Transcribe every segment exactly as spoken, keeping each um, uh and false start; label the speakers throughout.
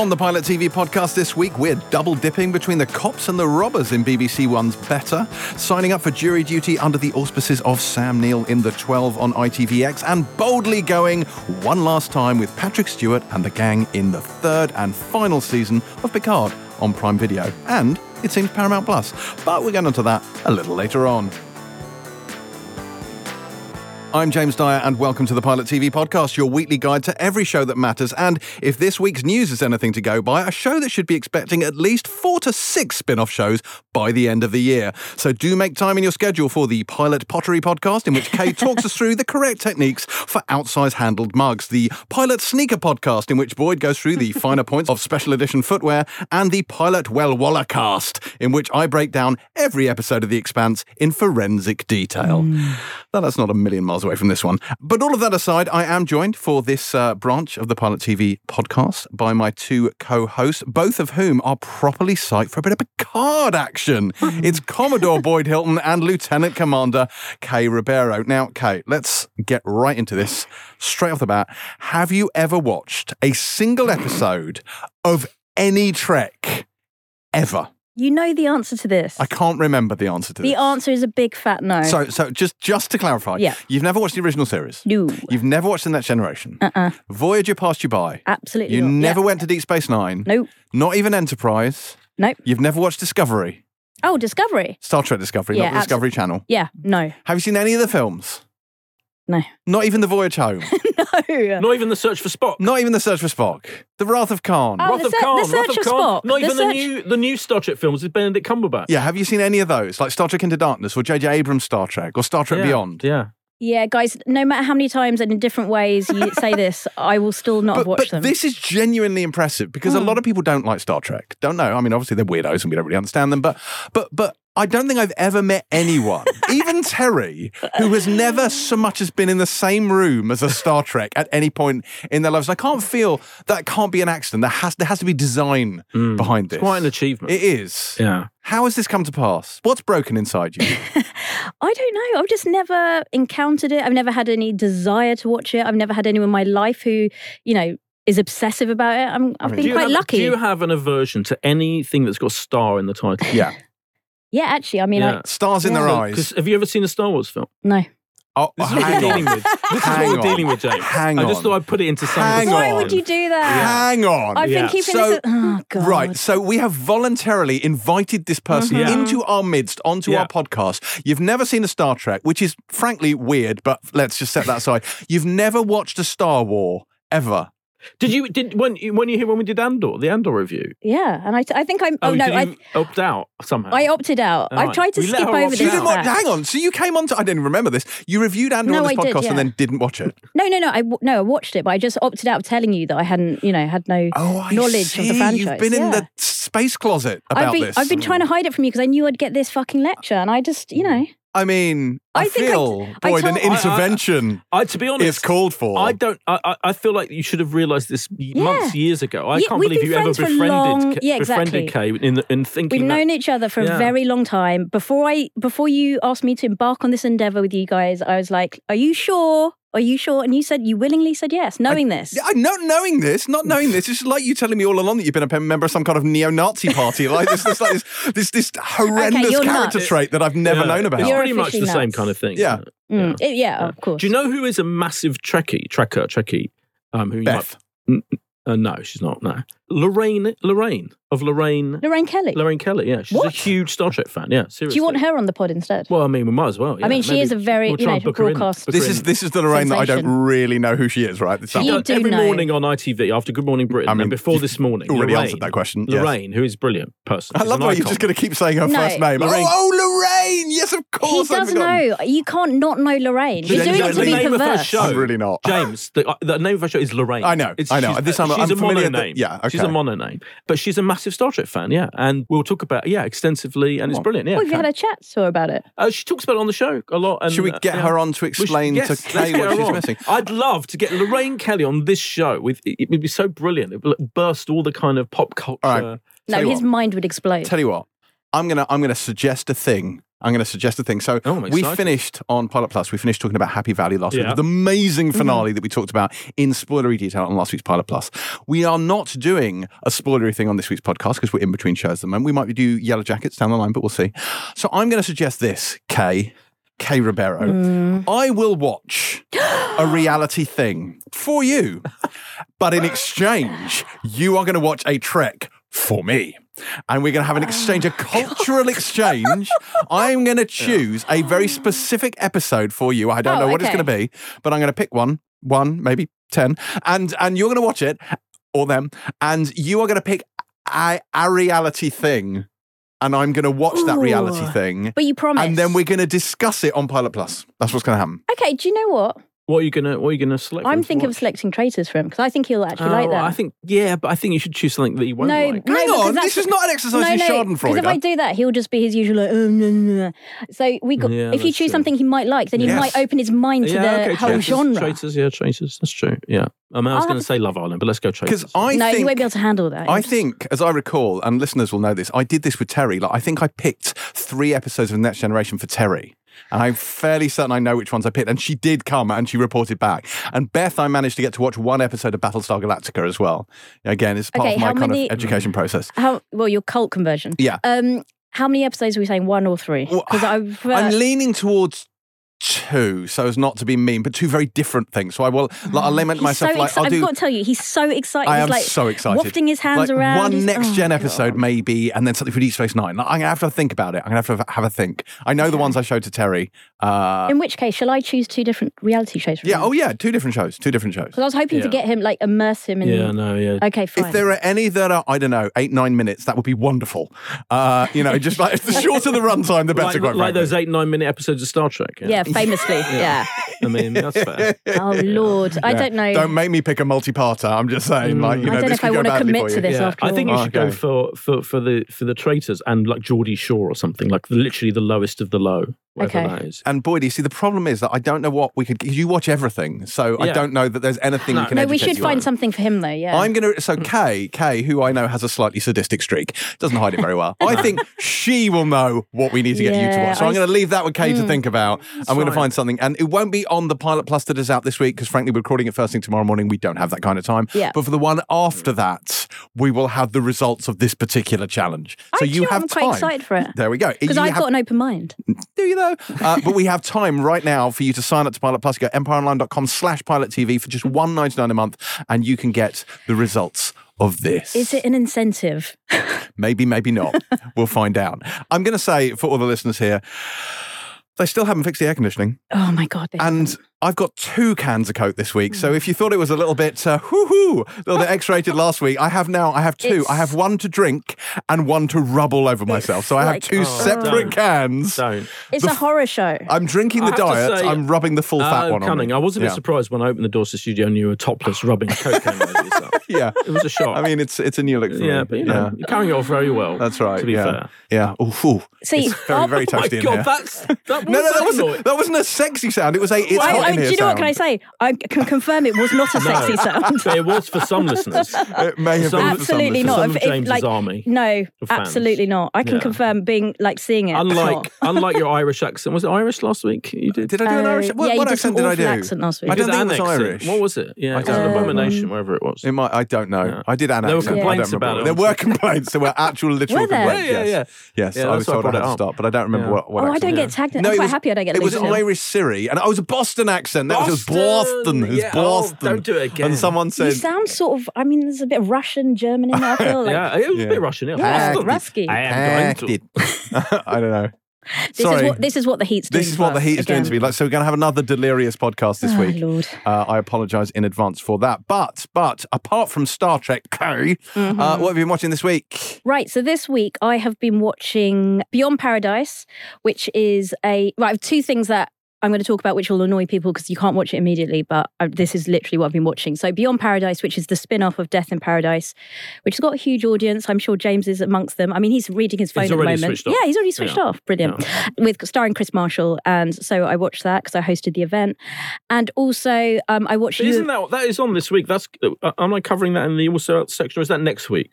Speaker 1: On the Pilot T V podcast this week, we're double dipping between the cops and the robbers in B B C One's Better, signing up for jury duty under the auspices of Sam Neill in The twelve on I T V X, and boldly going one last time with Patrick Stewart and the gang in the third and final season of Picard on Prime Video. And it seems Paramount Plus. But we'll get onto that a little later on. I'm James Dyer, and welcome to the Pilot T V podcast, your weekly guide to every show that matters. And if this week's news is anything to go by, a show that should be expecting at least four to six spin-off shows by the end of the year. So do make time in your schedule for the Pilot Pottery podcast, in which Kay talks us through the correct techniques for outsize handled mugs, the Pilot Sneaker podcast, in which Boyd goes through the finer points of special edition footwear, and the Pilot Well Walla cast, in which I break down every episode of The Expanse in forensic detail. Mm. Now, that's not a million miles away from this one. But all of that aside, I am joined for this uh, branch of the Pilot T V podcast by my two co-hosts, both of whom are properly psyched for a bit of Picard action. It's Commodore Boyd Hilton and Lieutenant Commander Kay Ribeiro. Now, Kay, let's get right into this straight off the bat. Have you ever watched a single episode of any Trek ever?
Speaker 2: You know the answer to this.
Speaker 1: I can't remember the answer to
Speaker 2: the
Speaker 1: this.
Speaker 2: The answer is a big fat no.
Speaker 1: So, so just, just to clarify,
Speaker 2: yeah.
Speaker 1: You've never watched the original series?
Speaker 2: No.
Speaker 1: You've never watched The Next Generation?
Speaker 2: Uh-uh.
Speaker 1: Voyager passed you by?
Speaker 2: Absolutely
Speaker 1: You
Speaker 2: not.
Speaker 1: never
Speaker 2: yeah.
Speaker 1: went to Deep Space Nine?
Speaker 2: Nope.
Speaker 1: Not even Enterprise?
Speaker 2: Nope.
Speaker 1: You've never watched Discovery?
Speaker 2: Oh, Discovery.
Speaker 1: Star Trek Discovery,
Speaker 2: yeah,
Speaker 1: not the
Speaker 2: abso-
Speaker 1: Discovery Channel?
Speaker 2: Yeah, no.
Speaker 1: Have you seen any of the films?
Speaker 2: No.
Speaker 1: Not even The Voyage Home?
Speaker 2: No.
Speaker 3: Not even The Search for Spock?
Speaker 1: Not even The Search for Spock? The Wrath of Khan?
Speaker 2: Oh,
Speaker 3: Wrath
Speaker 2: the
Speaker 3: of
Speaker 2: se-
Speaker 3: Khan?
Speaker 2: the Search
Speaker 3: Wrath of
Speaker 2: of
Speaker 3: Khan?
Speaker 2: Spock.
Speaker 3: Not
Speaker 2: The
Speaker 3: even the,
Speaker 2: search-
Speaker 3: new the new Star Trek films with Benedict Cumberbatch?
Speaker 1: Yeah, have you seen any of those? Like Star Trek Into Darkness or J J Abrams' Star Trek or Star Trek
Speaker 3: yeah.
Speaker 1: Beyond?
Speaker 3: Yeah.
Speaker 2: Yeah, guys, no matter how many times and in different ways you say this, I will still not
Speaker 1: But,
Speaker 2: have watched
Speaker 1: but
Speaker 2: them.
Speaker 1: this is genuinely impressive because
Speaker 2: Mm.
Speaker 1: a lot of people don't like Star Trek. Don't know. I mean, obviously they're weirdos and we don't really understand them. But, but, but I don't think I've ever met anyone, even Terry, who has never so much as been in the same room as a Star Trek at any point in their lives. I can't feel that can't be an accident. There has there has to be design
Speaker 3: Mm.
Speaker 1: behind this.
Speaker 3: It's quite an achievement.
Speaker 1: It is.
Speaker 3: Yeah.
Speaker 1: How has this come to pass? What's broken inside you?
Speaker 2: I don't know. I've just never encountered it. I've never had any desire to watch it. I've never had anyone in my life who, you know, is obsessive about it. I'm, I've
Speaker 1: mean,
Speaker 2: been
Speaker 3: Do you
Speaker 2: quite
Speaker 3: have,
Speaker 2: lucky.
Speaker 3: Do you have an aversion to anything that's got star in the title?
Speaker 1: Yeah.
Speaker 2: Yeah, actually, I mean,
Speaker 3: Yeah.
Speaker 2: I,
Speaker 1: Stars in
Speaker 2: Yeah.
Speaker 1: their
Speaker 3: So-
Speaker 1: eyes.
Speaker 3: 'cause have you ever seen a Star Wars film?
Speaker 2: no.
Speaker 1: Oh,
Speaker 3: This is what
Speaker 1: hang
Speaker 3: we're
Speaker 1: on.
Speaker 3: dealing with. This is
Speaker 1: Hang
Speaker 3: what we're
Speaker 1: on.
Speaker 3: dealing with, James.
Speaker 1: Hang
Speaker 3: I just
Speaker 1: on.
Speaker 3: thought I'd put it into some
Speaker 1: Hang
Speaker 2: Why
Speaker 1: on.
Speaker 2: would you do that?
Speaker 1: Hang on.
Speaker 2: I've
Speaker 3: Yeah.
Speaker 2: been keeping
Speaker 1: So-
Speaker 2: this. Oh God!
Speaker 1: Right, so we have voluntarily invited this person
Speaker 3: Mhm. Yeah.
Speaker 1: into our midst, onto
Speaker 3: Yeah.
Speaker 1: our podcast. You've never seen a Star Trek, which is frankly weird, but let's just set that aside. You've never watched a Star War, ever.
Speaker 3: Did you did when you- when you hear when we did Andor, the Andor review?
Speaker 2: Yeah, and I, I think I'm. Oh, no,
Speaker 3: did
Speaker 2: I,
Speaker 3: you opt out somehow.
Speaker 2: I opted out.
Speaker 3: Oh,
Speaker 2: I
Speaker 3: right.
Speaker 2: tried to
Speaker 3: We let
Speaker 2: skip
Speaker 3: her
Speaker 2: over
Speaker 3: opt
Speaker 2: this.
Speaker 1: You
Speaker 3: out.
Speaker 1: didn't watch,
Speaker 2: fact.
Speaker 1: hang on, so you came on to, I didn't remember this, you reviewed Andor
Speaker 2: No,
Speaker 1: on this
Speaker 2: I did,
Speaker 1: podcast
Speaker 2: yeah.
Speaker 1: and then didn't watch it.
Speaker 2: No, no, no. I w- no, I watched it, but I just opted out of telling you that I hadn't, you know, had no
Speaker 1: Oh, I
Speaker 2: knowledge
Speaker 1: see.
Speaker 2: of the franchise.
Speaker 1: You've been in
Speaker 2: Yeah.
Speaker 1: the space closet about
Speaker 2: I've been,
Speaker 1: this.
Speaker 2: I've been trying to hide it from you because I knew I'd get this fucking lecture, and I just, you know,
Speaker 1: I mean, I,
Speaker 2: I think I-
Speaker 1: feel,
Speaker 2: I
Speaker 1: Boyd, an
Speaker 2: told- I- I-
Speaker 1: intervention
Speaker 3: I, to be honest,
Speaker 1: is called for.
Speaker 3: I don't. I, I- I feel like you should have realised this months, years ago. I
Speaker 2: Yeah,
Speaker 3: can't
Speaker 2: we've
Speaker 3: believe
Speaker 2: been
Speaker 3: you ever
Speaker 2: friends for
Speaker 3: befriended
Speaker 2: long-
Speaker 3: K-
Speaker 2: yeah, exactly.
Speaker 3: befriended Kay in the, in thinking
Speaker 2: we've
Speaker 3: that,
Speaker 2: known each other for
Speaker 3: Yeah.
Speaker 2: a very long time. Before I, before you asked me to embark on this endeavor with you guys, I was like, "Are you sure? Are you sure?" And you said you willingly said yes, knowing this.
Speaker 1: Yeah, not knowing this, not knowing this. It's like you telling me all along that you've been a member of some kind of neo-Nazi party. Like this, this, like this, this, this horrendous
Speaker 2: you're
Speaker 1: character
Speaker 2: nuts.
Speaker 1: trait that I've never
Speaker 3: Yeah.
Speaker 1: known about.
Speaker 3: It's
Speaker 2: You're
Speaker 3: pretty much
Speaker 2: officially
Speaker 3: the same
Speaker 2: nuts.
Speaker 3: kind of thing.
Speaker 1: Yeah.
Speaker 3: isn't it?
Speaker 2: Mm, it- yeah, of course.
Speaker 3: Do you know who is a massive Trekkie, Trekker, Trekkie? Um, who you
Speaker 1: Beth.
Speaker 3: might- Uh, no, she's not. No, Lorraine, Lorraine of Lorraine,
Speaker 2: Lorraine Kelly?
Speaker 3: Lorraine Kelly. Yeah, she's
Speaker 2: What?
Speaker 3: a huge Star Trek fan. Yeah, seriously.
Speaker 2: Do you want her on the pod instead?
Speaker 3: Well, I mean, we might as well.
Speaker 2: I
Speaker 3: yeah.
Speaker 2: mean, she
Speaker 3: Maybe
Speaker 2: is a very,
Speaker 3: we'll
Speaker 2: you
Speaker 3: try
Speaker 2: know,
Speaker 3: and book her in.
Speaker 2: broadcast-
Speaker 3: Book her
Speaker 1: This is
Speaker 3: in.
Speaker 1: this is the Lorraine that I don't
Speaker 2: Sensation.
Speaker 1: really know who she is, right? This
Speaker 3: She
Speaker 2: You
Speaker 3: does
Speaker 2: do
Speaker 3: every
Speaker 2: know.
Speaker 3: morning on I T V after Good Morning Britain.
Speaker 1: I mean,
Speaker 3: and before
Speaker 1: you
Speaker 3: this morning,
Speaker 1: already
Speaker 3: Lorraine,
Speaker 1: answered that question, yes.
Speaker 3: Lorraine, who is a brilliant person.
Speaker 1: I
Speaker 3: She's
Speaker 1: love
Speaker 3: an
Speaker 1: the way you're
Speaker 3: icon.
Speaker 1: just going to keep saying her
Speaker 2: No.
Speaker 1: first name.
Speaker 3: Lorraine.
Speaker 1: Oh, oh, Lorraine! Yes, of
Speaker 2: He
Speaker 1: course. I've
Speaker 2: does
Speaker 1: forgotten.
Speaker 2: know. You can't not know Lorraine. She's
Speaker 1: But
Speaker 2: doing
Speaker 1: then
Speaker 2: it to
Speaker 1: the
Speaker 2: be
Speaker 3: name of her
Speaker 2: perverse.
Speaker 3: show-
Speaker 1: I'm really not.
Speaker 3: James, the, uh, the name of her show is Lorraine.
Speaker 1: I know, I know.
Speaker 3: she's-
Speaker 1: This I'm-
Speaker 3: she's
Speaker 1: I'm
Speaker 3: a
Speaker 1: familiar
Speaker 3: mono
Speaker 1: that-
Speaker 3: name.
Speaker 1: yeah,
Speaker 3: She's
Speaker 1: okay.
Speaker 3: a mono name, but she's a massive Star Trek fan. Yeah, and we'll talk about yeah extensively, and it's
Speaker 1: Well,
Speaker 3: brilliant. Yeah,
Speaker 2: Well, have you had a chat to her about it?
Speaker 3: uh, she talks about it on the show a lot. And,
Speaker 1: Should we
Speaker 3: uh,
Speaker 1: get
Speaker 3: yeah.
Speaker 1: her on to
Speaker 3: We should-
Speaker 1: explain
Speaker 3: yes,
Speaker 1: to
Speaker 3: let's
Speaker 1: Kay
Speaker 3: get
Speaker 1: what
Speaker 3: her
Speaker 1: she's
Speaker 3: on.
Speaker 1: missing?
Speaker 3: I'd love to get Lorraine Kelly on this show. With it would be so brilliant. It would burst all the kind of pop culture.
Speaker 1: All right.
Speaker 2: No,
Speaker 1: Tell you
Speaker 2: his
Speaker 1: what.
Speaker 2: mind would explode.
Speaker 1: Tell you what, I'm gonna I'm gonna suggest a thing I'm going to suggest a thing. So
Speaker 3: Oh, I'm
Speaker 1: we
Speaker 3: excited.
Speaker 1: finished on Pilot Plus. We finished talking about Happy Valley last week.
Speaker 3: Yeah.
Speaker 1: The amazing finale that we talked about in spoilery detail on last week's Pilot Plus. We are not doing a spoilery thing on this week's podcast because we're in between shows at the moment. We might do Yellow Jackets down the line, but we'll see. So I'm going to suggest this, Kay, Kay Ribeiro.
Speaker 2: Mm.
Speaker 1: I will watch a reality thing for you, but in exchange, you are going to watch a trek for me. And we're going to have an exchange, a cultural exchange. I'm going to choose a very specific episode for you. I don't
Speaker 2: Oh,
Speaker 1: know what it's
Speaker 2: okay.
Speaker 1: going to be, but I'm going to pick one, one, maybe ten, and and you're going to watch it, or them, and you are going to pick a, a reality thing, and I'm going to watch that reality
Speaker 2: Ooh.
Speaker 1: thing,
Speaker 2: But you promised.
Speaker 1: and then we're going to discuss it on Pilot Plus. That's what's going to happen.
Speaker 2: Okay, do you know what?
Speaker 3: What are you gonna What are you gonna select? for him
Speaker 2: I'm
Speaker 3: to
Speaker 2: thinking of
Speaker 3: watch?
Speaker 2: selecting traitors for him because I think he'll actually
Speaker 3: Oh,
Speaker 2: like that.
Speaker 3: I think yeah, but I think you should choose something that you won't
Speaker 2: No,
Speaker 3: like.
Speaker 2: no,
Speaker 1: Hang
Speaker 2: because
Speaker 1: on,
Speaker 2: that's-
Speaker 1: this is not an exercise in
Speaker 2: no,
Speaker 1: Schadenfreude.
Speaker 2: because if I do that, he'll just be his usual. Like, oh, no, no, no. So we got.
Speaker 3: Yeah,
Speaker 2: if you
Speaker 3: that's
Speaker 2: choose
Speaker 3: true.
Speaker 2: something he might like, then he
Speaker 1: Yes.
Speaker 2: might open his mind to
Speaker 3: yeah,
Speaker 2: the
Speaker 3: okay,
Speaker 2: whole
Speaker 3: traitors,
Speaker 2: genre.
Speaker 3: Traitors, yeah, traitors. That's true. Yeah, I mean, I was
Speaker 2: I'll
Speaker 3: going
Speaker 2: have
Speaker 3: to say Love Island, but let's go traitors.
Speaker 1: Because I
Speaker 2: no,
Speaker 1: think
Speaker 2: he won't be able to handle that.
Speaker 1: I think, as I recall, and listeners will know this, I did this with Terry. Like, I think I picked three episodes of Next Generation for Terry. And I'm fairly certain I know which ones I picked. And she did come and she reported back. And Beth, I managed to get to watch one episode of Battlestar Galactica as well. Again, it's part
Speaker 2: Okay,
Speaker 1: of my
Speaker 2: how
Speaker 1: kind
Speaker 2: many-
Speaker 1: of education process.
Speaker 2: How well your cult conversion?
Speaker 1: Yeah.
Speaker 2: Um, how many episodes are we saying? One or three?
Speaker 1: Well,
Speaker 2: Because I prefer-
Speaker 1: I'm leaning towards two, so as not to be mean, but two very different things. So I will, like, I'll limit
Speaker 2: He's
Speaker 1: myself.
Speaker 2: so
Speaker 1: like,
Speaker 2: exci-
Speaker 1: I'll
Speaker 2: I've
Speaker 1: do.
Speaker 2: got to tell you, he's so excited.
Speaker 1: I
Speaker 2: he's
Speaker 1: am
Speaker 2: like
Speaker 1: so excited.
Speaker 2: wafting his hands
Speaker 1: like
Speaker 2: around.
Speaker 1: One
Speaker 2: He's-
Speaker 1: next
Speaker 2: oh,
Speaker 1: gen
Speaker 2: God.
Speaker 1: episode, maybe, and then something for Deep Space Nine. Like, I'm gonna have to think about it. I'm gonna have to have, have a think. I know the ones I showed to Terry. Uh,
Speaker 2: In which case, shall I choose two different reality shows? For
Speaker 1: yeah.
Speaker 2: him?
Speaker 1: Oh, yeah. Two different shows. Two different shows.
Speaker 2: Because I was hoping to
Speaker 3: Yeah.
Speaker 2: get him, like, immerse him in.
Speaker 3: yeah, no, yeah.
Speaker 2: Okay, fine.
Speaker 1: If there are any that are, I don't know, eight, nine minutes, that would be wonderful. Uh, you know, just like the shorter the runtime, the better.
Speaker 3: like,
Speaker 1: quite
Speaker 3: like
Speaker 1: frankly.
Speaker 3: those eight, nine minute episodes of Star Trek. Yeah,
Speaker 2: yeah, famously. yeah.
Speaker 3: I mean, that's fair.
Speaker 2: Oh Lord, I
Speaker 1: Yeah.
Speaker 2: don't know.
Speaker 1: Don't make me pick a multi-parter. I'm just saying, like, you know,
Speaker 2: I don't know
Speaker 1: this
Speaker 2: if I
Speaker 1: could go
Speaker 2: want to
Speaker 1: badly
Speaker 2: commit
Speaker 1: for
Speaker 2: to
Speaker 1: you.
Speaker 2: this
Speaker 3: Yeah,
Speaker 2: after
Speaker 3: I think
Speaker 2: all.
Speaker 3: you should
Speaker 1: Okay.
Speaker 3: go for, for, for the for the traitors and like Geordie Shore or something, like the, literally the lowest of the low, whatever
Speaker 2: Okay.
Speaker 3: that is.
Speaker 1: And Boyd, you see, the problem is that I don't know what we could. Because you watch everything, so I
Speaker 3: Yeah.
Speaker 1: don't know that there's anything
Speaker 3: No.
Speaker 1: we can.
Speaker 2: No, we
Speaker 1: educate
Speaker 2: should
Speaker 1: you
Speaker 2: find
Speaker 1: on.
Speaker 2: something for him though. Yeah.
Speaker 1: I'm gonna. So Kay, Kay, who I know has a slightly sadistic streak, doesn't hide it very well. I think she will know what we need to get you to
Speaker 2: Yeah,
Speaker 1: watch. So I'm
Speaker 2: I-
Speaker 1: going to leave that with Kay to
Speaker 2: Mm.
Speaker 1: think about. I'm going to
Speaker 3: fine.
Speaker 1: find something, and it won't be on the Pilot Plus that is out this week because, frankly, we're recording it first thing tomorrow morning. We don't have that kind of time.
Speaker 2: Yeah.
Speaker 1: But for the one after that, we will have the results of this particular challenge. So
Speaker 2: I- do
Speaker 1: you
Speaker 2: know what?
Speaker 1: have
Speaker 2: I'm
Speaker 1: time.
Speaker 2: quite excited for it.
Speaker 1: There we go.
Speaker 2: Because
Speaker 1: You
Speaker 2: I've
Speaker 1: have-
Speaker 2: got an open mind.
Speaker 1: do you though? Uh, but we have time right now for you to sign up to Pilot Plus. Go empireonline.com slash pilot TV for just one ninety-nine a month, and you can get the results of this.
Speaker 2: Is it an incentive?
Speaker 1: Maybe, maybe not. We'll find out. I'm going to say for all the listeners here, they still haven't fixed the air conditioning.
Speaker 2: Oh my God. they
Speaker 1: And
Speaker 2: haven't.
Speaker 1: I've got two cans of Coke this week. So if you thought it was a little bit, uh, whoo-hoo, a little bit X-rated last week, I have now, I have two.
Speaker 2: It's-
Speaker 1: I have one to drink and one to rub all over myself. So I have
Speaker 2: like-
Speaker 1: two
Speaker 3: Oh,
Speaker 1: separate
Speaker 3: don't.
Speaker 1: cans.
Speaker 3: Don't.
Speaker 2: It's a horror show.
Speaker 1: I'm drinking
Speaker 3: I
Speaker 1: the
Speaker 3: have to
Speaker 1: diet.
Speaker 3: say-
Speaker 1: I'm rubbing the full fat
Speaker 3: Oh,
Speaker 1: one on
Speaker 3: cunning.
Speaker 1: me.
Speaker 3: I was a bit
Speaker 1: Yeah.
Speaker 3: surprised when I opened the doors to the studio and you were topless rubbing a Coke can over yourself.
Speaker 1: Yeah.
Speaker 3: It was a shock.
Speaker 1: I mean, it's it's a new look for
Speaker 3: yeah,
Speaker 1: me.
Speaker 3: but you know, you're carrying it off very well.
Speaker 1: That's right.
Speaker 3: To be
Speaker 1: yeah.
Speaker 3: fair.
Speaker 1: Yeah. Ooh, ooh.
Speaker 2: See,
Speaker 1: it's very,
Speaker 2: oh
Speaker 1: very
Speaker 3: Oh my
Speaker 1: toasty in
Speaker 3: God,
Speaker 1: here.
Speaker 3: that's that was
Speaker 1: No, no, that
Speaker 3: a
Speaker 1: wasn't,
Speaker 3: noise.
Speaker 1: that wasn't a sexy sound. It was a it's
Speaker 2: I,
Speaker 1: hot
Speaker 2: I,
Speaker 1: in
Speaker 2: do
Speaker 1: here
Speaker 2: you know what
Speaker 1: sound.
Speaker 2: can I say? I can confirm it was not a sexy sound.
Speaker 3: But it was for some listeners.
Speaker 1: It may have
Speaker 3: Some-
Speaker 1: been for some
Speaker 2: Absolutely
Speaker 1: listeners.
Speaker 2: not.
Speaker 3: Some
Speaker 2: If-
Speaker 3: of
Speaker 2: if,
Speaker 3: James's
Speaker 2: like,
Speaker 3: army.
Speaker 2: No,
Speaker 3: For fans.
Speaker 2: absolutely not. I can
Speaker 3: Yeah.
Speaker 2: confirm being like seeing it. it's
Speaker 3: Unlike
Speaker 2: not.
Speaker 3: unlike your Irish accent. Was it Irish last week? You did.
Speaker 1: Did I do an
Speaker 2: Uh,
Speaker 1: Irish? What,
Speaker 2: yeah, you
Speaker 1: what
Speaker 2: did some
Speaker 1: accent did I
Speaker 2: awful
Speaker 1: do?
Speaker 2: accent last week.
Speaker 1: I don't
Speaker 3: You
Speaker 1: think
Speaker 3: did
Speaker 1: it was
Speaker 3: an accent.
Speaker 1: Irish.
Speaker 3: What was it? Yeah,
Speaker 1: I
Speaker 3: it was an
Speaker 1: don't know.
Speaker 3: abomination, wherever it was.
Speaker 1: It might, I don't know.
Speaker 3: Yeah.
Speaker 1: I did an
Speaker 3: There were
Speaker 1: accent.
Speaker 3: complaints
Speaker 1: I don't remember
Speaker 3: about it
Speaker 1: what-
Speaker 3: on
Speaker 1: There were complaints. There were actual literal
Speaker 2: Were there?
Speaker 1: complaints.
Speaker 3: Yeah, yeah,
Speaker 1: yes.
Speaker 3: yeah.
Speaker 1: Yes,
Speaker 3: Yeah,
Speaker 1: I
Speaker 3: that's
Speaker 1: was
Speaker 3: why I
Speaker 1: told I
Speaker 3: brought
Speaker 1: had
Speaker 3: it
Speaker 1: to
Speaker 3: up.
Speaker 1: stop, but I don't remember
Speaker 3: Yeah.
Speaker 1: what, what
Speaker 2: Oh, I
Speaker 1: accent.
Speaker 2: don't
Speaker 3: Yeah.
Speaker 2: get tagged. I'm
Speaker 1: No, it
Speaker 2: quite
Speaker 1: was,
Speaker 2: happy I don't get
Speaker 1: it was
Speaker 2: linked to.
Speaker 1: Irish Siri, and it was a Boston accent. That was
Speaker 3: Boston!
Speaker 1: Boston. It was
Speaker 3: Yeah, oh,
Speaker 1: Boston.
Speaker 3: don't do it again.
Speaker 1: And someone
Speaker 2: You
Speaker 1: said,
Speaker 2: sound sort of. I mean, there's a bit of Russian, German in there. I feel like
Speaker 3: Yeah, it was
Speaker 1: Yeah.
Speaker 3: a bit Russian. Yeah,
Speaker 2: Yeah,
Speaker 3: Boston.
Speaker 2: Rusky.
Speaker 3: I am going to.
Speaker 1: acted. I don't know.
Speaker 2: this
Speaker 1: Sorry.
Speaker 2: is what this is what the heat's doing.
Speaker 1: This is
Speaker 2: to
Speaker 1: what the
Speaker 2: us
Speaker 1: heat is doing
Speaker 2: again.
Speaker 1: to me. Like, so we're going to have another delirious podcast this
Speaker 2: Oh,
Speaker 1: week.
Speaker 2: Lord.
Speaker 1: Uh, I apologise in advance for that. But, but apart from Star Trek, Kay,
Speaker 2: Mm-hmm.
Speaker 1: uh, what have you been watching this week?
Speaker 2: Right, so this week I have been watching Beyond Paradise, which is a right. I have two things that I'm going to talk about, which will annoy people because you can't watch it immediately. But I, this is literally what I've been watching. So Beyond Paradise, which is the spin-off of Death in Paradise, which has got a huge audience. I'm sure James is amongst them. I mean, he's reading his phone
Speaker 3: He's
Speaker 2: at the
Speaker 3: already
Speaker 2: moment.
Speaker 3: switched off.
Speaker 2: Yeah, he's already switched
Speaker 3: Yeah.
Speaker 2: off. Brilliant. With starring Chris Marshall, and so I watched that because I hosted the event, and also um, I watched.
Speaker 3: But
Speaker 2: you-
Speaker 3: isn't that that is on this week? That's uh, am I covering that in the also section, or is that next week?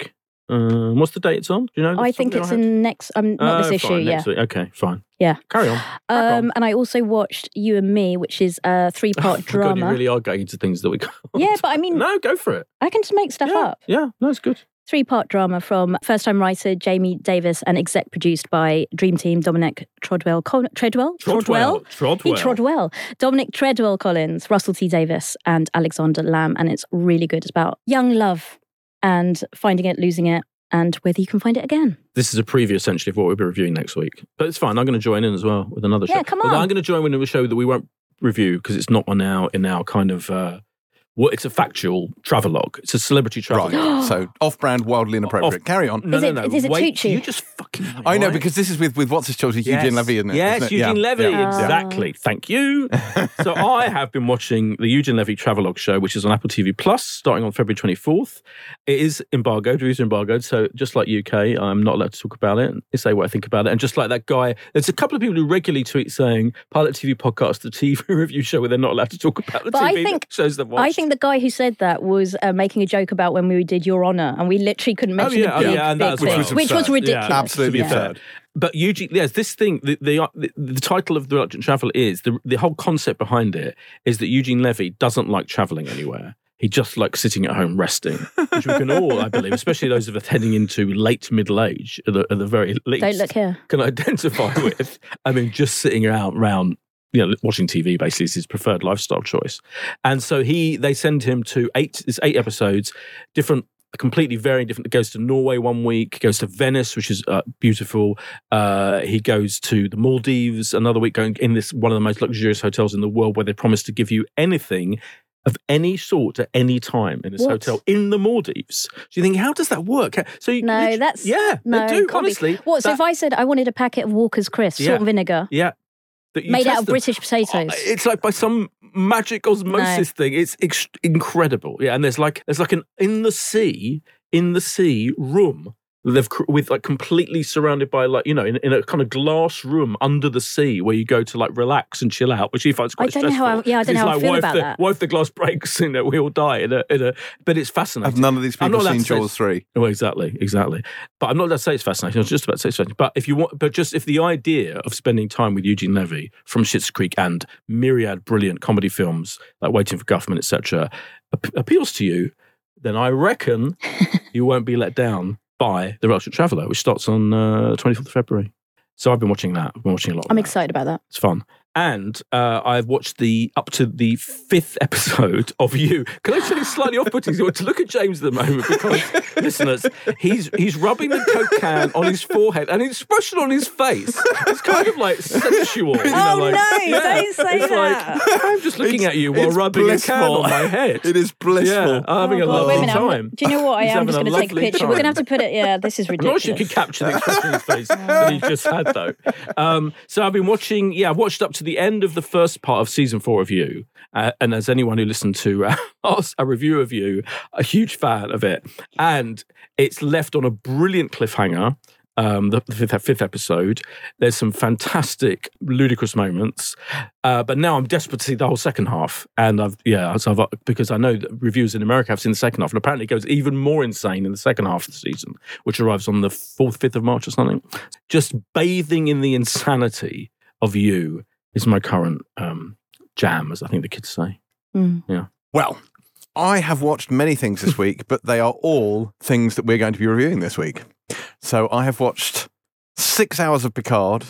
Speaker 3: Um, what's the date it's on? Do you know?
Speaker 2: I think it's in next. Um, not
Speaker 3: uh,
Speaker 2: this issue.
Speaker 3: fine,
Speaker 2: Yeah.
Speaker 3: next week. Okay, fine.
Speaker 2: Yeah.
Speaker 3: Carry on. Crack
Speaker 2: Um,
Speaker 3: on.
Speaker 2: and I also watched You and Me, which is a three-part
Speaker 3: Oh,
Speaker 2: drama.
Speaker 3: God, you really are going into things that we can't.
Speaker 2: Yeah, but I mean,
Speaker 3: No, go for it.
Speaker 2: I can just make stuff
Speaker 3: yeah,
Speaker 2: up.
Speaker 3: Yeah, no, it's good.
Speaker 2: Three-part drama from first-time writer Jamie Davis and exec produced by Dream Team Dominic Trodwell. Col- Treadwell?
Speaker 3: Trodwell. Trodwell.
Speaker 2: He Trodwell. Dominic Treadwell Collins, Russell T Davis, and Alexander Lamb. And it's really good. It's about young love and finding it, losing it, and whether you can find it again.
Speaker 3: This is a preview, essentially, of what we'll be reviewing next week. But it's fine. I'm going to join in as well with another show.
Speaker 2: Yeah, come on.
Speaker 3: Although I'm going to join in with a show that we won't review because it's not on our, in our kind of... Uh, well, it's a factual travelogue. It's a celebrity travelogue.
Speaker 1: Right. So off-brand, wildly inappropriate.
Speaker 3: Off-
Speaker 1: Carry on.
Speaker 3: No,
Speaker 2: Is
Speaker 3: no,
Speaker 2: it-
Speaker 3: no.
Speaker 2: is it
Speaker 3: Wait,
Speaker 2: Tucci?
Speaker 3: You just fucking...
Speaker 1: I know,
Speaker 3: right?
Speaker 1: because this is with, with what's his choice?
Speaker 3: Yes.
Speaker 1: Eugene Levy, isn't it?
Speaker 3: Yes,
Speaker 1: Isn't it?
Speaker 3: Eugene
Speaker 1: Yeah.
Speaker 3: Levy,
Speaker 1: Yeah.
Speaker 3: exactly. Thank you. So I have been watching the Eugene Levy Travelogue show, which is on Apple T V Plus, starting on February twenty-fourth. It is embargoed, reviews are embargoed, so just like U K, I'm not allowed to talk about it and say what I think about it. And just like that guy, there's a couple of people who regularly tweet saying, Pilot T V Podcast, the T V review show where they're not allowed to talk about the
Speaker 2: But
Speaker 3: T V
Speaker 2: I think,
Speaker 3: shows they've watched.
Speaker 2: I think the guy who said that was uh, making a joke about when we did Your Honour, and we literally couldn't mention
Speaker 3: yeah, oh,
Speaker 2: the big,
Speaker 3: yeah, and
Speaker 2: big
Speaker 3: that as
Speaker 2: thing,
Speaker 3: well.
Speaker 1: Which was
Speaker 2: which was
Speaker 1: absurd.
Speaker 2: ridiculous.
Speaker 3: Yeah,
Speaker 1: Absolutely
Speaker 3: to be fair.
Speaker 1: absurd.
Speaker 3: But Eugene, yes, this thing, the, the the the title of The Reluctant Traveller is, the, the whole concept behind it is that Eugene Levy doesn't like travelling anywhere. He just likes sitting at home resting, which we can all, I believe, especially those of us heading into late middle age at the, at the very least,
Speaker 2: Don't look here.
Speaker 3: can identify with. I mean, just sitting around, around you know, watching T V basically is his preferred lifestyle choice. And so he, they send him to eight, it's eight episodes, different, completely very different. It goes to Norway one week, goes to Venice, which is uh, beautiful. Uh, he goes to the Maldives another week, going in this one of the most luxurious hotels in the world, where they promise to give you anything of any sort at any time in this
Speaker 2: What?
Speaker 3: hotel in the Maldives. So you think, how does that work? So you,
Speaker 2: No,
Speaker 3: literally-
Speaker 2: that's
Speaker 3: yeah,
Speaker 2: no,
Speaker 3: they do
Speaker 2: can't be.
Speaker 3: honestly.
Speaker 2: What? So
Speaker 3: That-
Speaker 2: if I said I wanted a packet of Walker's Crisps,
Speaker 3: Yeah.
Speaker 2: salt and vinegar,
Speaker 3: yeah, that you
Speaker 2: made out
Speaker 3: test
Speaker 2: of
Speaker 3: them.
Speaker 2: British potatoes.
Speaker 3: Oh, it's like by some magic osmosis thing. It's ex- incredible. Yeah, and there's like there's like an in the sea in the sea room that they've cr- with like completely surrounded by like you know in, in a kind of glass room under the sea where you go to like relax and chill out, which he finds quite
Speaker 2: I don't know
Speaker 3: stressful.
Speaker 2: how I- yeah, I don't
Speaker 3: It's
Speaker 2: know how I
Speaker 3: like,
Speaker 2: feel
Speaker 3: what if
Speaker 2: about
Speaker 3: the,
Speaker 2: that.
Speaker 3: What if the glass breaks? You know, we all die in a in a. But it's fascinating.
Speaker 1: Have none of these
Speaker 3: I'm not
Speaker 1: people
Speaker 3: allowed
Speaker 1: seen
Speaker 3: to say
Speaker 1: Jaws
Speaker 3: it's-
Speaker 1: three?
Speaker 3: Oh, exactly, exactly. But I'm not allowed to say it's fascinating. I was just about to say it's fascinating. But if you want, but just if the idea of spending time with Eugene Levy from Schitt's Creek and myriad brilliant comedy films like Waiting for Guffman, et cetera, ap- appeals to you, then I reckon you won't be let down by The Reluctant Traveller, which starts on uh, twenty-fourth of February. So I've been watching that. I've been watching a lot of
Speaker 2: I'm
Speaker 3: that.
Speaker 2: excited about that.
Speaker 3: It's fun. And uh, I've watched the up to the fifth episode of You. Can I tell you slightly off-putting? To look at James at the moment, because listeners, he's he's rubbing the Coke can on his forehead, and an expression on his face. It's kind of like sensual. You know,
Speaker 2: Oh,
Speaker 3: like,
Speaker 2: no, don't say
Speaker 3: it's
Speaker 2: that.
Speaker 3: Like, I'm just looking
Speaker 1: It's-
Speaker 3: at you while
Speaker 1: it's
Speaker 3: rubbing
Speaker 1: blissful.
Speaker 3: a can on my head.
Speaker 1: It is blissful.
Speaker 3: Yeah, I'm having
Speaker 2: Oh,
Speaker 3: a
Speaker 2: God,
Speaker 3: lovely
Speaker 2: wait a minute, I'm
Speaker 3: time.
Speaker 2: not- do you know what? I
Speaker 3: He's
Speaker 2: am just
Speaker 3: having
Speaker 2: going
Speaker 3: a
Speaker 2: to take a
Speaker 3: lovely
Speaker 2: picture. We're going to
Speaker 3: time.
Speaker 2: have to put it. Yeah, this is
Speaker 3: I'm not
Speaker 2: ridiculous.
Speaker 3: sure you could capture the expression in his face that he just had, though. Um, so I've been watching, yeah, I've watched up to the end of the first part of season four of You. Uh, and as anyone who listened to uh, us, a review of You, a huge fan of it. And it's left on a brilliant cliffhanger. Um, the, the fifth, fifth episode. There's some fantastic, ludicrous moments, uh, but now I'm desperate to see the whole second half. And I've, yeah, so I've, because I know that reviewers in America have seen the second half, and apparently it goes even more insane in the second half of the season, which arrives on the fourth, fifth of March or something. Just bathing in the insanity of You is my current um, jam, as I think the kids say.
Speaker 2: Mm.
Speaker 3: Yeah.
Speaker 1: Well, I have watched many things this week, but they are all things that we're going to be reviewing this week. So I have watched six hours of Picard,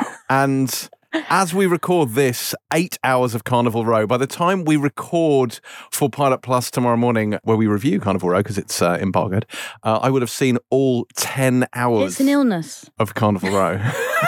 Speaker 1: and as we record this, eight hours of Carnival Row. By the time we record for Pilot Plus tomorrow morning, where we review Carnival Row, because it's uh, embargoed, uh, I would have seen all ten hours
Speaker 2: It's an illness.
Speaker 1: of Carnival Row.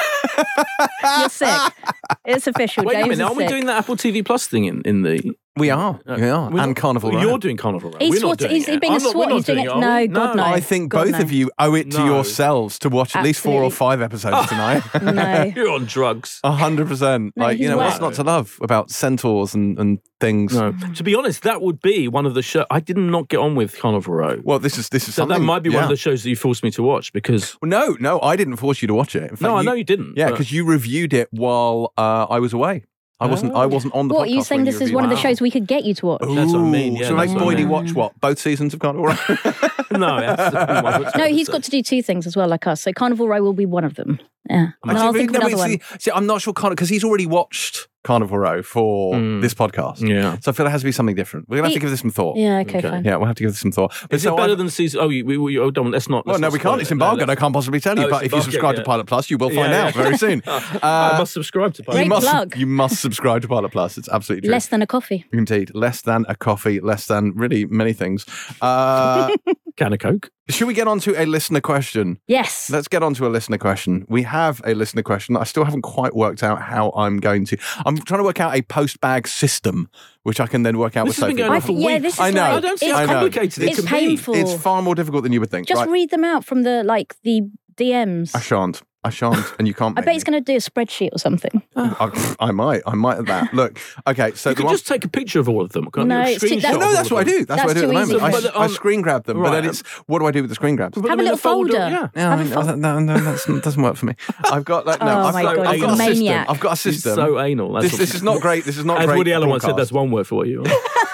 Speaker 2: You're sick. It's official.
Speaker 3: Wait
Speaker 2: James
Speaker 3: a minute,
Speaker 2: is
Speaker 3: are we
Speaker 2: sick.
Speaker 3: doing that Apple T V Plus thing in, in the...
Speaker 1: We are,
Speaker 3: Uh,
Speaker 1: we are,
Speaker 3: we're
Speaker 1: and
Speaker 3: not-
Speaker 1: Carnival Row.
Speaker 3: You're doing Carnival Row.
Speaker 2: He's
Speaker 3: We're not
Speaker 2: swat-
Speaker 3: doing
Speaker 2: he's- he's
Speaker 3: it.
Speaker 2: being a
Speaker 3: I'm not- we're
Speaker 2: swat.
Speaker 3: not
Speaker 2: He's doing
Speaker 3: doing
Speaker 2: it-
Speaker 3: are
Speaker 2: no,
Speaker 3: we?
Speaker 2: God, no.
Speaker 1: I think
Speaker 2: God,
Speaker 1: both
Speaker 2: no.
Speaker 1: of you owe it to
Speaker 3: No.
Speaker 1: yourselves to watch at least four or
Speaker 2: Absolutely.
Speaker 1: five episodes tonight.
Speaker 2: No.
Speaker 3: You're on drugs.
Speaker 1: A hundred percent.
Speaker 2: No,
Speaker 1: Like, you
Speaker 2: he's
Speaker 1: know, what's
Speaker 2: whack.
Speaker 1: not to love about centaurs and, and things?
Speaker 3: No. To be honest, that would be one of the shows. I did not get on with Carnival Row.
Speaker 1: Well, this is this is
Speaker 3: So
Speaker 1: something.
Speaker 3: that might be one
Speaker 1: yeah.
Speaker 3: of the shows that you forced me to watch because...
Speaker 1: Well, no, no, I didn't force you to watch it. In fact,
Speaker 3: No, I
Speaker 1: you-
Speaker 3: know you didn't.
Speaker 1: Yeah,
Speaker 3: but-
Speaker 1: because you reviewed it while uh, I was away. I wasn't. I wasn't on the.
Speaker 2: What,
Speaker 1: podcast
Speaker 2: are you saying
Speaker 1: when
Speaker 2: this is
Speaker 1: reviewed
Speaker 2: one of the
Speaker 1: it.
Speaker 2: shows we could get you to watch?
Speaker 3: That's what I mean, yeah,
Speaker 1: so make
Speaker 3: that's what I
Speaker 1: Boydie
Speaker 3: mean.
Speaker 1: watch what? Both seasons of Carnival Row?
Speaker 3: No, that's
Speaker 2: No, he's got to do two things as well, like us. So Carnival Row will be one of them. Yeah. And I'll think of
Speaker 1: no,
Speaker 2: another
Speaker 1: wait,
Speaker 2: one.
Speaker 1: see, see, I'm not sure because he's already watched Carnival Row for
Speaker 3: Mm.
Speaker 1: this podcast.
Speaker 3: Yeah.
Speaker 1: So I feel it has to be something different. We're gonna have to
Speaker 2: He-
Speaker 1: give this some thought.
Speaker 2: Yeah, okay,
Speaker 3: Okay.
Speaker 2: fine.
Speaker 1: Yeah, we'll have to give this some thought. But
Speaker 3: Is
Speaker 1: so
Speaker 3: it better
Speaker 1: I've-
Speaker 3: than season? Oh, you, we, we, oh, don't, let's not.
Speaker 1: Well,
Speaker 3: let's
Speaker 1: no,
Speaker 3: not
Speaker 1: we
Speaker 3: spoil
Speaker 1: can't. It's
Speaker 3: it. No,
Speaker 1: embargoed.
Speaker 3: let's-
Speaker 1: I can't possibly tell you.
Speaker 3: Oh,
Speaker 1: but
Speaker 3: it's
Speaker 1: if you
Speaker 3: embargoed,
Speaker 1: subscribe
Speaker 3: yeah.
Speaker 1: to Pilot Plus, you will find
Speaker 3: Yeah,
Speaker 1: out
Speaker 3: yeah.
Speaker 1: very soon.
Speaker 3: I
Speaker 1: Uh,
Speaker 3: must subscribe to
Speaker 1: you
Speaker 3: Pilot.
Speaker 2: Great
Speaker 1: must,
Speaker 2: plug.
Speaker 1: You must subscribe to Pilot Plus. It's absolutely true.
Speaker 2: Less than a coffee.
Speaker 1: Indeed. Less than a coffee, less than really many things. Uh,
Speaker 3: Can of Coke.
Speaker 1: should we get on to a listener question?
Speaker 2: Yes.
Speaker 1: Let's get on to a listener question. We have a listener question. I still haven't quite worked out how I'm going to. I'm trying to work out a post bag system, which I can then work out
Speaker 3: This
Speaker 1: with
Speaker 3: has been
Speaker 1: Sophie.
Speaker 3: going on
Speaker 2: I
Speaker 3: for
Speaker 2: think- yeah,
Speaker 3: weeks.
Speaker 2: this is
Speaker 1: I know.
Speaker 2: like,
Speaker 3: I don't see
Speaker 2: it's,
Speaker 3: how
Speaker 1: I know.
Speaker 3: complicated it
Speaker 2: it's
Speaker 3: can
Speaker 2: painful.
Speaker 1: It's far more difficult than you would think.
Speaker 2: Just
Speaker 1: right?
Speaker 2: read them out from the like the D Ms.
Speaker 1: I shan't. I shan't. And you can't.
Speaker 2: I
Speaker 1: make
Speaker 2: bet he's
Speaker 1: me.
Speaker 2: going to do a spreadsheet or something.
Speaker 1: I, I might. I might at that. Look. Okay. So
Speaker 3: You
Speaker 1: the
Speaker 3: could
Speaker 1: one.
Speaker 3: just take a picture of all of them. Can't
Speaker 2: No,
Speaker 3: you? A
Speaker 2: it's too-
Speaker 3: screenshot
Speaker 2: that-
Speaker 3: of
Speaker 1: no,
Speaker 3: all
Speaker 1: that's
Speaker 3: of
Speaker 1: what I
Speaker 3: them.
Speaker 1: do. That's,
Speaker 2: That's
Speaker 1: what I do at
Speaker 2: too
Speaker 1: the moment.
Speaker 2: easy.
Speaker 1: I,
Speaker 3: But
Speaker 1: I
Speaker 3: on-
Speaker 1: screen grab them, but then
Speaker 3: Right.
Speaker 1: it's what do I do with the screen grabs?
Speaker 3: Put them
Speaker 2: Have a
Speaker 3: in
Speaker 2: little folder.
Speaker 3: Yeah.
Speaker 1: Yeah,
Speaker 2: Have
Speaker 1: I
Speaker 2: a
Speaker 1: mean,
Speaker 2: fo-
Speaker 1: that, no, no, that's, that doesn't work for me. I've got like no.
Speaker 2: Oh
Speaker 1: I've
Speaker 2: my
Speaker 1: got,
Speaker 2: God,
Speaker 1: I've
Speaker 2: he's
Speaker 1: got
Speaker 2: a
Speaker 1: a system.
Speaker 2: maniac.
Speaker 1: I've got a
Speaker 3: He's
Speaker 1: system.
Speaker 3: so anal. That's
Speaker 1: this,
Speaker 3: what-
Speaker 1: this is not great. This is not
Speaker 3: As
Speaker 1: great.
Speaker 3: Woody Allen once said,
Speaker 1: broadcast.
Speaker 3: that's one word for you.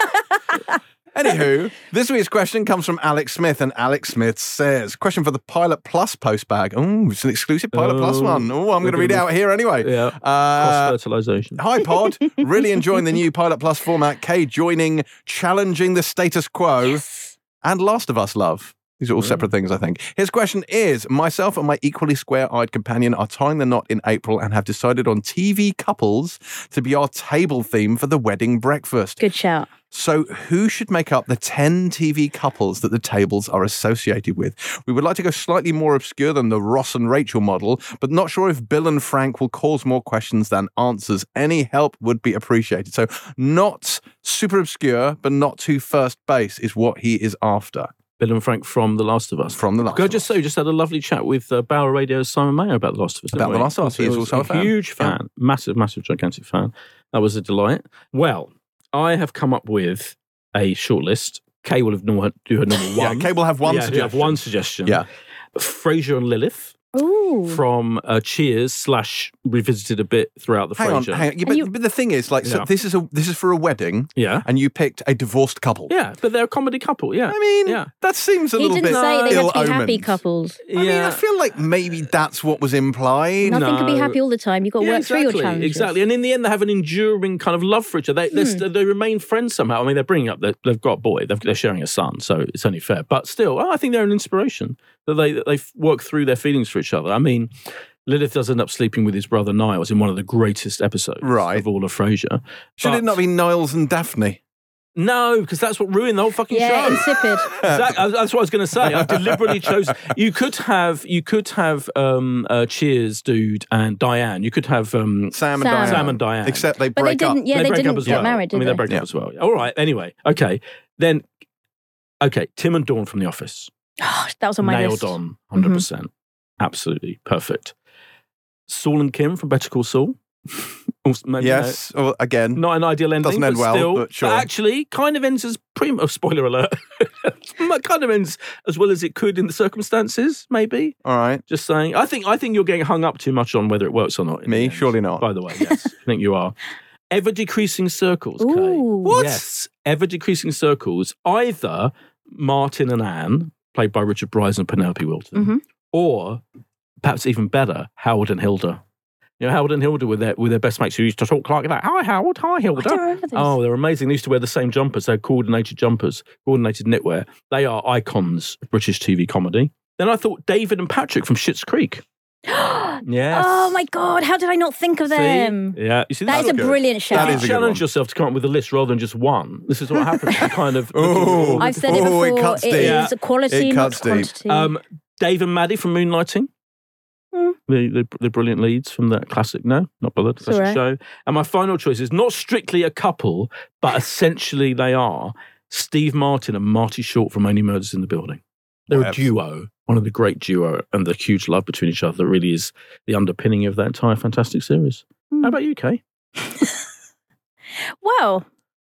Speaker 1: Anywho, this week's question comes from Alex Smith, and Alex Smith says, question for the Pilot Plus post bag. Oh, it's an exclusive Pilot Plus
Speaker 3: Oh,
Speaker 1: one. Oh, I'm going to
Speaker 3: we're
Speaker 1: read it
Speaker 3: gonna-
Speaker 1: out here anyway.
Speaker 3: Yeah.
Speaker 1: Uh,
Speaker 3: Cross-fertilization.
Speaker 1: Hi, Pod. Really enjoying the new Pilot Plus format. Kay joining, challenging the status quo, and Last of Us love. These are all separate things, I think. His question is, myself and my equally square-eyed companion are tying the knot in April and have decided on T V couples to be our table theme for the wedding breakfast.
Speaker 2: Good shout.
Speaker 1: So who should make up the ten T V couples that the tables are associated with? We would like to go slightly more obscure than the Ross and Rachel model, but not sure if Bill and Frank will cause more questions than answers. Any help would be appreciated. So not super obscure, but not too first base is what he is after.
Speaker 3: Bill and Frank from The Last of Us.
Speaker 1: From The Last
Speaker 3: Could I
Speaker 1: of
Speaker 3: just
Speaker 1: Us.
Speaker 3: say, we just had a lovely chat with uh, Bauer Radio's Simon Mayo about The Last of Us. didn't
Speaker 1: About The
Speaker 3: we?
Speaker 1: Last of Us. He is
Speaker 3: was
Speaker 1: also a fan.
Speaker 3: huge fan. Massive, massive, gigantic fan. That was a delight. Well, I have come up with a short list. Kay will have no, do her number
Speaker 1: Yeah,
Speaker 3: one.
Speaker 1: Kay will have one
Speaker 3: yeah, you
Speaker 1: suggestion.
Speaker 3: have one suggestion.
Speaker 1: Yeah.
Speaker 3: Frasier and Lilith
Speaker 2: Ooh.
Speaker 3: from uh, Cheers slash revisited a bit throughout the
Speaker 1: Hang on,
Speaker 3: Frasier.
Speaker 1: hang on. Yeah, but,
Speaker 2: you-
Speaker 1: but the thing is, like, so
Speaker 3: Yeah.
Speaker 1: this is a this is for a wedding,
Speaker 3: Yeah.
Speaker 1: and you picked a divorced couple.
Speaker 3: Yeah, but they're a comedy couple. Yeah.
Speaker 1: I mean,
Speaker 3: Yeah.
Speaker 1: that seems a
Speaker 2: He
Speaker 1: little
Speaker 2: didn't
Speaker 1: bit
Speaker 2: say they had to be happy
Speaker 1: ill-omened.
Speaker 2: couples.
Speaker 1: I mean, I feel like maybe that's what was implied.
Speaker 2: Nothing can be
Speaker 3: No.
Speaker 2: happy all the time. You've got to
Speaker 3: Yeah,
Speaker 2: work
Speaker 3: exactly,
Speaker 2: through your challenges.
Speaker 3: exactly. And in the end, they have an enduring kind of love for each other. They, they're
Speaker 2: Hmm.
Speaker 3: st- they remain friends somehow. I mean, they're bringing up, that they've got a boy, they've, they're sharing a son, so it's only fair. But still, oh, I think they're an inspiration that they that they work through their feelings for each other. I mean, Lilith does end up sleeping with his brother Niles in one of the greatest episodes
Speaker 1: Right.
Speaker 3: of all of Frasier.
Speaker 1: Should
Speaker 3: But-
Speaker 1: it not be Niles and Daphne?
Speaker 3: No, because that's what ruined the whole fucking
Speaker 2: Yeah,
Speaker 3: show.
Speaker 2: insipid.
Speaker 3: Exactly. That's what I was going to say. I deliberately chose. You could have, you could have um, uh, Cheers, dude, and Diane. You could have um,
Speaker 1: Sam and
Speaker 2: Sam.
Speaker 1: Diane.
Speaker 3: Sam and Diane.
Speaker 1: Except they
Speaker 2: But they
Speaker 1: break up.
Speaker 2: didn't. Yeah, they,
Speaker 3: break
Speaker 2: didn't
Speaker 3: up as
Speaker 2: get
Speaker 3: well.
Speaker 2: married, did
Speaker 3: I mean,
Speaker 2: they?
Speaker 3: they break
Speaker 1: Yeah.
Speaker 3: up as well. All right. Anyway, okay. Then, okay. Tim and Dawn from The Office.
Speaker 2: that was on my
Speaker 3: Nailed
Speaker 2: list.
Speaker 3: on, one hundred percent. Absolutely perfect. Saul and Kim from Better Call Saul. Also, maybe,
Speaker 1: Yes. Well, again,
Speaker 3: you know, not an ideal ending.
Speaker 1: Doesn't end
Speaker 3: but
Speaker 1: well,
Speaker 3: still,
Speaker 1: but sure.
Speaker 3: actually, kind of ends as pretty. Oh, spoiler alert! kind of ends as well as it could in the circumstances. Maybe.
Speaker 1: all right.
Speaker 3: Just saying. I think. I think you're getting hung up too much on whether it works or not. in
Speaker 1: Me?
Speaker 3: the end.
Speaker 1: Surely not.
Speaker 3: By the way, yes, I think you are. Ever decreasing circles. Kay.
Speaker 2: Ooh.
Speaker 1: What?
Speaker 3: Yes, ever decreasing circles. Either Martin and Anne, played by Richard Bryson and Penelope Wilton,
Speaker 2: Mhm.
Speaker 3: or perhaps even better, Howard and Hilda. You know, Howard and Hilda with their with their best mates who used to talk like that. Hi, Howard. Hi,
Speaker 2: I
Speaker 3: Hilda.
Speaker 2: don't remember this.
Speaker 3: Oh, they're amazing. They used to wear the same jumpers. They're coordinated jumpers, coordinated knitwear. They are icons of British T V comedy. Then I thought David and Patrick from Schitt's Creek. Yes.
Speaker 2: Oh my God! How did I not think of
Speaker 3: See?
Speaker 2: them?
Speaker 3: Yeah. You see,
Speaker 2: That
Speaker 3: this
Speaker 2: is a
Speaker 1: good.
Speaker 2: brilliant show.
Speaker 1: That
Speaker 3: you
Speaker 1: is a good
Speaker 3: challenge
Speaker 1: one.
Speaker 3: yourself to come up with a list rather than just one. This is what happens. You kind of.
Speaker 1: Oh.
Speaker 2: I've said it
Speaker 1: Oh, it
Speaker 2: before.
Speaker 1: cuts
Speaker 2: It
Speaker 1: deep.
Speaker 2: is quality,
Speaker 1: It
Speaker 2: not
Speaker 1: cuts deep.
Speaker 2: quantity.
Speaker 3: Um, Dave and Maddie from Moonlighting.
Speaker 2: Hmm.
Speaker 3: The, the the brilliant leads from that classic. No, not bothered. Classic
Speaker 2: all right.
Speaker 3: show. And my final choice is not strictly a couple, but essentially they are Steve Martin and Marty Short from Only Murders in the Building. They're a
Speaker 1: Whatevs.
Speaker 3: duo, one of the great duo, and the huge love between each other that really is the underpinning of that entire fantastic series.
Speaker 2: Hmm.
Speaker 3: How about you, Kay?
Speaker 2: Well,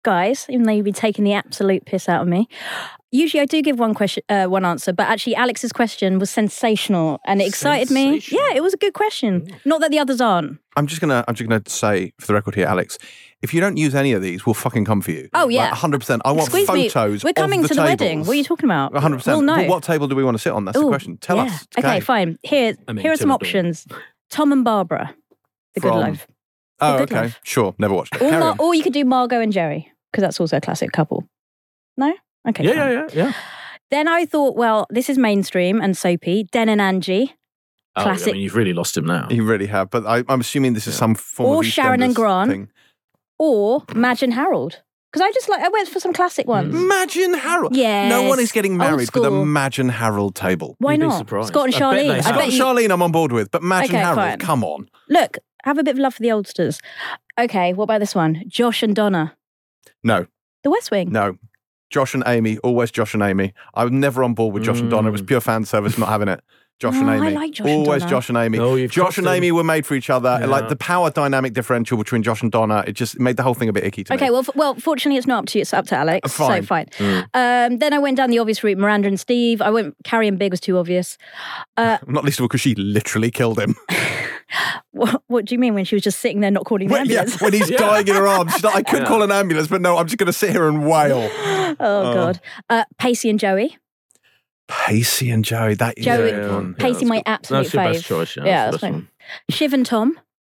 Speaker 2: guys, even though you've been taking the absolute piss out of me. Usually I do give one question, uh, one answer, but actually Alex's question was sensational and it excited me. Yeah, it was a good question. Mm. Not that the others aren't.
Speaker 1: I'm just gonna, I'm just gonna say for the record here, Alex, if you don't use any of these, we'll fucking come for you.
Speaker 2: Oh yeah,
Speaker 1: like one hundred percent. I want
Speaker 2: Squeeze
Speaker 1: photos.
Speaker 2: Me. We're coming
Speaker 1: of the
Speaker 2: to the
Speaker 1: tables.
Speaker 2: wedding. What are you talking about?
Speaker 1: one hundred percent.
Speaker 2: We'll know.
Speaker 1: But what table do we want to sit on? That's
Speaker 2: Ooh,
Speaker 1: the question. Tell
Speaker 2: yeah.
Speaker 1: us.
Speaker 2: Okay, fine. Here, I mean, here are some options. Tom and Barbara, The
Speaker 1: From...
Speaker 2: Good Life.
Speaker 1: Oh,
Speaker 2: the Good
Speaker 1: okay.
Speaker 2: Life.
Speaker 1: Sure. Never watched it.
Speaker 2: Or, Mar- or you could do Margot and Jerry, because that's also a classic couple. No? Okay.
Speaker 3: Yeah,
Speaker 2: fine.
Speaker 3: yeah, yeah, yeah.
Speaker 2: Then I thought, well, this is mainstream and soapy. Den and Angie.
Speaker 3: Oh,
Speaker 2: Classic.
Speaker 3: I mean, you've really lost him now.
Speaker 1: You really have. But I, I'm assuming this is
Speaker 3: Yeah.
Speaker 1: some form
Speaker 2: or
Speaker 1: of
Speaker 2: Sharon and
Speaker 1: EastEnders
Speaker 2: Grant.
Speaker 1: thing.
Speaker 2: Or Madge and Harold. Because I just like, I went for some classic ones.
Speaker 1: Imagine Harold.
Speaker 2: Yes.
Speaker 1: No one is getting
Speaker 2: Old
Speaker 1: married with a
Speaker 2: school.
Speaker 1: Imagine Harold table.
Speaker 2: Why
Speaker 3: You'd be
Speaker 2: not?
Speaker 3: surprised.
Speaker 2: Scott and
Speaker 3: I bet
Speaker 2: Charlene.
Speaker 3: they
Speaker 2: I,
Speaker 3: have.
Speaker 1: Scott
Speaker 2: bet
Speaker 1: and
Speaker 2: you.
Speaker 1: Charlene I'm on board with, but Imagine
Speaker 2: Okay,
Speaker 1: Harold,
Speaker 2: fine.
Speaker 1: come on.
Speaker 2: Look, have a bit of love for the oldsters. Okay, what about this one? Josh and Donna.
Speaker 1: No,
Speaker 2: The West Wing.
Speaker 1: no. Josh and Amy, always Josh and Amy. I was never on board with Josh and Donna. It was pure fan service, not having it. Josh
Speaker 2: No,
Speaker 1: and
Speaker 2: I
Speaker 1: Amy.
Speaker 2: like Josh and
Speaker 1: always
Speaker 2: Donna.
Speaker 1: Josh and Amy.
Speaker 3: No, you've
Speaker 1: Josh and
Speaker 3: crossed
Speaker 1: Amy
Speaker 3: them.
Speaker 1: were made for each other.
Speaker 3: Yeah.
Speaker 1: Like the power dynamic differential between Josh and Donna, it just made the whole thing a bit icky to me.
Speaker 2: Okay, well, f- well, fortunately, it's not up to you. It's up to Alex.
Speaker 1: Fine.
Speaker 2: So fine.
Speaker 3: Mm.
Speaker 2: Um, then I went down the obvious route. Miranda and Steve. I went. Carrie and Big was too obvious. Uh,
Speaker 1: Not least of all because she literally killed him.
Speaker 2: what, what do you mean when she was just sitting there not calling the
Speaker 1: When, yeah,
Speaker 2: ambulance?
Speaker 1: when he's
Speaker 3: Yeah.
Speaker 1: dying in her arms. She's like, I could
Speaker 3: Yeah.
Speaker 1: call an ambulance, but no, I'm just going to sit here and wail.
Speaker 2: oh God. Uh, Pacey and Joey.
Speaker 1: Pacey and Joey, that is
Speaker 2: Joey-
Speaker 1: a good one.
Speaker 3: Yeah,
Speaker 2: Pacey,
Speaker 3: that's
Speaker 2: my
Speaker 3: good.
Speaker 2: absolute
Speaker 3: That's your
Speaker 2: fave.
Speaker 3: best choice. Yeah,
Speaker 2: Yeah,
Speaker 3: that's
Speaker 2: that's
Speaker 3: the best
Speaker 2: fine.
Speaker 3: one.
Speaker 2: Shiv and Tom.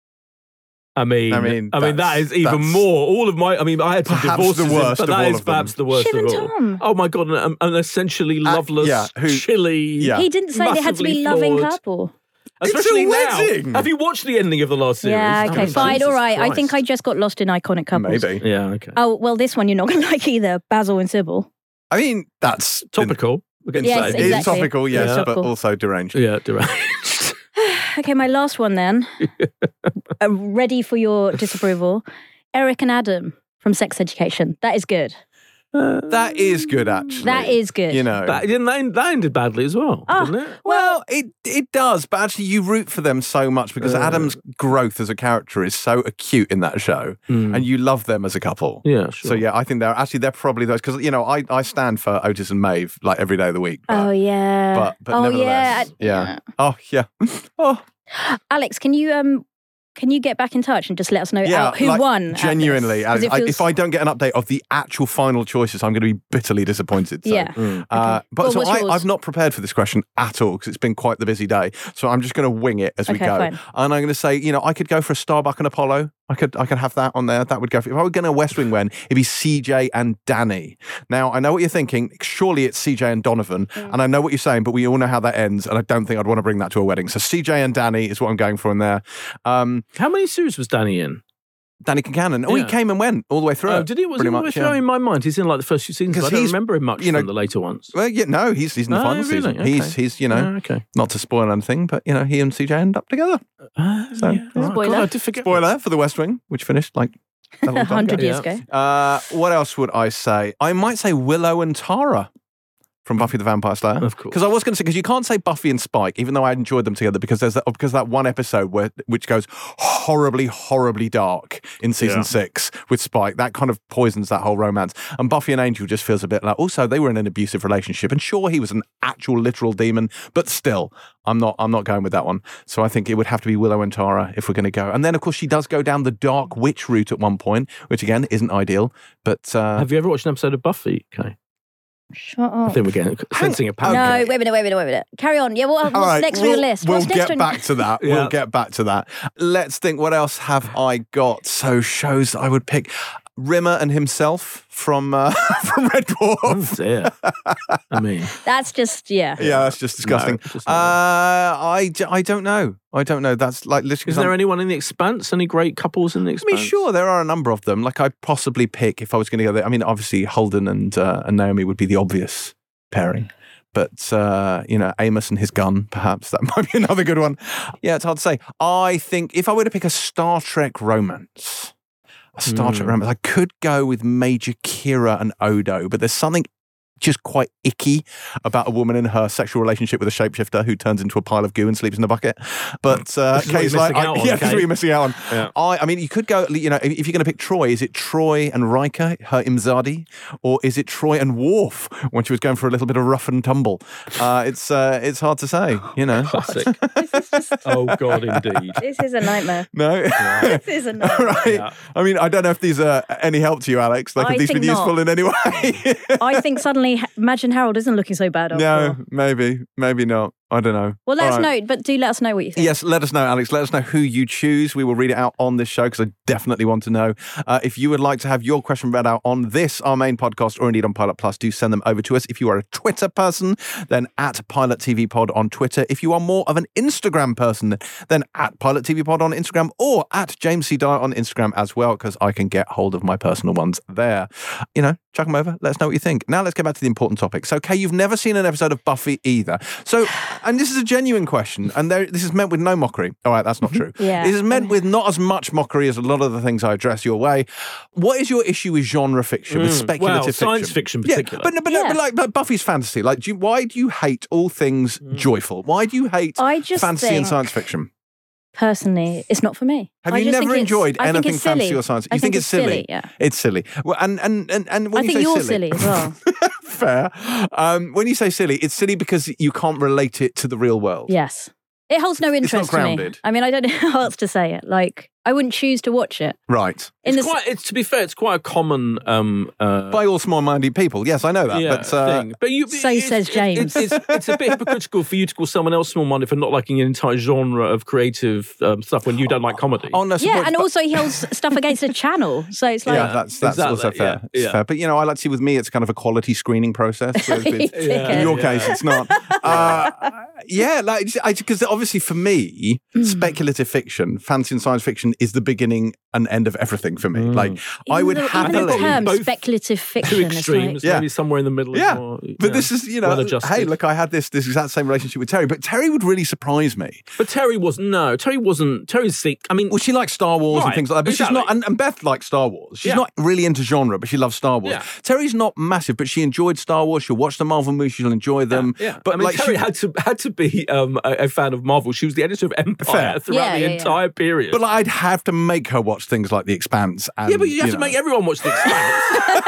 Speaker 3: I mean,
Speaker 1: I
Speaker 3: I
Speaker 1: mean,
Speaker 3: mean, I mean that
Speaker 1: that's-
Speaker 3: is even
Speaker 1: that's
Speaker 3: more. All of my, I mean, I had some
Speaker 1: perhaps
Speaker 3: divorces,
Speaker 1: the
Speaker 3: in-
Speaker 1: worst
Speaker 3: but
Speaker 1: of
Speaker 3: that
Speaker 1: all
Speaker 3: is
Speaker 1: of them.
Speaker 3: perhaps the worst
Speaker 2: Shiv
Speaker 3: of
Speaker 2: and
Speaker 3: all.
Speaker 2: Tom.
Speaker 3: Oh my god, an, an essentially loveless,
Speaker 1: yeah, who-
Speaker 3: chilly.
Speaker 1: Yeah.
Speaker 2: He didn't say they had to be
Speaker 3: massively
Speaker 2: loving
Speaker 3: flawed-
Speaker 2: couple.
Speaker 1: It's a
Speaker 3: Especially now.
Speaker 1: wedding.
Speaker 3: Have you watched the ending of the last series?
Speaker 2: Yeah,
Speaker 3: I
Speaker 2: okay,
Speaker 3: mean,
Speaker 2: fine,
Speaker 3: Jesus
Speaker 2: all right. I think I
Speaker 3: Christ.
Speaker 2: just got lost in iconic couples.
Speaker 1: Maybe.
Speaker 3: Yeah, okay.
Speaker 2: Oh, well, this one you're not going to like either. Basil and Sybil.
Speaker 1: I mean, that's
Speaker 3: Topical. We can
Speaker 2: Yes,
Speaker 3: say.
Speaker 1: It is
Speaker 2: exactly.
Speaker 1: topical, yes,
Speaker 3: Yeah.
Speaker 1: but
Speaker 2: Topical.
Speaker 1: also deranged.
Speaker 3: Yeah, deranged.
Speaker 2: Okay, my last one then. uh, ready for your disapproval. Eric and Adam from Sex Education. That is good.
Speaker 1: That is good, actually.
Speaker 2: That is good.
Speaker 1: You know.
Speaker 3: That, didn't that, end, that ended badly as well,
Speaker 2: Oh.
Speaker 3: didn't it?
Speaker 1: Well, it it does, but actually you root for them so much because
Speaker 3: Uh.
Speaker 1: Adam's growth as a character is so acute in that show,
Speaker 3: Mm.
Speaker 1: and you love them as a couple.
Speaker 3: Yeah, sure.
Speaker 1: So yeah, I think they're actually they're probably those because you know I, I stand for Otis and Maeve like every day of the week. But,
Speaker 2: Oh, yeah.
Speaker 1: but but
Speaker 2: oh, yeah.
Speaker 1: nevertheless, yeah. Oh yeah. Oh
Speaker 2: Alex, can you um, can you get back in touch and just let us know
Speaker 1: yeah.
Speaker 2: out who
Speaker 1: like,
Speaker 2: won? at
Speaker 1: Genuinely,
Speaker 2: this? 'Cause
Speaker 1: I,
Speaker 2: it
Speaker 1: I-
Speaker 2: feels-
Speaker 1: if I don't get an update of the actual final choices, I'm going to be bitterly disappointed. So.
Speaker 2: Yeah.
Speaker 3: Mm.
Speaker 1: Uh,
Speaker 2: Okay.
Speaker 1: but
Speaker 2: Well,
Speaker 1: so
Speaker 2: what's
Speaker 1: I,
Speaker 2: yours?
Speaker 1: I've not prepared for this question at all because it's been quite the busy day. So I'm just going to wing it as we
Speaker 2: Okay,
Speaker 1: go.
Speaker 2: fine.
Speaker 1: And I'm going to say, you know, I could go for a Starbuck and Apollo. I could, I could have that on there. That would go. For, if I were going to West Wing win, it'd be C J and Danny. Now I know what you're thinking. Surely it's C J and Donovan, and I know what you're saying. But we all know how that ends, and I don't think I'd want to bring that to a wedding. So C J and Danny is what I'm going for in there. Um,
Speaker 3: How many series was Danny in?
Speaker 1: Danny Concannon. Oh, he
Speaker 3: Yeah.
Speaker 1: came and went all the way through.
Speaker 3: Oh,
Speaker 1: it,
Speaker 3: did he? Was
Speaker 1: pretty
Speaker 3: he all the way
Speaker 1: much,
Speaker 3: through?
Speaker 1: yeah.
Speaker 3: In my mind, he's in like the first few seasons.
Speaker 1: 'Cause
Speaker 3: But I don't
Speaker 1: he's,
Speaker 3: remember him much
Speaker 1: you know-
Speaker 3: from the later ones.
Speaker 1: Well, yeah, no, he's he's in the
Speaker 3: Oh,
Speaker 1: final
Speaker 3: really?
Speaker 1: season.
Speaker 3: Okay.
Speaker 1: He's he's you know
Speaker 3: Yeah, okay.
Speaker 1: not to spoil anything, but you know he and C J end up together.
Speaker 3: Uh,
Speaker 1: So,
Speaker 3: yeah. Oh,
Speaker 2: Spoiler.
Speaker 3: God, I did forget.
Speaker 1: Spoiler for the West Wing, which finished like a long
Speaker 2: A
Speaker 1: time
Speaker 2: hundred
Speaker 1: ago.
Speaker 2: years
Speaker 3: Yeah.
Speaker 2: ago.
Speaker 1: Uh, what else would I say? I might say Willow and Tara from Buffy the Vampire Slayer.
Speaker 3: Of course.
Speaker 1: Because I was going to say, because you can't say Buffy and Spike, even though I enjoyed them together, because there's that, because that one episode where which goes horribly, horribly dark in season
Speaker 3: Yeah.
Speaker 1: six with Spike. That kind of poisons that whole romance. And Buffy and Angel just feels a bit like, also, they were in an abusive relationship. And sure, he was an actual literal demon, but still, I'm not I'm not going with that one. So I think it would have to be Willow and Tara if we're going to go. And then, of course, she does go down the dark witch route at one point, which again isn't ideal. But uh,
Speaker 3: Have you ever watched an episode of Buffy? Okay.
Speaker 2: Shut
Speaker 3: I
Speaker 2: up.
Speaker 3: think we're getting sensing a pattern.
Speaker 2: No,
Speaker 1: Okay.
Speaker 2: wait a minute, wait a minute, wait a minute. Carry on. Yeah, what, what's
Speaker 1: All right,
Speaker 2: next
Speaker 1: we'll,
Speaker 2: on your list?
Speaker 1: We'll
Speaker 2: What's next
Speaker 1: get
Speaker 2: on...
Speaker 1: back to that.
Speaker 3: Yeah.
Speaker 1: We'll get back to that. Let's think, what else have I got? So shows that I would pick. Rimmer and himself from uh, from Red Dwarf.
Speaker 3: Oh, dear. I mean,
Speaker 2: That's just, yeah.
Speaker 1: Yeah, that's just disgusting.
Speaker 3: No, it's just
Speaker 1: uh,
Speaker 3: not.
Speaker 1: I, d- I don't know. I don't know. That's like literally.
Speaker 3: is there anyone in The Expanse? Any great couples in The
Speaker 1: I
Speaker 3: Expanse?
Speaker 1: mean, sure, there are a number of them. Like I'd possibly pick if I was going to go there. I mean, obviously Holden and uh, and Naomi would be the obvious pairing. But, uh, you know, Amos and his gun, perhaps. That might be another good one. Yeah, it's hard to say. I think if I were to pick a Star Trek romance, a Star
Speaker 3: Mm.
Speaker 1: Trek romance, I could go with Major Kira and Odo, but there's something just quite icky about a woman in her sexual relationship with a shapeshifter who turns into a pile of goo and sleeps in a bucket. But uh, Kay's like, I,
Speaker 3: on,
Speaker 1: yeah, that's what you're missing out on.
Speaker 3: Yeah.
Speaker 1: I, I mean, you could go, you know, if you're going to pick Troy, is it Troy and Riker, her Imzadi, or is it Troy and Worf when she was going for a little bit of rough and tumble? Uh, it's uh, it's hard to say, you know.
Speaker 3: Classic.
Speaker 2: This is just,
Speaker 3: Oh God, indeed.
Speaker 2: this is a nightmare.
Speaker 1: No,
Speaker 2: This is a nightmare.
Speaker 1: right.
Speaker 3: Yeah.
Speaker 1: I mean, I don't know if these are any help to you, Alex. Like,
Speaker 2: I
Speaker 1: have these
Speaker 2: think
Speaker 1: been useful
Speaker 2: not.
Speaker 1: in any way?
Speaker 2: I think suddenly Imagine Harold isn't looking so bad after
Speaker 1: No,
Speaker 2: all.
Speaker 1: maybe, maybe not. I don't know.
Speaker 2: Well, let
Speaker 1: All
Speaker 2: us
Speaker 1: right.
Speaker 2: know, but do let us know what you think.
Speaker 1: Yes, let us know, Alex. Let us know who you choose. We will read it out on this show because I definitely want to know. Uh, if you would like to have your question read out on this, our main podcast, or indeed on Pilot Plus, do send them over to us. If you are a Twitter person, then at Pilot T V Pod on Twitter. If you are more of an Instagram person, then at Pilot T V Pod on Instagram, or at James C. Dyer on Instagram as well, because I can get hold of my personal ones there. You know, chuck them over. Let us know what you think. Now let's get back to the important topic. So, Kay, you've never seen an episode of Buffy either. So, and this is a genuine question, and there, this is meant with no mockery. All right, that's not true.
Speaker 2: Yeah.
Speaker 1: This is meant with not as much mockery as a lot of the things I address your way. What is your issue with genre fiction, with
Speaker 3: Mm,
Speaker 1: speculative
Speaker 3: well,
Speaker 1: fiction?
Speaker 3: science fiction
Speaker 1: Yeah,
Speaker 3: particular.
Speaker 1: but, no, but, no,
Speaker 2: Yeah.
Speaker 1: but like but Buffy's fantasy. Like, do you, why do you hate all things joyful? Why do you hate
Speaker 2: I just
Speaker 1: fantasy and
Speaker 2: think-
Speaker 1: science fiction?
Speaker 2: Personally, it's not for me.
Speaker 1: Have
Speaker 2: I
Speaker 1: you
Speaker 2: just think
Speaker 1: never
Speaker 2: it's-
Speaker 1: enjoyed
Speaker 2: I think
Speaker 1: anything
Speaker 2: it's silly.
Speaker 1: fantasy or science?
Speaker 2: I
Speaker 1: You think,
Speaker 2: think
Speaker 1: it's silly?
Speaker 2: Yeah.
Speaker 1: It's silly. Well, and and and and when
Speaker 2: I
Speaker 1: you
Speaker 2: think
Speaker 1: say
Speaker 2: you're
Speaker 1: silly,
Speaker 2: silly as well.
Speaker 1: fair. Um, when you say silly, it's silly because you can't relate it to the real world.
Speaker 2: Yes. It holds no
Speaker 1: not
Speaker 2: interest to me.
Speaker 1: grounded.
Speaker 2: I mean, I don't know how else to say it. Like, I wouldn't choose to watch it.
Speaker 1: Right.
Speaker 2: In
Speaker 3: It's
Speaker 2: the s-
Speaker 3: quite, it's, to be fair, it's quite a common um, uh,
Speaker 1: By all small-minded people. Yes, I know that.
Speaker 3: yeah,
Speaker 1: but uh,
Speaker 3: thing. But you,
Speaker 2: So
Speaker 3: it's-
Speaker 2: says
Speaker 3: it's-
Speaker 2: James.
Speaker 3: It's, it's, it's a bit hypocritical for you to call someone else small-minded for not liking an entire genre of creative um, stuff when you don't like comedy.
Speaker 1: oh no,
Speaker 2: yeah,
Speaker 1: support-
Speaker 2: and also he holds stuff against a channel. So it's like,
Speaker 1: yeah, that's that's
Speaker 3: Exactly,
Speaker 1: also fair.
Speaker 3: yeah,
Speaker 1: It's
Speaker 3: yeah.
Speaker 1: fair. But you know, I like to see with me, it's kind of a quality screening process. Whereas with,
Speaker 2: Yeah,
Speaker 1: in your
Speaker 3: yeah.
Speaker 1: case, it's not. Uh, yeah, like because obviously for me, speculative fiction, fantasy and science fiction is the beginning and end of everything for me.
Speaker 3: Mm.
Speaker 1: Like I
Speaker 2: even
Speaker 1: would
Speaker 2: the,
Speaker 1: happily.
Speaker 2: even the term
Speaker 3: Both
Speaker 2: speculative
Speaker 3: Two
Speaker 2: fiction. It's
Speaker 3: extremes,
Speaker 2: like,
Speaker 1: Yeah.
Speaker 3: maybe somewhere in the middle.
Speaker 1: Yeah,
Speaker 3: is more,
Speaker 1: But
Speaker 3: yeah,
Speaker 1: this is, you know,
Speaker 3: well-adjusted.
Speaker 1: hey, look, I had this this exact same relationship with Terry, but Terry would really surprise me.
Speaker 3: But Terry wasn't. No, Terry wasn't. Terry's sick. I mean,
Speaker 1: Well, she likes Star Wars and
Speaker 3: Right,
Speaker 1: things like that, but
Speaker 3: exactly.
Speaker 1: she's not. And, and Beth likes Star Wars. She's
Speaker 3: Yeah.
Speaker 1: not really into genre, but she loves Star Wars.
Speaker 3: Yeah.
Speaker 1: Terry's not massive, but she enjoyed Star Wars. She'll watch the Marvel movies. She'll enjoy them.
Speaker 3: yeah.
Speaker 1: But
Speaker 3: I mean,
Speaker 1: like,
Speaker 3: Terry
Speaker 1: she,
Speaker 3: had to had to be um, a, a fan of Marvel. She was the editor of Empire
Speaker 1: Fair.
Speaker 3: throughout
Speaker 2: Yeah,
Speaker 3: the
Speaker 2: yeah, yeah.
Speaker 3: entire period.
Speaker 1: but like, I'd have to make her watch things like The Expanse. And,
Speaker 3: yeah, but you have to
Speaker 1: know,
Speaker 3: make everyone watch The Expanse.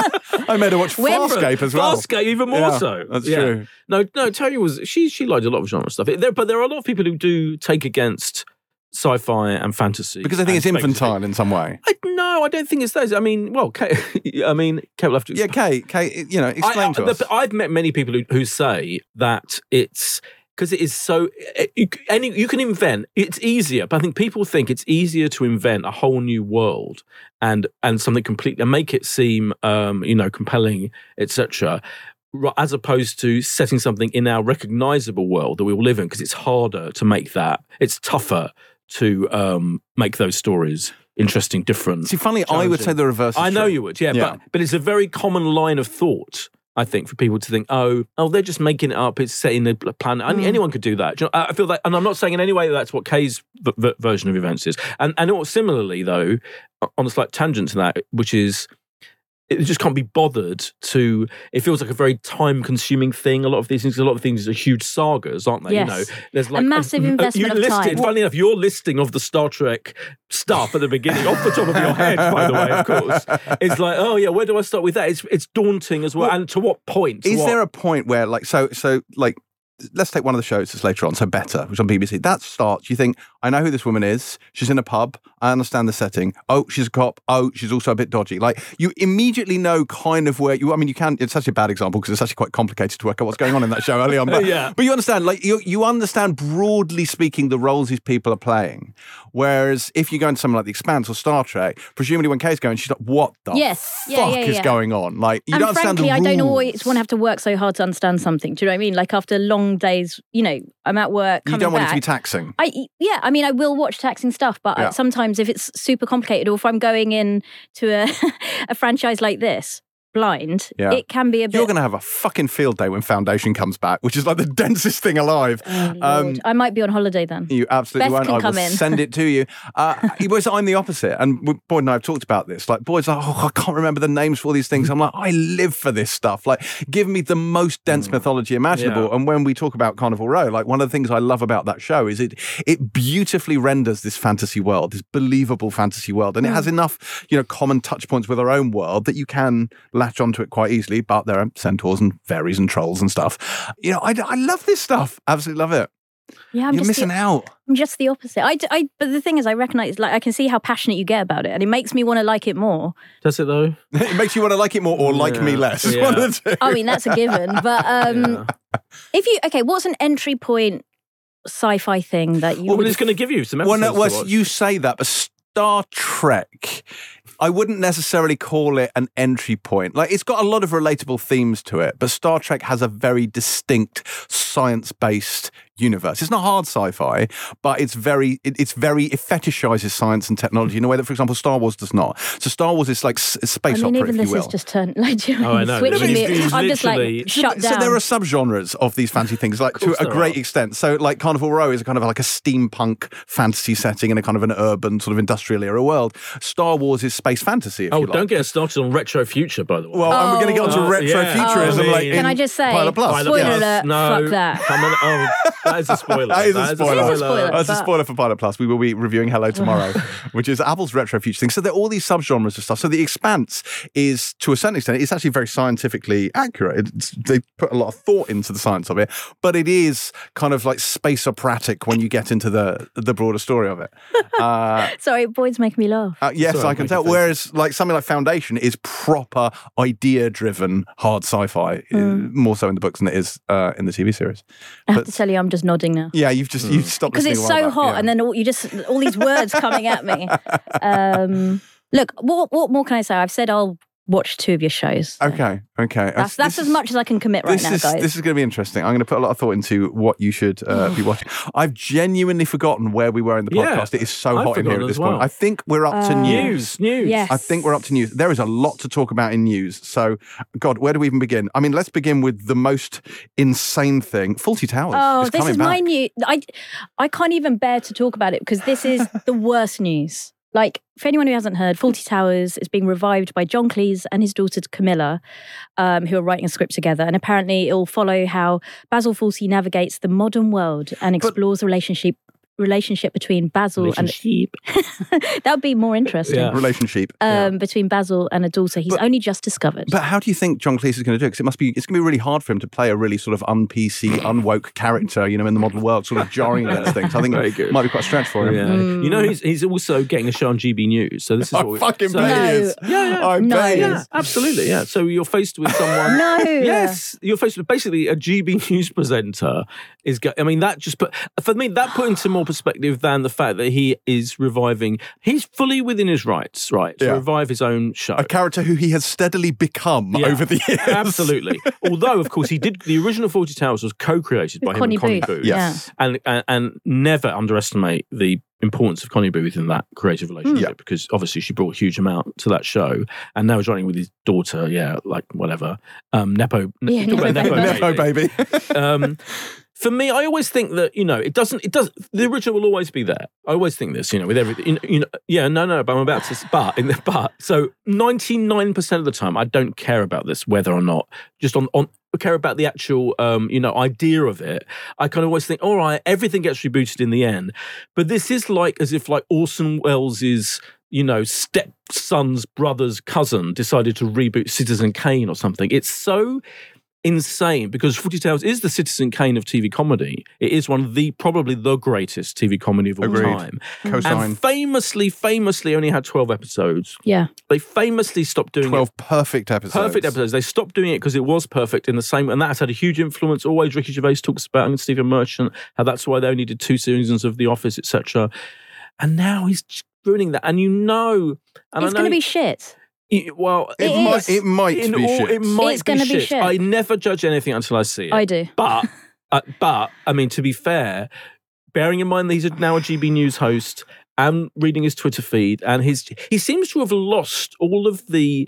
Speaker 1: I made her watch
Speaker 2: When-
Speaker 1: Farscape as well.
Speaker 3: Farscape even more
Speaker 1: Yeah,
Speaker 3: so.
Speaker 1: that's
Speaker 3: Yeah.
Speaker 1: true.
Speaker 3: No, no, Terry was she she liked a lot of genre stuff. There, but there are a lot of people who do take against sci-fi and fantasy
Speaker 1: Because I think it's
Speaker 3: and speculative.
Speaker 1: infantile in some way.
Speaker 3: I, no, I don't think it's those. I mean, well, Kate, I mean, Kate will have to.
Speaker 1: Yeah, Kate, Kate, you know, explain
Speaker 3: I,
Speaker 1: to
Speaker 3: I,
Speaker 1: us.
Speaker 3: the- I've met many people who, who say that it's because it is so. It, you, any you can invent. It's easier, but I think people think it's easier to invent a whole new world and and something completely and make it seem, um, you know, compelling, et cetera. As opposed to setting something in our recognizable world that we all live in, because it's harder to make that. It's tougher to um, make those stories interesting, different.
Speaker 1: See, funny, I would
Speaker 3: challenging.
Speaker 1: say the reverse. Is
Speaker 3: I know
Speaker 1: true.
Speaker 3: you would, yeah,
Speaker 1: Yeah.
Speaker 3: But, but it's a very common line of thought, I think, for people to think, oh, oh, they're just making it up. It's set in a planet. I mean, anyone could do that. Do you know, I feel like, and I'm not saying in any way that that's what Kay's v- v- version of events is. And and also similarly, though, on a slight tangent to that, which is, it just can't be bothered to. It feels like a very time-consuming thing. A lot of these things, a lot of things are huge sagas, aren't they?
Speaker 2: Yes.
Speaker 3: You know, there's like
Speaker 2: massive investment
Speaker 3: you
Speaker 2: of
Speaker 3: listed,
Speaker 2: time.
Speaker 3: Funny enough, your listing of the Star Trek stuff at the beginning, off the top of your head, by the way, of course, it's like, oh yeah, where do I start with that? It's it's daunting as well.
Speaker 1: Well,
Speaker 3: and to what point?
Speaker 1: Is
Speaker 3: What-
Speaker 1: there a point where, like, so, so, like, let's take one of the shows that's later on, so Better, which is on B B C. That starts, you think, I know who this woman is. She's in a pub. I understand the setting. Oh, she's a cop. Oh, she's also a bit dodgy. Like, you immediately know kind of where you, I mean, you can, it's such a bad example because it's actually quite complicated to work out what's going on in that show early on. But,
Speaker 3: Yeah.
Speaker 1: but you understand, like, you, you understand broadly speaking the roles these people are playing. Whereas if you go into something like The Expanse or Star Trek, presumably when Kay's going, she's like, what the
Speaker 2: Yes. Yeah,
Speaker 1: fuck
Speaker 2: yeah,
Speaker 1: is
Speaker 2: yeah.
Speaker 1: going on? Like, you
Speaker 2: and
Speaker 1: don't understand
Speaker 2: frankly,
Speaker 1: the
Speaker 2: I
Speaker 1: rules.
Speaker 2: don't always want to have to work so hard to understand something. Do you know what I mean? Like after long days, you know, I'm at work.
Speaker 1: You
Speaker 2: Coming
Speaker 1: don't want it
Speaker 2: back,
Speaker 1: to be taxing.
Speaker 2: I yeah, I mean, I will watch taxing stuff, but
Speaker 1: Yeah.
Speaker 2: sometimes if it's super complicated, or if I'm going in to a, a franchise like this, blind,
Speaker 1: Yeah.
Speaker 2: it can be a bit.
Speaker 1: You're going to have a fucking field day when Foundation comes back, which is like the densest thing alive.
Speaker 2: Oh,
Speaker 1: Um,
Speaker 2: Lord. I might be on holiday then.
Speaker 1: You absolutely
Speaker 2: Beth
Speaker 1: won't.
Speaker 2: can
Speaker 1: I
Speaker 2: come
Speaker 1: will
Speaker 2: in.
Speaker 1: send it to you. Uh, whereas I'm the opposite. And Boyd and I have talked about this. Like, Boyd's like, oh, I can't remember the names for all these things. I'm like, I live for this stuff. Like, give me the most dense mythology imaginable.
Speaker 3: Yeah.
Speaker 1: And when we talk about Carnival Row, like, one of the things I love about that show is it it beautifully renders this fantasy world, this believable fantasy world. And it has enough, you know, common touch points with our own world that you can latch onto it quite easily. But there are centaurs and fairies and trolls and stuff. You know, I, I love this stuff. Absolutely love it.
Speaker 2: Yeah, I'm
Speaker 1: You're
Speaker 2: just
Speaker 1: missing
Speaker 2: the,
Speaker 1: out.
Speaker 2: I'm just the opposite. I, d- I- but the thing is, I recognise, like, I can see how passionate you get about it, and it makes me want to like it more.
Speaker 3: Does it though?
Speaker 1: It makes you want to like it more or like me
Speaker 3: Yeah.
Speaker 1: less. It's
Speaker 3: Yeah.
Speaker 1: one of the two.
Speaker 2: I mean, that's a given. But um,
Speaker 3: Yeah.
Speaker 2: if you okay, what's an entry point sci-fi thing that you?
Speaker 3: Well,
Speaker 2: would
Speaker 3: it's going to give you some
Speaker 1: Well,
Speaker 3: episodes
Speaker 1: no, well,
Speaker 3: to watch.
Speaker 1: you say that, but Star Trek, I wouldn't necessarily call it an entry point. Like, it's got a lot of relatable themes to it, but Star Trek has a very distinct science-based universe. It's not hard sci-fi, but it's very, it, it's very, it fetishizes science and technology in a way that, for example, Star Wars does not. So Star Wars is like s- a
Speaker 2: I
Speaker 1: space
Speaker 2: mean,
Speaker 1: opera,
Speaker 2: even
Speaker 1: if you
Speaker 2: this
Speaker 1: will.
Speaker 2: is just turned like do you know
Speaker 3: Oh,
Speaker 2: what
Speaker 3: I know.
Speaker 2: switching
Speaker 3: No, but
Speaker 2: me.
Speaker 3: it's- it's
Speaker 2: I'm just like
Speaker 3: literally-
Speaker 2: shut
Speaker 1: so
Speaker 2: down.
Speaker 1: there are subgenres of these fantasy things, like to
Speaker 3: course
Speaker 1: a
Speaker 3: there
Speaker 1: great
Speaker 3: are.
Speaker 1: extent. So, like Carnival Row is a kind of like a steampunk fantasy setting in a kind of an urban sort of industrial era world. Star Wars is space fantasy. If
Speaker 3: Oh,
Speaker 1: you like.
Speaker 3: don't get us started on retro future, by the way.
Speaker 1: Well, and we're going to get onto
Speaker 3: Oh.
Speaker 1: retrofuturism.
Speaker 3: Oh, yeah.
Speaker 1: like,
Speaker 3: Can
Speaker 1: in
Speaker 2: I just say,
Speaker 1: Pilot Plus.
Speaker 3: Pilot
Speaker 2: spoiler
Speaker 3: Plus.
Speaker 2: alert,
Speaker 3: No,
Speaker 2: fuck that.
Speaker 3: Come on. Oh, that is a spoiler.
Speaker 1: That is a spoiler.
Speaker 2: It is a spoiler.
Speaker 1: That's a
Speaker 2: but-
Speaker 1: spoiler for Pilot Plus. We will be reviewing Hello Tomorrow, which is Apple's retro future thing. So there are all these subgenres of stuff. So The Expanse is, to a certain extent, it's actually very scientifically accurate. It's, they put a lot of thought into the science of it, but it is kind of like space operatic when you get into the the broader story of it. Uh,
Speaker 2: Sorry, Boyd's making me laugh.
Speaker 1: Uh, yes,
Speaker 3: Sorry,
Speaker 1: I can
Speaker 3: make
Speaker 1: tell.
Speaker 3: it fancy.
Speaker 1: Whereas, like something like Foundation is proper idea-driven hard sci-fi, uh, more so in the books than it is uh, in the T V series.
Speaker 2: I have
Speaker 1: but-
Speaker 2: to tell you, I'm just nodding now.
Speaker 1: Yeah, you've just you've stopped
Speaker 2: Because
Speaker 1: listening
Speaker 2: it's
Speaker 1: a while
Speaker 2: so
Speaker 1: back,
Speaker 2: hot,
Speaker 1: yeah.
Speaker 2: and then all, you just all these words coming at me. Um, look, what what more can I say? I've said I'll watch two of your shows. so
Speaker 1: Okay, okay.
Speaker 2: That's that's
Speaker 1: This
Speaker 2: as
Speaker 1: is-
Speaker 2: much as I can commit right
Speaker 1: This
Speaker 2: now,
Speaker 1: is
Speaker 2: guys.
Speaker 1: this is going to be interesting. I'm going to put a lot of thought into what you should uh, be watching. I've genuinely forgotten where we were in the
Speaker 3: Yeah,
Speaker 1: podcast. It is so
Speaker 3: I've
Speaker 1: hot in here
Speaker 3: forgotten
Speaker 1: at this
Speaker 3: as well.
Speaker 1: point. I think we're up to
Speaker 2: Uh,
Speaker 1: news.
Speaker 3: News, news.
Speaker 2: Yes.
Speaker 1: I think we're up to news. There is a lot to talk about in news. So, God, where do we even begin? I mean, let's begin with the most insane thing: Fawlty Towers.
Speaker 2: Oh,
Speaker 1: is
Speaker 2: this
Speaker 1: coming
Speaker 2: is my
Speaker 1: back.
Speaker 2: new. I I can't even bear to talk about it because this is the worst news. Like, for anyone who hasn't heard, Fawlty Towers is being revived by John Cleese and his daughter Camilla, um, who are writing a script together. And apparently, it'll follow how Basil Fawlty navigates the modern world and explores the relationship relationship between Basil
Speaker 3: Relationship.
Speaker 2: and that would be more interesting.
Speaker 3: Yeah.
Speaker 1: Relationship.
Speaker 2: Um, between Basil and a daughter he's
Speaker 1: But-
Speaker 2: only just discovered.
Speaker 1: But how do you think John Cleese is going to do it? Because it must be, it's going to be really hard for him to play a really sort of un-P C, unwoke character, you know, in the modern world, sort of jarring against things. I think
Speaker 3: Very
Speaker 1: it
Speaker 3: good.
Speaker 1: might be quite a stretch for him.
Speaker 3: Yeah.
Speaker 2: Mm.
Speaker 3: You know, he's he's also getting a show on G B News. So this is
Speaker 1: I
Speaker 3: what we,
Speaker 1: fucking
Speaker 3: so,
Speaker 1: bet he
Speaker 2: No.
Speaker 1: is.
Speaker 3: Yeah, yeah.
Speaker 1: I
Speaker 2: No.
Speaker 1: bet he
Speaker 3: Yeah,
Speaker 1: is.
Speaker 3: absolutely. Yeah. So you're faced with someone.
Speaker 2: No.
Speaker 3: Yes, you're faced with basically a G B News presenter. Is go- I mean that just put for me that put into more perspective than the fact that he is reviving. He's fully within his rights, right, to
Speaker 1: Yeah.
Speaker 3: revive his own show.
Speaker 1: A character who he has steadily become
Speaker 3: Yeah,
Speaker 1: over the years.
Speaker 3: Absolutely. Although, of course, he did. The original Fawlty Towers was co-created by
Speaker 2: With
Speaker 3: him
Speaker 2: Connie
Speaker 3: and Connie
Speaker 2: Booth.
Speaker 3: Booth.
Speaker 1: Yes.
Speaker 3: and, and and never underestimate the importance of Connie Booth in that creative relationship
Speaker 1: Yeah.
Speaker 3: because obviously she brought a huge amount to that show, and now he's running with his daughter. Yeah, like whatever. Um, Nepo.
Speaker 2: Yeah,
Speaker 3: talk about
Speaker 2: Nepo baby.
Speaker 1: Nepo baby.
Speaker 3: um, for me, I always think that you know it doesn't. It does. The original will always be there. I always think this. You know, with everything. You know, you know yeah, no, no. But I'm about to. But in the but. So ninety-nine percent of the time, I don't care about this whether or not. Just on on. care about the actual, um, you know, idea of it. I kind of always think, all right, everything gets rebooted in the end. But this is like as if like Orson Welles' you know, stepson's brother's cousin decided to reboot Citizen Kane or something. It's so insane because Fawlty Towers is the Citizen Kane of T V comedy. It is one of the, probably the greatest T V comedy of all
Speaker 1: Agreed.
Speaker 3: time.
Speaker 1: Cosign.
Speaker 3: And famously, famously only had twelve episodes.
Speaker 2: Yeah.
Speaker 3: They famously stopped doing it.
Speaker 1: twelve perfect episodes.
Speaker 3: Perfect episodes. They stopped doing it because it was perfect in the same, and that's had a huge influence. Always Ricky Gervais talks about, and Stephen Merchant, how that's why they only did two seasons of The Office, et cetera. And now he's ruining that. And you know, and
Speaker 2: It's
Speaker 3: I know
Speaker 2: going to be shit.
Speaker 3: it- well,
Speaker 1: It,
Speaker 2: It
Speaker 1: might,
Speaker 2: is.
Speaker 1: it might
Speaker 3: in
Speaker 1: be
Speaker 3: all-
Speaker 1: shit.
Speaker 3: It might
Speaker 2: It's
Speaker 3: be,
Speaker 2: gonna be
Speaker 3: shit.
Speaker 2: shit.
Speaker 3: I never judge anything until I see it.
Speaker 2: I do.
Speaker 3: But, uh, but I mean, to be fair, bearing in mind that he's now a G B News host and reading his Twitter feed, and his he seems to have lost all of the the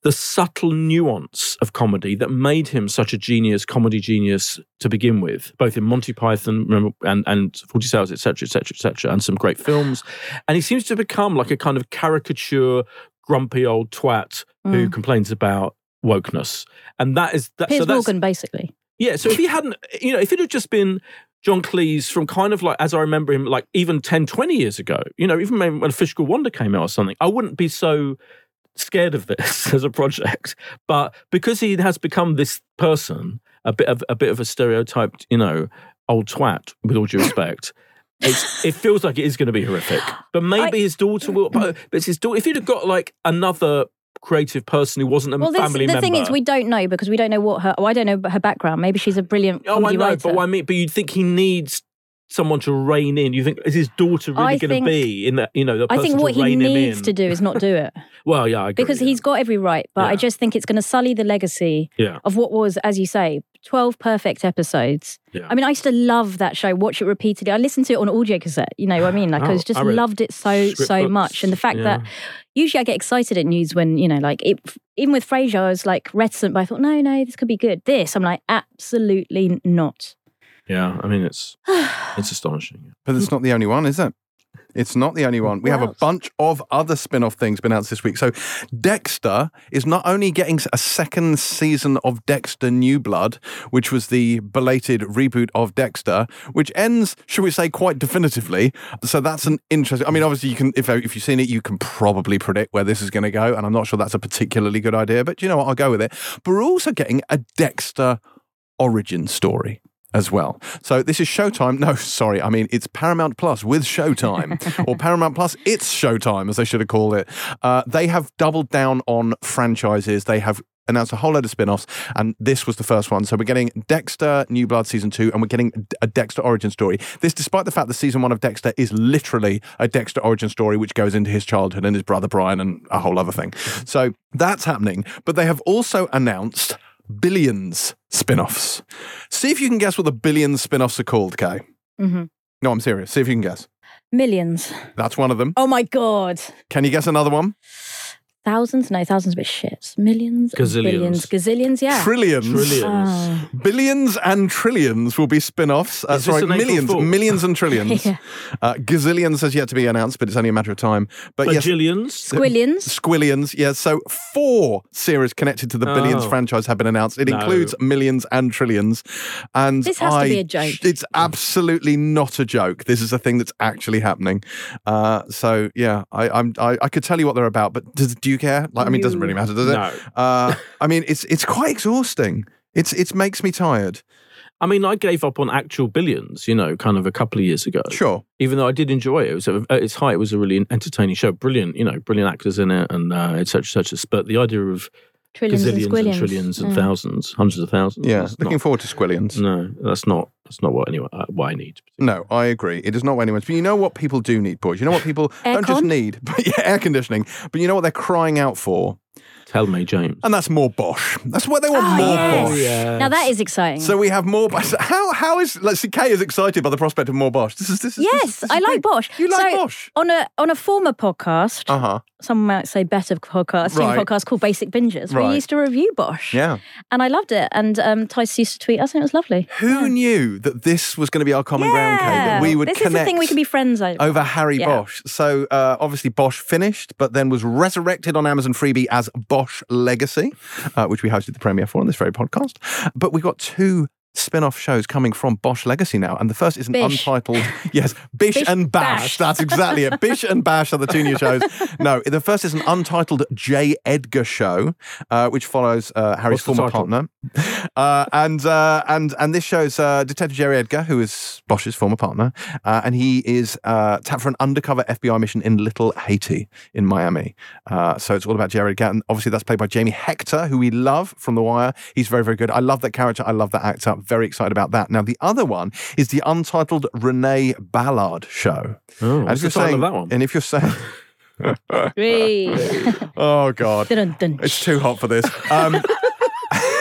Speaker 3: the subtle nuance of comedy that made him such a genius, comedy genius to begin with, both in Monty Python remember, and, and Forty Hours, et cetera, et cetera, et cetera, and some great films. And he seems to become like a kind of caricature, grumpy old twat mm. who complains about wokeness. And that is... That,
Speaker 2: Piers
Speaker 3: so that's,
Speaker 2: Morgan, basically.
Speaker 3: Yeah, so if he hadn't... You know, if it had just been John Cleese from kind of like, as I remember him, like even ten, twenty years ago, you know, even when Fish Called Wanda came out or something, I wouldn't be so... scared of this as a project, but because he has become this person, a bit of a bit of a stereotyped, you know, old twat, with all due respect, it's, it feels like it is going to be horrific. But maybe I, his daughter will. But it's his daughter. If you'd have got like another creative person who wasn't a
Speaker 2: well,
Speaker 3: family
Speaker 2: the
Speaker 3: member,
Speaker 2: thing is, we don't know because we don't know what her. Oh, I don't know her background. Maybe she's a brilliant.
Speaker 3: Oh, I know,
Speaker 2: writer.
Speaker 3: but I mean, but you'd think he needs someone to rein in. You think, is his daughter really going to be in that, you know, the person
Speaker 2: I think what
Speaker 3: to rein
Speaker 2: he
Speaker 3: him
Speaker 2: needs
Speaker 3: in?
Speaker 2: to do is not do it.
Speaker 3: Well, yeah, I agree.
Speaker 2: Because
Speaker 3: yeah.
Speaker 2: he's got every right, but
Speaker 3: yeah.
Speaker 2: I just think it's going to sully the legacy
Speaker 3: yeah.
Speaker 2: of what was, as you say, twelve perfect episodes.
Speaker 3: Yeah.
Speaker 2: I mean, I used to love that show, watch it repeatedly. I listened to it on audio cassette, you know what I mean? Like,
Speaker 3: oh,
Speaker 2: I was just
Speaker 3: I
Speaker 2: loved it so, so
Speaker 3: books.
Speaker 2: much. And the fact
Speaker 3: yeah.
Speaker 2: that usually I get excited at news when, you know, like, it, even with Frasier, I was like reticent, but I thought, no, no, this could be good. This, I'm like, absolutely not.
Speaker 3: Yeah, I mean, it's it's astonishing.
Speaker 1: But it's not the only one, is it? It's not the only one. We
Speaker 2: What
Speaker 1: have a
Speaker 2: else?
Speaker 1: bunch of other spin-off things been announced this week. So Dexter is not only getting a second season of Dexter New Blood, which was the belated reboot of Dexter, which ends, should we say, quite definitively. So that's an interesting... I mean, obviously, you can if, if you've seen it, you can probably predict where this is going to go, and I'm not sure that's a particularly good idea, but you know what? I'll go with it. But we're also getting a Dexter origin story as well. So this is Showtime. No, sorry. I mean, it's Paramount Plus with Showtime, or Paramount Plus, it's Showtime, as they should have called it. Uh, they have doubled down on franchises. They have announced a whole load of spin-offs, and this was the first one. So we're getting Dexter New Blood Season two, and we're getting a Dexter origin story. This despite the fact that Season one of Dexter is literally a Dexter origin story, which goes into his childhood and his brother Brian and a whole other thing. So that's happening. But they have also announced Billions spin-offs. See if you can guess what the Billions spin-offs are called, Kay.
Speaker 2: Mm-hmm.
Speaker 1: No, I'm serious. See if you can guess.
Speaker 2: Millions.
Speaker 1: That's one of them.
Speaker 2: Oh my God.
Speaker 1: Can you guess another one?
Speaker 2: Thousands? No, thousands a bit shit. Millions?
Speaker 3: Gazillions.
Speaker 2: Billions. Gazillions, yeah.
Speaker 1: Trillions.
Speaker 3: Trillions.
Speaker 2: Oh.
Speaker 1: Billions and trillions will be spin-offs. Uh,
Speaker 3: Is this
Speaker 1: sorry,
Speaker 3: an April
Speaker 1: millions,
Speaker 3: Fool?
Speaker 1: millions and trillions.
Speaker 2: Yeah.
Speaker 1: uh, gazillions has yet to be announced, but it's only a matter of time. But yes,
Speaker 3: Bajillions.
Speaker 2: Squillions.
Speaker 1: Squillions, yes. So four series connected to the Billions
Speaker 3: Oh.
Speaker 1: franchise have been announced. It
Speaker 3: No.
Speaker 1: includes millions and trillions. And
Speaker 2: This has to
Speaker 1: I-
Speaker 2: be a joke.
Speaker 1: It's absolutely not a joke. This is a thing that's actually happening. Uh, so yeah, I, I'm I, I could tell you what they're about, but does, do you care? Like, I mean, it doesn't really matter, does it?
Speaker 3: No.
Speaker 1: Uh, I mean, it's it's quite exhausting. It's it makes me tired.
Speaker 3: I mean, I gave up on actual Billions, you know, kind of a couple of years ago.
Speaker 1: Sure.
Speaker 3: Even though I did enjoy it. It was a, at its height, it was a really entertaining show. Brilliant, you know, brilliant actors in it and uh, et cetera, et cetera. But the idea of
Speaker 2: Trillions and
Speaker 3: gazillions and,
Speaker 2: squillions.
Speaker 3: trillions and
Speaker 2: Yeah.
Speaker 3: thousands, hundreds of thousands.
Speaker 1: Yeah.
Speaker 3: is
Speaker 1: Looking
Speaker 3: not-
Speaker 1: forward to Squillions.
Speaker 3: No, that's not that's not what anyone uh, what I need.
Speaker 1: No, I agree. It is not what anyone's. But you know what people do need, boys? You know what people don't just
Speaker 2: Aircon?
Speaker 1: need? But yeah, air conditioning. But you know what they're crying out for?
Speaker 3: Tell me, James.
Speaker 1: And that's more Bosch. That's what they want,
Speaker 2: Oh,
Speaker 1: more
Speaker 2: yes.
Speaker 1: Bosch.
Speaker 3: yeah.
Speaker 2: Now that is exciting.
Speaker 1: So we have more Bosch. How, how is, let's see, Kay is excited by the prospect of more Bosch. This is, this is,
Speaker 2: yes,
Speaker 1: this is, this is
Speaker 2: I like
Speaker 1: big.
Speaker 2: Bosch.
Speaker 1: You like
Speaker 2: So,
Speaker 1: Bosch?
Speaker 2: On a on a former podcast,
Speaker 1: Uh-huh.
Speaker 2: some might say better podcast,
Speaker 1: Right.
Speaker 2: a podcast called Basic Bingers.
Speaker 1: Right.
Speaker 2: We used to review Bosch.
Speaker 1: Yeah.
Speaker 2: And I loved it. And um, Tice used to tweet us and it was lovely.
Speaker 1: Who
Speaker 2: Yeah.
Speaker 1: knew that this was going to be our common ground, Kay? That we would
Speaker 2: this
Speaker 1: connect
Speaker 2: is the thing we can be friends over.
Speaker 1: over Harry
Speaker 2: Yeah.
Speaker 1: Bosch. So uh, obviously Bosch finished, but then was resurrected on Amazon Freebie as Bosch Legacy, uh, which we hosted the premiere for on this very podcast. But we've got two spin-off shows coming from Bosch Legacy now, and the first is an
Speaker 2: Bish.
Speaker 1: untitled yes Bish,
Speaker 2: Bish
Speaker 1: and Bash.
Speaker 2: Bash.
Speaker 1: That's exactly it. Bish and Bash are the two new shows. No, the first is an untitled J. Edgar show, uh, which follows uh, Harry's
Speaker 3: What's the
Speaker 1: former
Speaker 3: title?
Speaker 1: partner, uh, and uh, and and this shows uh, Detective Jerry Edgar, who is Bosch's former partner, uh, and he is uh, tapped for an undercover F B I mission in Little Haiti in Miami. Uh, so it's all about Jerry Edgar, and obviously that's played by Jamie Hector, who we love from The Wire. He's very, very good. I love that character. I love that actor. Very excited about that. Now, the other one is the untitled Renee Ballard show.
Speaker 3: Oh,
Speaker 1: And
Speaker 3: what's
Speaker 1: if
Speaker 3: the
Speaker 1: you're
Speaker 3: title
Speaker 1: saying,
Speaker 3: of that one?
Speaker 1: and if you're saying,
Speaker 2: Whee!
Speaker 1: oh God,
Speaker 2: Dun, dun.
Speaker 1: it's too hot for this. Um,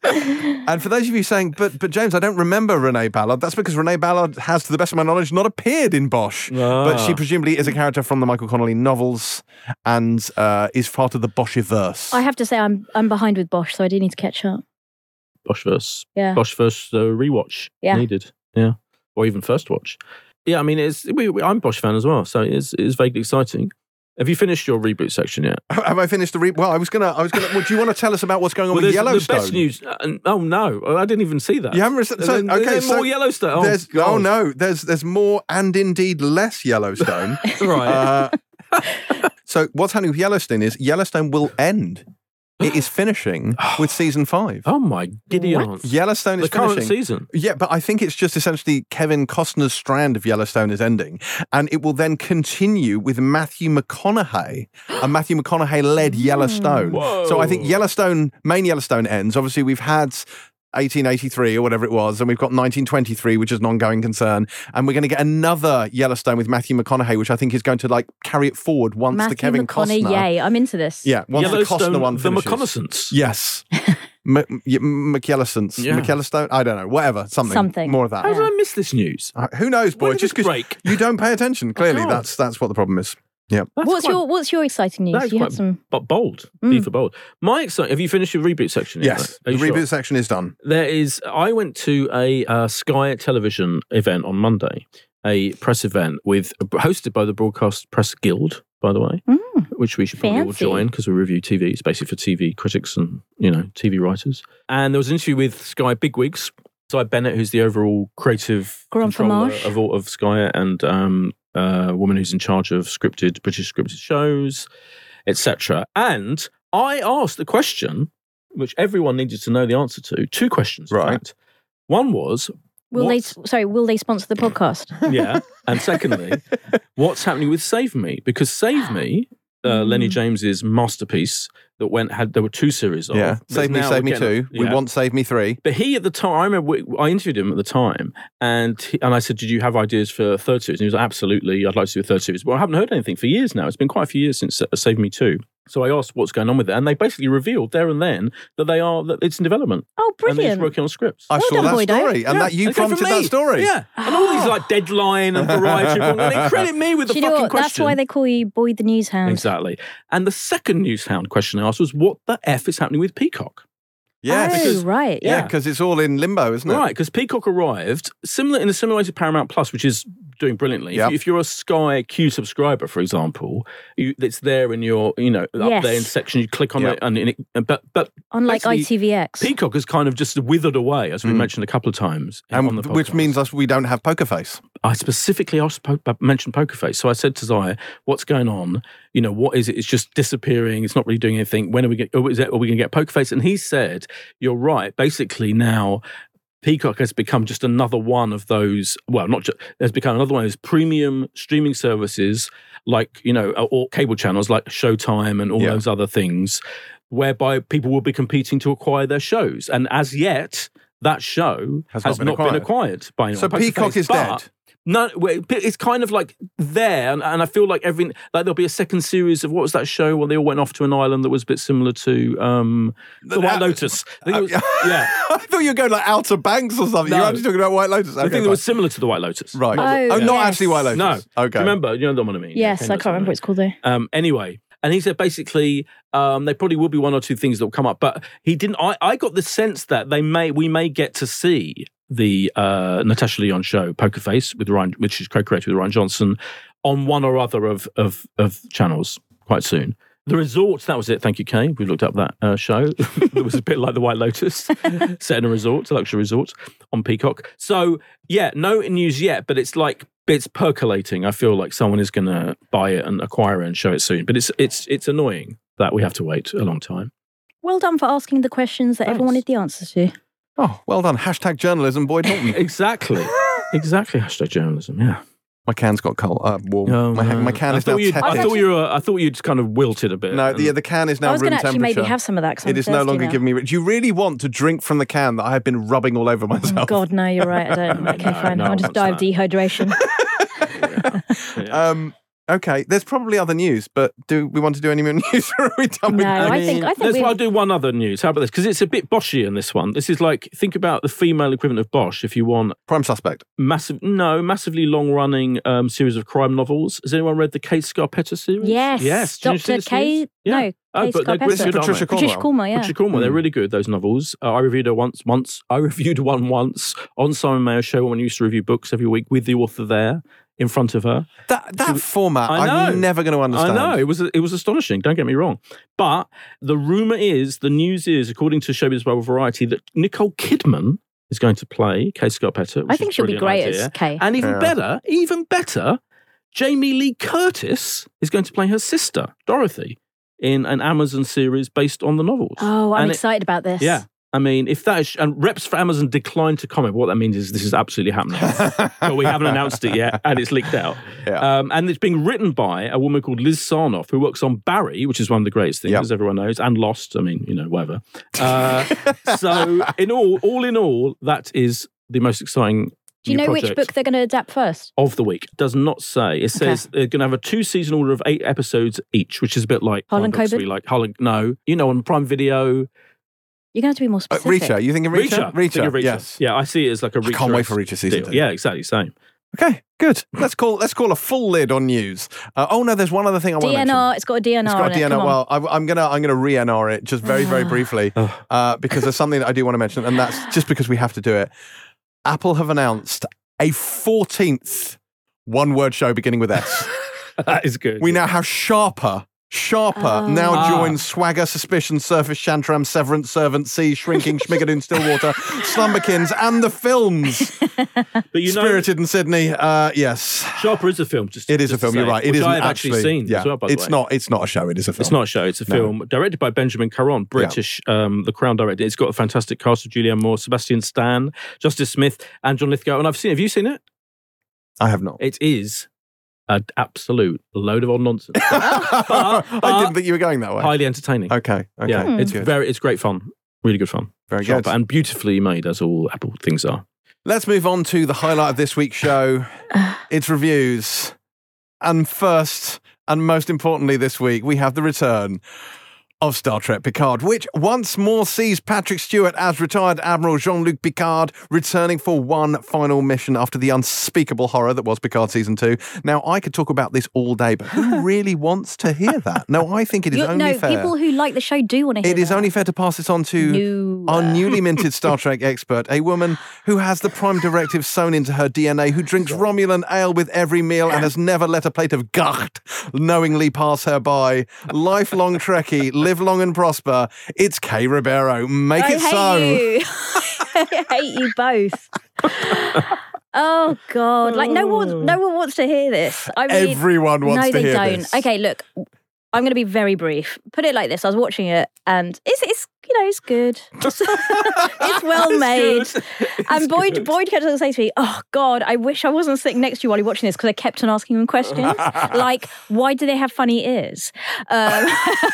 Speaker 1: And for those of you saying, but but James, I don't remember Renee Ballard, that's because Renee Ballard has, to the best of my knowledge, not appeared in Bosch.
Speaker 3: Ah.
Speaker 1: But she presumably is a character from the Michael Connolly novels and uh, is part of the Boschiverse.
Speaker 2: I have to say, I'm I'm behind with Bosch, so I do need to catch up.
Speaker 3: Boschverse.
Speaker 2: Yeah.
Speaker 3: Boschverse uh, rewatch
Speaker 2: Yeah.
Speaker 3: needed. Yeah. Or even first watch. Yeah, I mean, it's we, we, I'm a Bosch fan as well, so it's, it's vaguely exciting. Have you finished your reboot section yet?
Speaker 1: Have I finished the re- well? I was gonna. I was gonna. Well, do you want to tell us about what's going on
Speaker 3: Well,
Speaker 1: with
Speaker 3: there's
Speaker 1: Yellowstone?
Speaker 3: the best news. Uh, oh no, I didn't even see that.
Speaker 1: You haven't. Re- so,
Speaker 3: There's-
Speaker 1: okay,
Speaker 3: there's
Speaker 1: so
Speaker 3: more Yellowstone. Oh,
Speaker 1: there's.
Speaker 3: God.
Speaker 1: Oh no, there's there's more and indeed less Yellowstone.
Speaker 3: Right.
Speaker 1: Uh, so what's happening with Yellowstone is Yellowstone will end. It is finishing with season five.
Speaker 3: Oh my giddy
Speaker 2: What?
Speaker 3: aunt.
Speaker 1: Yellowstone is
Speaker 3: The current
Speaker 1: finishing.
Speaker 3: season.
Speaker 1: Yeah, but I think it's just essentially Kevin Costner's strand of Yellowstone is ending, and it will then continue with Matthew McConaughey, a Matthew McConaughey-led Yellowstone.
Speaker 3: Whoa.
Speaker 1: So I think Yellowstone, main Yellowstone ends. Obviously, we've had eighteen eighty-three or whatever it was, and we've got nineteen twenty-three, which is an ongoing concern, and we're going to get another Yellowstone with Matthew McConaughey, which I think is going to like carry it forward once
Speaker 2: Matthew
Speaker 1: the Kevin
Speaker 2: McConaughey,
Speaker 1: Costner.
Speaker 2: yay, I'm into this.
Speaker 1: Yeah, once the
Speaker 3: Yellowstone,
Speaker 1: Costner one
Speaker 3: the
Speaker 1: finishes.
Speaker 3: reconnaissance.
Speaker 1: Yes. M- y- McYellowstones.
Speaker 3: Yeah.
Speaker 1: McYellowstone? I don't know. Whatever. Something.
Speaker 2: Something.
Speaker 1: More of that.
Speaker 3: How did I miss this news?
Speaker 1: Uh, who knows, boy?
Speaker 3: When did
Speaker 1: Just
Speaker 3: this
Speaker 1: because
Speaker 3: break?
Speaker 1: you don't pay attention. Clearly,
Speaker 3: God.
Speaker 1: that's that's what the problem is. Yeah.
Speaker 3: That's
Speaker 2: What's
Speaker 3: quite-
Speaker 2: your What's your exciting news?
Speaker 3: That is
Speaker 2: You
Speaker 3: quite
Speaker 2: had some.
Speaker 3: But bold, B for bold. My exciting. Have you finished your reboot section yet?
Speaker 1: Yes.
Speaker 3: Are
Speaker 1: The
Speaker 3: you
Speaker 1: reboot
Speaker 3: sure?
Speaker 1: section is done.
Speaker 3: There is. I went to a uh, Sky Television event on Monday, a press event with hosted by the Broadcast Press Guild, by the way,
Speaker 2: Mm,
Speaker 3: which we should probably all
Speaker 2: fancy.
Speaker 3: join because we review T V. It's basically for T V critics and you know T V writers. And there was an interview with Sky bigwigs. Cy Bennett, who's the overall creative
Speaker 2: Grand
Speaker 3: controller
Speaker 2: fromage.
Speaker 3: of all of Sky, and um, a woman who's in charge of scripted British scripted shows, et cetera. And I asked a question which everyone needed to know the answer to. Two questions, in
Speaker 1: Right.
Speaker 3: fact. One was,
Speaker 2: Will
Speaker 3: what's-
Speaker 2: they? Sorry, will they sponsor the podcast?
Speaker 3: yeah, and secondly, what's happening with Save Me? Because Save Me, uh, Lenny James's masterpiece that went had there were two series of.
Speaker 1: Yeah.
Speaker 3: but
Speaker 1: Save Me,
Speaker 3: now
Speaker 1: Save Me
Speaker 3: again-
Speaker 1: Two. We
Speaker 3: yeah.
Speaker 1: want Save Me Three.
Speaker 3: But he at the time, I remember we, I interviewed him at the time, and he, and I said, "Did you have ideas for a third series?" And he was like, "Absolutely, I'd like to do a third series." Well, I haven't heard anything for years now. It's been quite a few years since uh, Save Me Two. So I asked what's going on with it, and they basically revealed there and then that they are that it's in development
Speaker 2: Oh,
Speaker 3: and they're
Speaker 2: brilliant!
Speaker 3: working on scripts.
Speaker 1: I
Speaker 2: Well
Speaker 1: saw
Speaker 2: done,
Speaker 1: that
Speaker 2: Boydo.
Speaker 1: story, and
Speaker 3: Yeah,
Speaker 1: that you
Speaker 3: it came from
Speaker 1: prompted that
Speaker 3: me.
Speaker 1: story.
Speaker 3: Yeah, and all these like Deadline and Variety, and they credit me with the
Speaker 2: Do you know
Speaker 3: fucking
Speaker 2: what?
Speaker 3: question.
Speaker 2: That's why they call you Boyd the News Hound.
Speaker 3: Exactly. And the second news hound question I asked was, what the F is happening with Peacock?
Speaker 1: Yes.
Speaker 2: Oh,
Speaker 3: because-
Speaker 2: right.
Speaker 1: Yeah,
Speaker 2: Yeah.
Speaker 1: because it's all in limbo, isn't it?
Speaker 3: Right, because Peacock arrived similar in a similar way to Paramount Plus, which is doing brilliantly.
Speaker 1: Yep.
Speaker 3: If, if you're a Sky Q subscriber, for example, you, it's there in your, you know, up
Speaker 2: Yes.
Speaker 3: there in section. You click on
Speaker 1: Yep.
Speaker 3: it, and, and it, but but
Speaker 2: Unlike
Speaker 3: basically,
Speaker 2: I T V X.
Speaker 3: Peacock has kind of just withered away, as we
Speaker 1: Mm.
Speaker 3: mentioned a couple of times,
Speaker 1: And
Speaker 3: on the
Speaker 1: which
Speaker 3: podcast.
Speaker 1: means us we don't have Poker Face.
Speaker 3: I specifically asked, po- mentioned Poker Face. So I said to Zaya, what's going on? You know, what is it? It's just disappearing. It's not really doing anything. When are we, get, oh, is it, are we going to get Poker Face? And he said, you're right. Basically now, Peacock has become just another one of those, well, not just, has become another one of those premium streaming services like, you know, or cable channels like Showtime and all
Speaker 1: Yeah.
Speaker 3: those other things, whereby people will be competing to acquire their shows. And as yet, that show
Speaker 1: Has
Speaker 3: has,
Speaker 1: not
Speaker 3: not,
Speaker 1: been
Speaker 3: been,
Speaker 1: acquired.
Speaker 3: acquired by anyone.
Speaker 1: So
Speaker 3: Poker
Speaker 1: Peacock
Speaker 3: Face.
Speaker 1: is
Speaker 3: But-
Speaker 1: dead.
Speaker 3: No, well, it's kind of like there, and, and I feel like every like there'll be a second series of what was that show where they all went off to an island that was a bit similar to um, the White Lotus. I think it was, yeah,
Speaker 1: I thought you were going like Outer Banks or something.
Speaker 3: No.
Speaker 1: You're actually talking about White Lotus.
Speaker 3: I
Speaker 1: Okay,
Speaker 3: think it
Speaker 1: fine.
Speaker 3: was similar to the White Lotus.
Speaker 1: right.
Speaker 2: Oh,
Speaker 1: Oh, not
Speaker 2: yes.
Speaker 1: actually White Lotus.
Speaker 3: No,
Speaker 1: Okay.
Speaker 3: Do you remember? You know what I mean?
Speaker 2: Yes,
Speaker 3: Yeah,
Speaker 2: I can't remember what it's called though.
Speaker 3: Um, anyway, and he said basically um, there probably will be one or two things that will come up, but he didn't. I, I got the sense that they may we may get to see the uh, Natasha Lyonne show Poker Face with Ryan, which is co-created with Ryan Johnson, on one or other of of, of channels quite soon. The Resort, that was it. Thank you, Kay. We looked up that uh, show. It was a bit like The White Lotus, set in a resort, a luxury resort on Peacock. So, yeah, no news yet, but it's like, it's percolating. I feel like someone is going to buy it and acquire it and show it soon. But it's it's it's annoying that we have to wait a long time.
Speaker 2: Well done for asking the questions that everyone
Speaker 3: Thanks.
Speaker 2: wanted the answers to.
Speaker 1: Oh, well done. Hashtag journalism, Boyd Norton.
Speaker 3: Exactly. Exactly. Hashtag journalism, yeah.
Speaker 1: My can's got cold, uh, warm.
Speaker 3: Oh,
Speaker 1: my,
Speaker 3: no.
Speaker 1: my can
Speaker 3: I
Speaker 1: is now
Speaker 3: thought you'd-
Speaker 1: tepid.
Speaker 3: I thought you were. I thought you'd kind of wilted a bit.
Speaker 1: No,
Speaker 3: and-
Speaker 1: the, the can is now
Speaker 2: I was
Speaker 1: room
Speaker 2: going to actually
Speaker 1: temperature.
Speaker 2: maybe have some of that. 'cause
Speaker 1: It
Speaker 2: I'm
Speaker 1: is no
Speaker 2: thirsty
Speaker 1: longer
Speaker 2: now.
Speaker 1: giving me... Do you really want to drink from the can that I have been rubbing all over myself?
Speaker 2: Oh, God, no, you're right. I don't.
Speaker 3: No,
Speaker 2: Okay,
Speaker 3: no,
Speaker 2: fine.
Speaker 3: no
Speaker 2: I'll
Speaker 3: one
Speaker 2: just
Speaker 3: wants
Speaker 2: die of
Speaker 3: that.
Speaker 2: dehydration.
Speaker 3: Yeah.
Speaker 1: Um, Okay, there's probably other news, but do we want to do any more news, or are we done with
Speaker 2: No,
Speaker 1: that?
Speaker 2: I think- I think
Speaker 3: Let's
Speaker 2: we've-
Speaker 3: I'll do one other news. How about this? Because it's a bit Boschian, this one. This is like, think about the female equivalent of Bosch if you want
Speaker 1: Prime Suspect.
Speaker 3: massive, no, massively long-running um, series of crime novels. Has anyone read the Kate Scarpetta series?
Speaker 2: Yes.
Speaker 3: Yes. Did you see
Speaker 2: Doctor
Speaker 3: this
Speaker 2: K.
Speaker 3: news? Yeah.
Speaker 2: No.
Speaker 3: Oh,
Speaker 2: Kay
Speaker 3: but they're
Speaker 2: Scarpetta.
Speaker 3: good, aren't
Speaker 1: Patricia
Speaker 3: they?
Speaker 1: Cornwell.
Speaker 2: Patricia Cornwell, yeah.
Speaker 3: Patricia Cornwell, they're
Speaker 1: Mm.
Speaker 3: really good, those novels. Uh, I reviewed her once. Once I reviewed one once on Simon Mayo's show when we used to review books every week with the author there in front of her.
Speaker 1: That that format,
Speaker 3: I know.
Speaker 1: I'm never going to understand.
Speaker 3: I know it was it was astonishing. Don't get me wrong, but the rumor is, the news is, according to Showbiz Bible Variety, that Nicole Kidman is going to play Kay Scarpetta.
Speaker 2: I
Speaker 3: which
Speaker 2: think
Speaker 3: is a
Speaker 2: she'll be
Speaker 3: brilliant
Speaker 2: great
Speaker 3: idea.
Speaker 2: as Kay.
Speaker 3: And even
Speaker 1: Yeah.
Speaker 3: better, even better, Jamie Lee Curtis is going to play her sister Dorothy in an Amazon series based on the novels.
Speaker 2: Oh, I'm
Speaker 3: And it-
Speaker 2: excited about this.
Speaker 3: Yeah. I mean, if that is, and reps for Amazon declined to comment, what that means is this is absolutely happening. But we haven't announced it yet, and it's leaked out.
Speaker 1: Yeah.
Speaker 3: Um, and it's being written by a woman called Liz Sarnoff, who works on Barry, which is one of the greatest things,
Speaker 1: Yep.
Speaker 3: as everyone knows, and Lost. I mean, you know, whatever. Uh, so, in all, all in all, that is the most exciting
Speaker 2: Do you
Speaker 3: new
Speaker 2: know which
Speaker 3: project
Speaker 2: book they're going to adapt first?
Speaker 3: of the week. It does not say. It says they're going to have a two-season order of eight episodes each, which is a bit like
Speaker 2: Harlan
Speaker 3: comic books
Speaker 2: Coben?
Speaker 3: we like Harlan. No, you know, on Prime Video.
Speaker 2: You're going to have to be more
Speaker 1: Uh,
Speaker 2: specific.
Speaker 1: Reacher, you thinking Reacher?
Speaker 3: Reacher. Think of Reacher.
Speaker 1: Yes.
Speaker 3: Yeah, I see it as like a
Speaker 1: I
Speaker 3: Reacher.
Speaker 1: can't wait for Reacher season
Speaker 3: deal.
Speaker 1: two.
Speaker 3: Yeah, exactly. Same.
Speaker 1: Okay, good. Let's call let's call a full lid on news. Uh, oh no, there's one other thing I want to mention.
Speaker 2: D N R, it's got a D N R
Speaker 1: It's got
Speaker 2: on
Speaker 1: a D N R.
Speaker 2: it. Come on.
Speaker 1: Well, I, I'm gonna I'm gonna re-N R it just very very briefly uh, because there's something that I do want to mention, and that's just because we have to do it. Apple have announced a fourteenth one-word show beginning with S.
Speaker 3: That is good.
Speaker 1: We now have Sharper. Sharper
Speaker 2: Oh.
Speaker 1: now
Speaker 3: Ah.
Speaker 1: joins Swagger, Suspicion, Surface, Shantram, Severance, Servant, Sea, Shrinking, Schmigadoon, Stillwater, Slumberkins, and the films.
Speaker 3: but you know,
Speaker 1: Spirited in Sydney. Uh, yes,
Speaker 3: Sharper is a film. Just
Speaker 1: it is
Speaker 3: just
Speaker 1: a film.
Speaker 3: to
Speaker 1: You're
Speaker 3: say,
Speaker 1: right. It
Speaker 3: which
Speaker 1: isn't
Speaker 3: I have
Speaker 1: actually
Speaker 3: actually seen
Speaker 1: Yeah,
Speaker 3: as well. By the
Speaker 1: it's
Speaker 3: way.
Speaker 1: not. It's not a show. It is a film.
Speaker 3: It's not a show. It's a
Speaker 1: No.
Speaker 3: film directed by Benjamin Caron, British, um, the Crown director. It's got a fantastic cast of Julianne Moore, Sebastian Stan, Justice Smith, and John Lithgow. And I've seen. Have you seen it?
Speaker 1: I have not.
Speaker 3: It is an absolute load of old nonsense.
Speaker 1: I didn't think you were going that way.
Speaker 3: Highly entertaining.
Speaker 1: Okay. Okay.
Speaker 3: Yeah, it's
Speaker 1: good.
Speaker 3: very, it's great fun. Really good fun.
Speaker 1: Very
Speaker 3: Sharper,
Speaker 1: good.
Speaker 3: and beautifully made, as all Apple things are.
Speaker 1: Let's move on to the highlight of this week's show. It's reviews. And first, and most importantly this week, we have the return of Star Trek Picard, which once more sees Patrick Stewart as retired Admiral Jean-Luc Picard returning for one final mission after the unspeakable horror that was Picard Season two. Now, I could talk about this all day, but who really wants to hear that? No, I think it is
Speaker 2: You-
Speaker 1: only
Speaker 2: no,
Speaker 1: fair.
Speaker 2: people who like the show do want to hear
Speaker 1: It is
Speaker 2: that.
Speaker 1: only fair to pass this on to
Speaker 2: No.
Speaker 1: our newly minted Star Trek expert, a woman who has the Prime Directive sewn into her D N A, who drinks Romulan ale with every meal and has never let a plate of gart knowingly pass her by. Lifelong Trekkie, live long and prosper. It's Kay Ribeiro. Make
Speaker 2: I
Speaker 1: it
Speaker 2: hate
Speaker 1: so.
Speaker 2: you. I hate you both. Oh God! Like no one, no one wants to hear this. I mean,
Speaker 1: Everyone wants
Speaker 2: no,
Speaker 1: to
Speaker 2: they
Speaker 1: hear
Speaker 2: don't.
Speaker 1: this.
Speaker 2: Okay, look, I'm going to be very brief. Put it like this: I was watching it, and it's it's you know it's good. It's well made. And Boyd Boyd kept on saying to me, "Oh God, I wish I wasn't sitting next to you while you're watching this because I kept on asking him questions like, why do they have funny ears?" Um,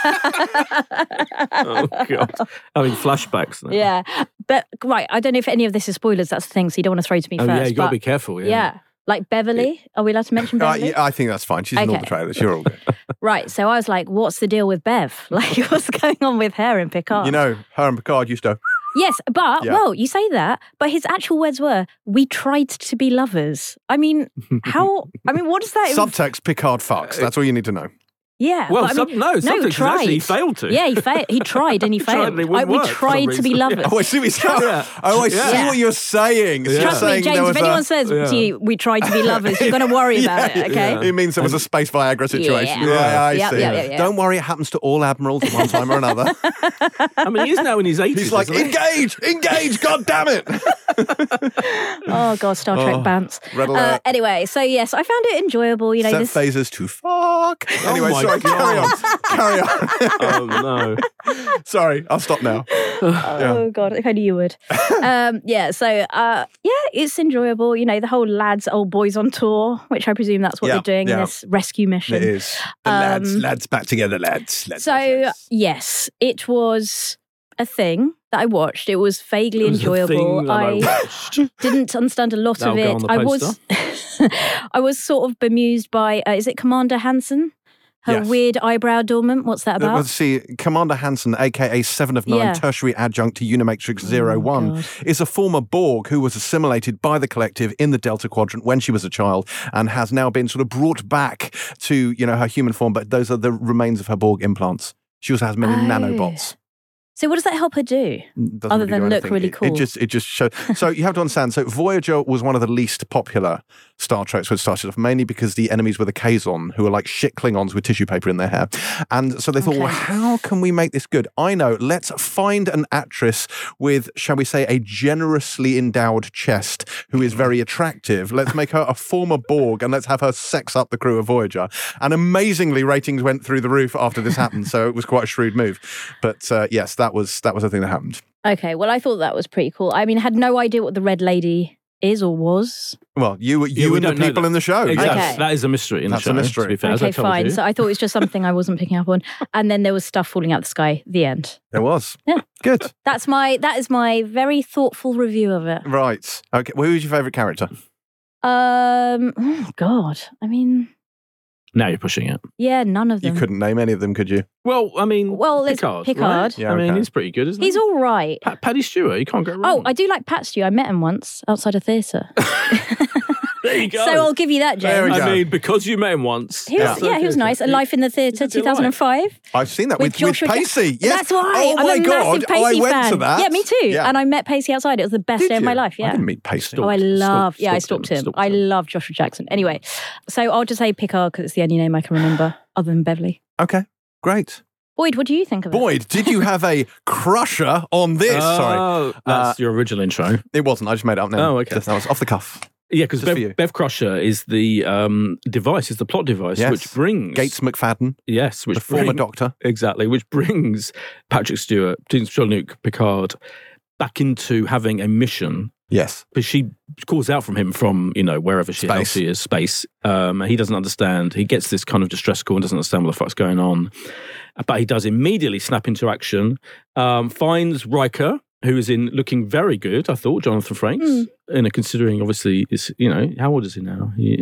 Speaker 3: Oh, God. Having flashbacks now.
Speaker 2: yeah, but right, I don't know if any of this is spoilers. That's the thing, so you don't want to throw to me
Speaker 3: Oh,
Speaker 2: first.
Speaker 3: yeah, you got to
Speaker 2: but-
Speaker 3: be careful. Yeah.
Speaker 2: yeah. Like Beverly, are we allowed to mention
Speaker 1: Uh,
Speaker 2: Beverly?
Speaker 1: yeah, I think that's fine. She's in all the
Speaker 2: Okay.
Speaker 1: trailers. You're all good.
Speaker 2: Right, so I was like, what's the deal with Bev? Like, what's going on with her in Picard?
Speaker 1: You know, her and Picard used to.
Speaker 2: Yes, but,
Speaker 1: Yeah.
Speaker 2: well, you say that, but his actual words were, we tried to be lovers. I mean, how, I mean, what does that...
Speaker 1: Subtext Picard fucks. That's all you need to know.
Speaker 2: yeah.
Speaker 3: Well,
Speaker 2: but I
Speaker 3: some,
Speaker 2: mean,
Speaker 3: no, something is
Speaker 2: tried.
Speaker 3: actually he failed to.
Speaker 2: Yeah, he failed. He tried and he
Speaker 3: He tried
Speaker 2: failed.
Speaker 3: and it
Speaker 2: I,
Speaker 3: wouldn't
Speaker 2: we
Speaker 3: work for
Speaker 2: tried
Speaker 3: some
Speaker 2: to be
Speaker 3: reason.
Speaker 2: lovers.
Speaker 1: Oh, I see what you're saying.
Speaker 3: Yeah.
Speaker 1: Oh, I see
Speaker 3: Yeah.
Speaker 1: what you're saying. So
Speaker 3: Yeah.
Speaker 1: you're
Speaker 2: Trust me,
Speaker 1: saying there
Speaker 2: James,
Speaker 1: was
Speaker 2: if anyone
Speaker 1: a...
Speaker 2: says
Speaker 3: Yeah.
Speaker 2: to you, we tried to be lovers, you're going to worry about
Speaker 1: Yeah.
Speaker 2: it, okay?
Speaker 3: Yeah.
Speaker 1: It means there was a space Viagra situation.
Speaker 2: Yeah.
Speaker 1: Right, I
Speaker 2: Yep,
Speaker 1: see.
Speaker 2: yep, yep, yep.
Speaker 1: Don't worry, it happens to all admirals at one time or another.
Speaker 3: I mean, he's now in his eighties.
Speaker 1: He's like,
Speaker 3: isn't he?
Speaker 1: engage, engage, God damn it.
Speaker 2: Oh, God, Star Trek
Speaker 1: Oh,
Speaker 2: bants.
Speaker 1: red
Speaker 2: Uh,
Speaker 1: alert.
Speaker 2: anyway, so yes, I found it enjoyable. You know,
Speaker 1: Set
Speaker 2: this...
Speaker 1: phasers to fuck. Anyway,
Speaker 3: my
Speaker 1: sorry, carry on. Carry on.
Speaker 3: Oh, no.
Speaker 1: Sorry, I'll stop now.
Speaker 2: Oh God, if only you would. um, yeah, so uh, yeah, it's enjoyable. You know, the whole lads, old boys on tour, which I presume that's what
Speaker 1: Yeah,
Speaker 2: they're doing in
Speaker 1: yeah.
Speaker 2: this rescue mission.
Speaker 1: It is. The lads,
Speaker 2: Um,
Speaker 1: lads back together, lads. lads
Speaker 2: So
Speaker 1: lads, lads.
Speaker 2: yes, it was a thing. that I watched. It was vaguely
Speaker 3: It was the
Speaker 2: enjoyable.
Speaker 3: thing that I watched.
Speaker 2: didn't understand a lot
Speaker 3: That'll
Speaker 2: of
Speaker 3: go
Speaker 2: it.
Speaker 3: on the
Speaker 2: I was, I was sort of bemused by. Uh, is it Commander Hansen? Her
Speaker 1: Yes.
Speaker 2: weird eyebrow adornment. What's that about?
Speaker 1: Let's see, Commander Hansen, aka Seven of Nine,
Speaker 2: Yeah.
Speaker 1: tertiary adjunct to Unimatrix Zero
Speaker 2: Oh,
Speaker 1: One,
Speaker 2: God.
Speaker 1: is a former Borg who was assimilated by the Collective in the Delta Quadrant when she was a child, and has now been sort of brought back to, you know, her human form. But those are the remains of her Borg implants. She also has many
Speaker 2: Oh.
Speaker 1: nanobots.
Speaker 2: So what does that help her do?
Speaker 1: Doesn't
Speaker 2: Other
Speaker 1: really
Speaker 2: than
Speaker 1: do
Speaker 2: look
Speaker 1: anything.
Speaker 2: really
Speaker 1: It-
Speaker 2: cool.
Speaker 1: It just it just shows. So you have to understand. So Voyager was one of the least popular Star Treks when it started off, mainly because the enemies were the Kazon, who are like shit Klingons with tissue paper in their hair. And so they thought,
Speaker 2: Okay.
Speaker 1: well, how can we make this good? I know. Let's find an actress with, shall we say, a generously endowed chest who is very attractive. Let's make her a former Borg and let's have her sex up the crew of Voyager. And amazingly, ratings went through the roof after this happened. So it was quite a shrewd move. But uh, yes, that was that was the thing that happened.
Speaker 2: Okay, well, I thought that was pretty cool. I mean, I had no idea what the Red Lady is or was.
Speaker 1: Well, you,
Speaker 3: Yeah,
Speaker 1: you
Speaker 3: we
Speaker 1: and the
Speaker 3: don't know
Speaker 1: people
Speaker 3: that.
Speaker 1: in the show.
Speaker 3: Exactly.
Speaker 2: Okay.
Speaker 3: That is a mystery in
Speaker 1: That's
Speaker 3: the
Speaker 1: a
Speaker 3: show.
Speaker 1: mystery.
Speaker 3: To be fair, as I
Speaker 2: Okay,
Speaker 3: told
Speaker 2: fine.
Speaker 3: you.
Speaker 2: So I thought it was just something I wasn't picking up on. And then there was stuff falling out the sky. The end.
Speaker 1: There was.
Speaker 2: Yeah.
Speaker 1: Good.
Speaker 2: That's my that is my very thoughtful review of it.
Speaker 1: Right. Okay. Well, who's your favourite character?
Speaker 2: Um, oh God, I mean,
Speaker 3: Now you're pushing it.
Speaker 2: yeah, none of
Speaker 1: You
Speaker 2: them.
Speaker 1: couldn't name any of them, could you?
Speaker 3: Well, I mean,
Speaker 2: Well, it's
Speaker 3: Picard.
Speaker 2: Picard.
Speaker 3: Right?
Speaker 1: Yeah,
Speaker 3: I mean,
Speaker 1: okay.
Speaker 3: he's pretty good, isn't
Speaker 2: He's
Speaker 3: he?
Speaker 2: all right.
Speaker 3: Pa- Paddy Stewart, you can't go wrong.
Speaker 2: Oh, I do like Pat Stew. I met him once outside a theatre.
Speaker 3: there you go.
Speaker 2: So I'll give you that,
Speaker 1: There we
Speaker 2: James.
Speaker 1: go.
Speaker 3: I mean, because you met him once.
Speaker 2: He was,
Speaker 1: Yeah.
Speaker 2: yeah. he was nice. A Life in the Theatre,
Speaker 3: He's a
Speaker 2: two thousand five.
Speaker 1: I've seen that
Speaker 2: With
Speaker 1: with, with,
Speaker 2: Joshua Ja-
Speaker 1: Pacey. Yes.
Speaker 2: That's why.
Speaker 1: Oh
Speaker 2: I'm
Speaker 1: my
Speaker 2: a
Speaker 1: God.
Speaker 2: massive Pacey
Speaker 1: I went
Speaker 2: fan.
Speaker 1: to that.
Speaker 2: Yeah, me too.
Speaker 1: Yeah.
Speaker 2: And I met Pacey outside. It was the best
Speaker 1: Did
Speaker 2: day of my
Speaker 1: you?
Speaker 2: life.
Speaker 1: I
Speaker 2: Yeah.
Speaker 1: didn't meet Pacey.
Speaker 2: Oh, I
Speaker 3: Stalked-
Speaker 2: love.
Speaker 3: stalked-
Speaker 2: Yeah, I
Speaker 3: stalked
Speaker 2: stalked
Speaker 3: him,
Speaker 2: him.
Speaker 3: stalked
Speaker 2: I
Speaker 3: him.
Speaker 2: love Joshua Jackson. Anyway, so I'll just say Picard because it's the only name I can remember other than Beverly.
Speaker 1: Okay. Great.
Speaker 2: Boyd, what do you think of it?
Speaker 1: Boyd, did you have a crusher on this? Sorry.
Speaker 3: Oh, that's
Speaker 1: Uh,
Speaker 3: your original intro.
Speaker 1: It wasn't. I just made it up now.
Speaker 3: Oh, okay.
Speaker 1: Just- That was off the cuff.
Speaker 3: Yeah, because
Speaker 1: Just for you.
Speaker 3: Bev, Bev Crusher is the um, device, is the plot device,
Speaker 1: Yes.
Speaker 3: which brings
Speaker 1: Gates McFadden,
Speaker 3: Yes, which
Speaker 1: the former
Speaker 3: bring-
Speaker 1: doctor.
Speaker 3: exactly, which brings Patrick Stewart, Jean-Luc Picard, back into having a mission.
Speaker 1: Yes.
Speaker 3: But she calls out from him from, you know, wherever she,
Speaker 1: Space.
Speaker 3: she is, space. Um, he doesn't understand. He gets this kind of distress call and doesn't understand what the fuck's going on. But he does immediately snap into action, um, finds Riker, who is in looking very good, I thought, Jonathan Frakes.
Speaker 2: Mm.
Speaker 3: And considering, obviously, is you know, how old is he now? He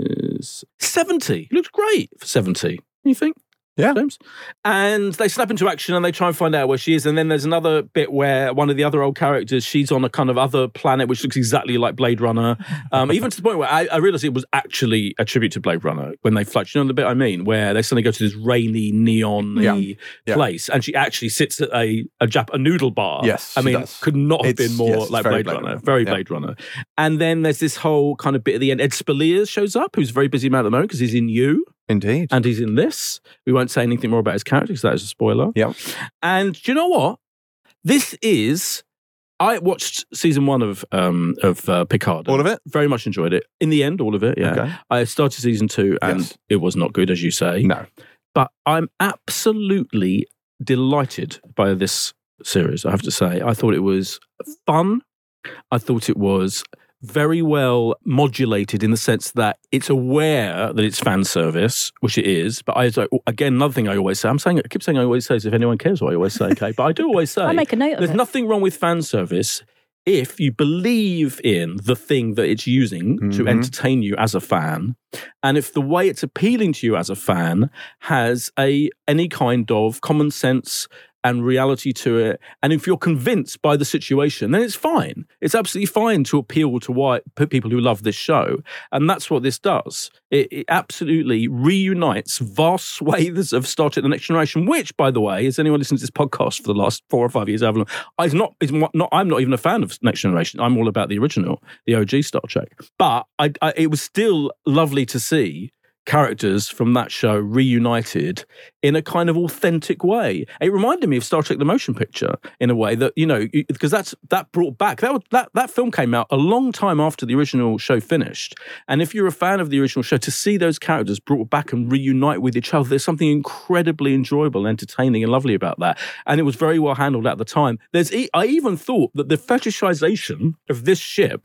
Speaker 3: is seventy. He looks great for seventy. You think?
Speaker 1: Yeah.
Speaker 3: James? And they snap into action and they try and find out where she is. And then there's another bit where one of the other old characters, she's on a kind of other planet which looks exactly like Blade Runner. Um, even to the point where I, I realized it was actually a tribute to Blade Runner when they fly. You know the bit I mean? Where they suddenly go to this rainy, neon-y
Speaker 1: Yeah. Yeah.
Speaker 3: place. And she actually sits at a a, Jap- a noodle bar.
Speaker 1: Yes,
Speaker 3: I
Speaker 1: she
Speaker 3: mean,
Speaker 1: does.
Speaker 3: could not have
Speaker 1: It's-
Speaker 3: been more
Speaker 1: yes, it's
Speaker 3: like
Speaker 1: very
Speaker 3: Blade,
Speaker 1: Blade
Speaker 3: Runner.
Speaker 1: Runner.
Speaker 3: Very
Speaker 1: Yeah.
Speaker 3: Blade Runner. And then there's this whole kind of bit at the end. Ed Spalier shows up, who's a very busy man at the moment because he's in You.
Speaker 1: Indeed.
Speaker 3: And he's in this. We won't say anything more about his character because that is a spoiler.
Speaker 1: Yep.
Speaker 3: And do you know what? This is. I watched season one of um, of uh, Picard.
Speaker 1: All of it?
Speaker 3: Very much enjoyed it. In the end, all of it. Yeah.
Speaker 1: Okay.
Speaker 3: I started season two, and
Speaker 1: Yes.
Speaker 3: it was not good, as you say.
Speaker 1: No.
Speaker 3: But I'm absolutely delighted by this series. I have to say, I thought it was fun. I thought it was very well modulated in the sense that it's aware that it's fan service, which it is. But I, again, another thing I always say, I'm saying, I keep saying I always say, is if anyone cares what I always say, okay? But I do always say,
Speaker 2: I'll make a note of
Speaker 3: there's
Speaker 2: it.
Speaker 3: nothing wrong with fan service if you believe in the thing that it's using to
Speaker 1: Mhm.
Speaker 3: entertain you as a fan, and if the way it's appealing to you as a fan has a any kind of common sense and reality to it, and if you're convinced by the situation, then it's fine. It's absolutely fine to appeal to white people who love this show, and that's what this does. It, it absolutely reunites vast swathes of Star Trek: The Next Generation, which, by the way, as anyone listens to this podcast for the last four or five years, I've is not is not I'm not even a fan of Next Generation. I'm all about the original, the O G Star Trek. But I, I, it was still lovely to see characters from that show reunited in a kind of authentic way. It reminded me of Star Trek: The Motion Picture in a way that, you know, because that's that brought back that that that film came out a long time after the original show finished. And if you're a fan of the original show, to see those characters brought back and reunite with each other, there's something incredibly enjoyable, entertaining, and lovely about that. And it was very well handled at the time. There's I even thought that the fetishization of this ship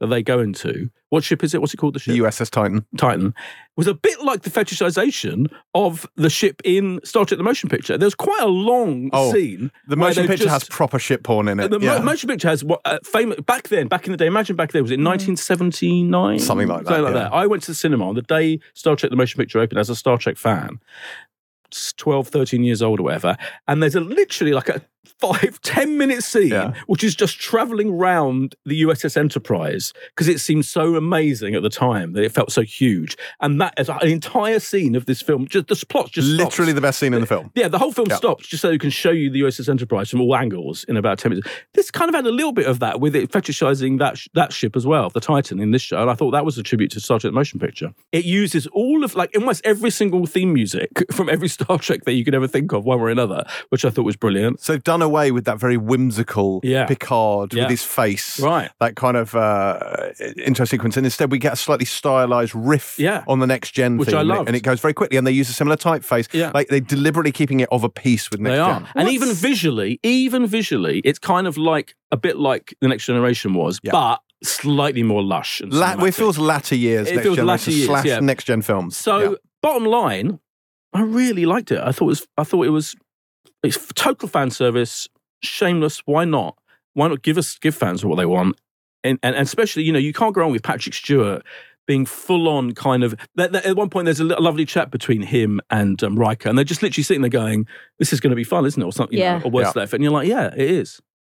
Speaker 3: that they go into, what ship is it? What's it called? The ship?
Speaker 1: The U S S Titan.
Speaker 3: Titan. Was a bit like the fetishization of the ship in Star Trek the Motion Picture. There's quite a long
Speaker 1: Oh,
Speaker 3: scene.
Speaker 1: The
Speaker 3: where
Speaker 1: motion
Speaker 3: they've
Speaker 1: picture
Speaker 3: just-
Speaker 1: has proper ship porn in it.
Speaker 3: The
Speaker 1: yeah.
Speaker 3: mo- motion picture has what uh, famous back then, back in the day. Imagine back then, was it nineteen seventy-nine?
Speaker 1: Something like that,
Speaker 3: Something like
Speaker 1: yeah.
Speaker 3: that. I went to the cinema on the day Star Trek the Motion Picture opened as a Star Trek fan. twelve, thirteen years old or whatever. And there's a literally like a five, ten minute scene,
Speaker 1: Yeah.
Speaker 3: which is just traveling round the U S S Enterprise because it seemed so amazing at the time that it felt so huge. And that is an entire scene of this film. Just the plot just stops.
Speaker 1: Literally the best scene in the film.
Speaker 3: Yeah, the whole film
Speaker 1: Yeah.
Speaker 3: stops just so you can show you the U S S Enterprise from all angles in about ten minutes. This kind of had a little bit of that with it fetishizing that sh- that ship as well, the Titan in this show. And I thought that was a tribute to Star Trek the Motion Picture. It uses all of, like, almost every single theme music from every Star Trek that you could ever think of, one way or another, which I thought was brilliant.
Speaker 1: So they've done away with that very whimsical
Speaker 3: Yeah.
Speaker 1: Picard
Speaker 3: Yeah.
Speaker 1: with his face.
Speaker 3: Right.
Speaker 1: That kind of uh, intro sequence. And instead we get a slightly stylized riff
Speaker 3: Yeah.
Speaker 1: on the next gen
Speaker 3: Which
Speaker 1: theme.
Speaker 3: I loved.
Speaker 1: And it goes very quickly. And they use a similar typeface.
Speaker 3: Yeah.
Speaker 1: Like they're deliberately keeping it of a piece with next
Speaker 3: They are.
Speaker 1: gen.
Speaker 3: And
Speaker 2: What's-
Speaker 3: even visually, even visually, it's kind of like a bit like The Next Generation was,
Speaker 1: Yeah.
Speaker 3: but slightly more lush. And
Speaker 1: La-
Speaker 3: cinematic.
Speaker 1: it feels latter years,
Speaker 3: It
Speaker 1: next
Speaker 3: feels
Speaker 1: generation
Speaker 3: latter years,
Speaker 1: slash
Speaker 3: yeah.
Speaker 1: next gen films.
Speaker 3: So,
Speaker 1: Yeah.
Speaker 3: bottom line, I really liked it. I thought it was. I thought it was. It's total fan service, shameless. Why not? Why not give us give fans what they want? And and, and especially, you know, you can't go wrong with Patrick Stewart being full on kind of. That, that, at one point, there's a, li- a lovely chat between him and um, Riker, and they're just literally sitting there going, "This is going to be fun, isn't it?" Or something, you
Speaker 2: Yeah.
Speaker 3: know, or words
Speaker 1: Yeah.
Speaker 3: to that effect. And you're like, "Yeah, it is."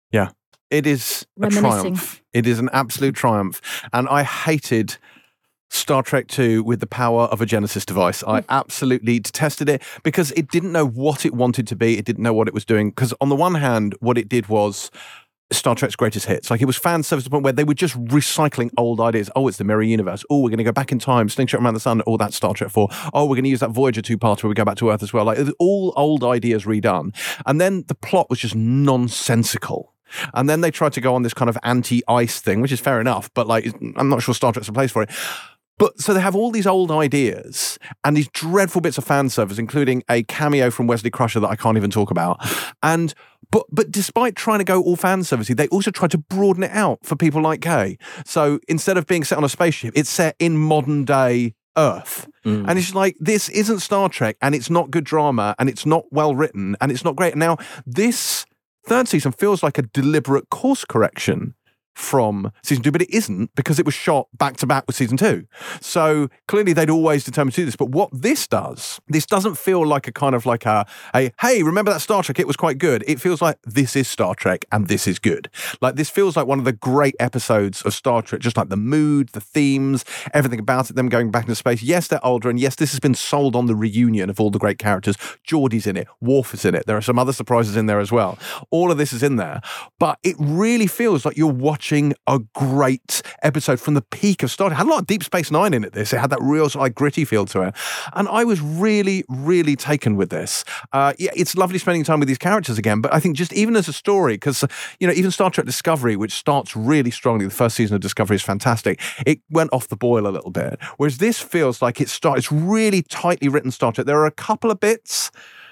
Speaker 1: It is a
Speaker 2: Reminiscing.
Speaker 1: triumph. It is an absolute triumph. And I hated Star Trek two with the power of a Genesis device. I absolutely detested it because it didn't know what it wanted to be. It didn't know what it was doing. Because on the one hand, what it did was Star Trek's greatest hits. Like it was fan service to the point where they were just recycling old ideas. Oh, it's the mirror universe. Oh, we're going to go back in time, slingshot around the sun. Oh, that's Star Trek four. Oh, we're going to use that Voyager two part where we go back to Earth as well. Like it was all old ideas redone. And then the plot was just nonsensical. And then they tried to go on this kind of anti-ice thing, which is fair enough, but like I'm not sure Star Trek's a place for it. But so they have all these old ideas and these dreadful bits of fan service, including a cameo from Wesley Crusher that I can't even talk about. And but but despite trying to go all fan servicey, they also tried to broaden it out for people like Kay. So instead of being set on a spaceship, it's set in modern day Earth.
Speaker 3: Mm.
Speaker 1: And it's like, this isn't Star Trek, and it's not good drama, and it's not well written, and it's not great. Now, this third season feels like a deliberate course correction from season two, but it isn't because it was shot back to back with season two. So clearly they'd always determined to do this. But what this does, this doesn't feel like a kind of like a, a, hey, remember that Star Trek? It was quite good. It feels like this is Star Trek and this is good. Like this feels like one of the great episodes of Star Trek, just like the mood, the themes, everything about it, them going back into space. Yes, they're older. And yes, this has been sold on the reunion of all the great characters. Geordie's in it. Worf is in it. There are some other surprises in there as well. All of this is in there. But it really feels like you're watching a great episode from the peak of Star Trek. It had a lot of Deep Space Nine in it, this. It had that real sort of like gritty feel to it. And I was really, really taken with this. Uh, yeah, it's lovely spending time with these characters again, but I think just even as a story, because, you know, even Star Trek Discovery, which starts really strongly, the first season of Discovery is fantastic, it went off the boil a little bit. Whereas this feels like it starts, it's really tightly written Star Trek. There are a couple of bits,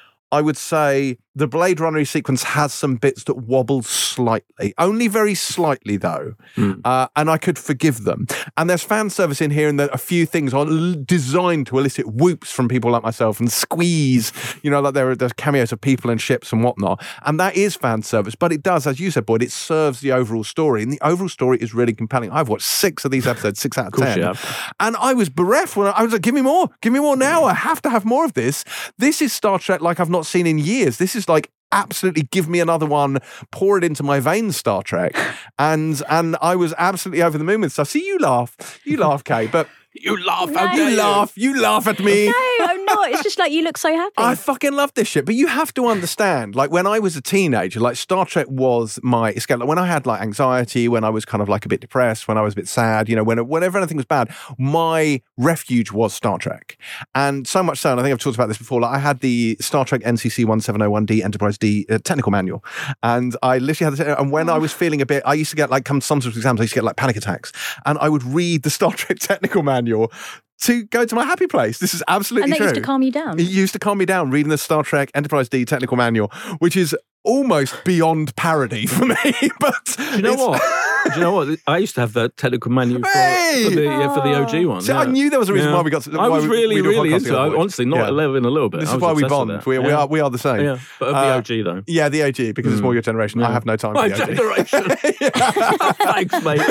Speaker 1: I would say, the Blade Runner sequence has some bits that wobble slightly, only very slightly though,
Speaker 3: Mm.
Speaker 1: uh, and I could forgive them. And there's fan service in here, and that a few things are l- designed to elicit whoops from people like myself and squeeze, you know, like there are there's cameos of people and ships and whatnot, and that is fan service. But it does, as you said, Boyd, it serves the overall story, and the overall story is really compelling. I've watched six of these episodes, six out of,
Speaker 3: Of course
Speaker 1: ten,
Speaker 3: you have.
Speaker 1: and I was bereft when I, I was like, "Give me more, give me more now! I have to have more of this." This is Star Trek like I've not seen in years. This is like, absolutely give me another one, pour it into my veins, Star Trek. And and I was absolutely over the moon with stuff. See, you laugh. You laugh, Kay, but
Speaker 3: You laugh.
Speaker 2: No.
Speaker 3: How
Speaker 1: you
Speaker 3: dare you
Speaker 1: laugh. You laugh at me.
Speaker 2: No, I'm not. It's just like you look so happy.
Speaker 1: I fucking love this shit, but you have to understand, like when I was a teenager, like Star Trek was my escape. Like when I had like anxiety, when I was kind of like a bit depressed, when I was a bit sad, you know, when whenever anything was bad, my refuge was Star Trek. And so much so, and I think I've talked about this before, like I had the Star Trek N C C seventeen oh one D Enterprise D uh, technical manual. And I literally had this, and when I was feeling a bit, I used to get like, come to some sort of exams, I used to get like panic attacks. And I would read the Star Trek technical manual to go to my happy place. This is absolutely
Speaker 2: and that
Speaker 1: true.
Speaker 2: used to calm you down.
Speaker 1: It used to calm me down reading the Star Trek Enterprise D technical manual, which is almost beyond parody for me. But
Speaker 3: Do you know
Speaker 1: it's-
Speaker 3: what? Do you know what? I used to have the technical manual for,
Speaker 1: Hey!
Speaker 3: for the yeah, for the O G one.
Speaker 1: So
Speaker 3: yeah.
Speaker 1: I knew there was a reason
Speaker 3: Yeah.
Speaker 1: why we got. To,
Speaker 3: I
Speaker 1: why
Speaker 3: was
Speaker 1: we,
Speaker 3: really,
Speaker 1: we do a
Speaker 3: really
Speaker 1: podcast
Speaker 3: into it.
Speaker 1: together, boys.
Speaker 3: Honestly, not
Speaker 1: Yeah.
Speaker 3: eleven a little bit.
Speaker 1: This
Speaker 3: I
Speaker 1: is
Speaker 3: was
Speaker 1: why we
Speaker 3: obsessed with
Speaker 1: bond.
Speaker 3: it.
Speaker 1: We, we
Speaker 3: Yeah.
Speaker 1: are we are the same.
Speaker 3: Yeah, but of the
Speaker 1: Uh,
Speaker 3: O G though.
Speaker 1: Yeah, the O G because it's more your generation.
Speaker 3: Yeah.
Speaker 1: I have no time
Speaker 3: My
Speaker 1: for the O G.
Speaker 3: generation. Thanks, mate.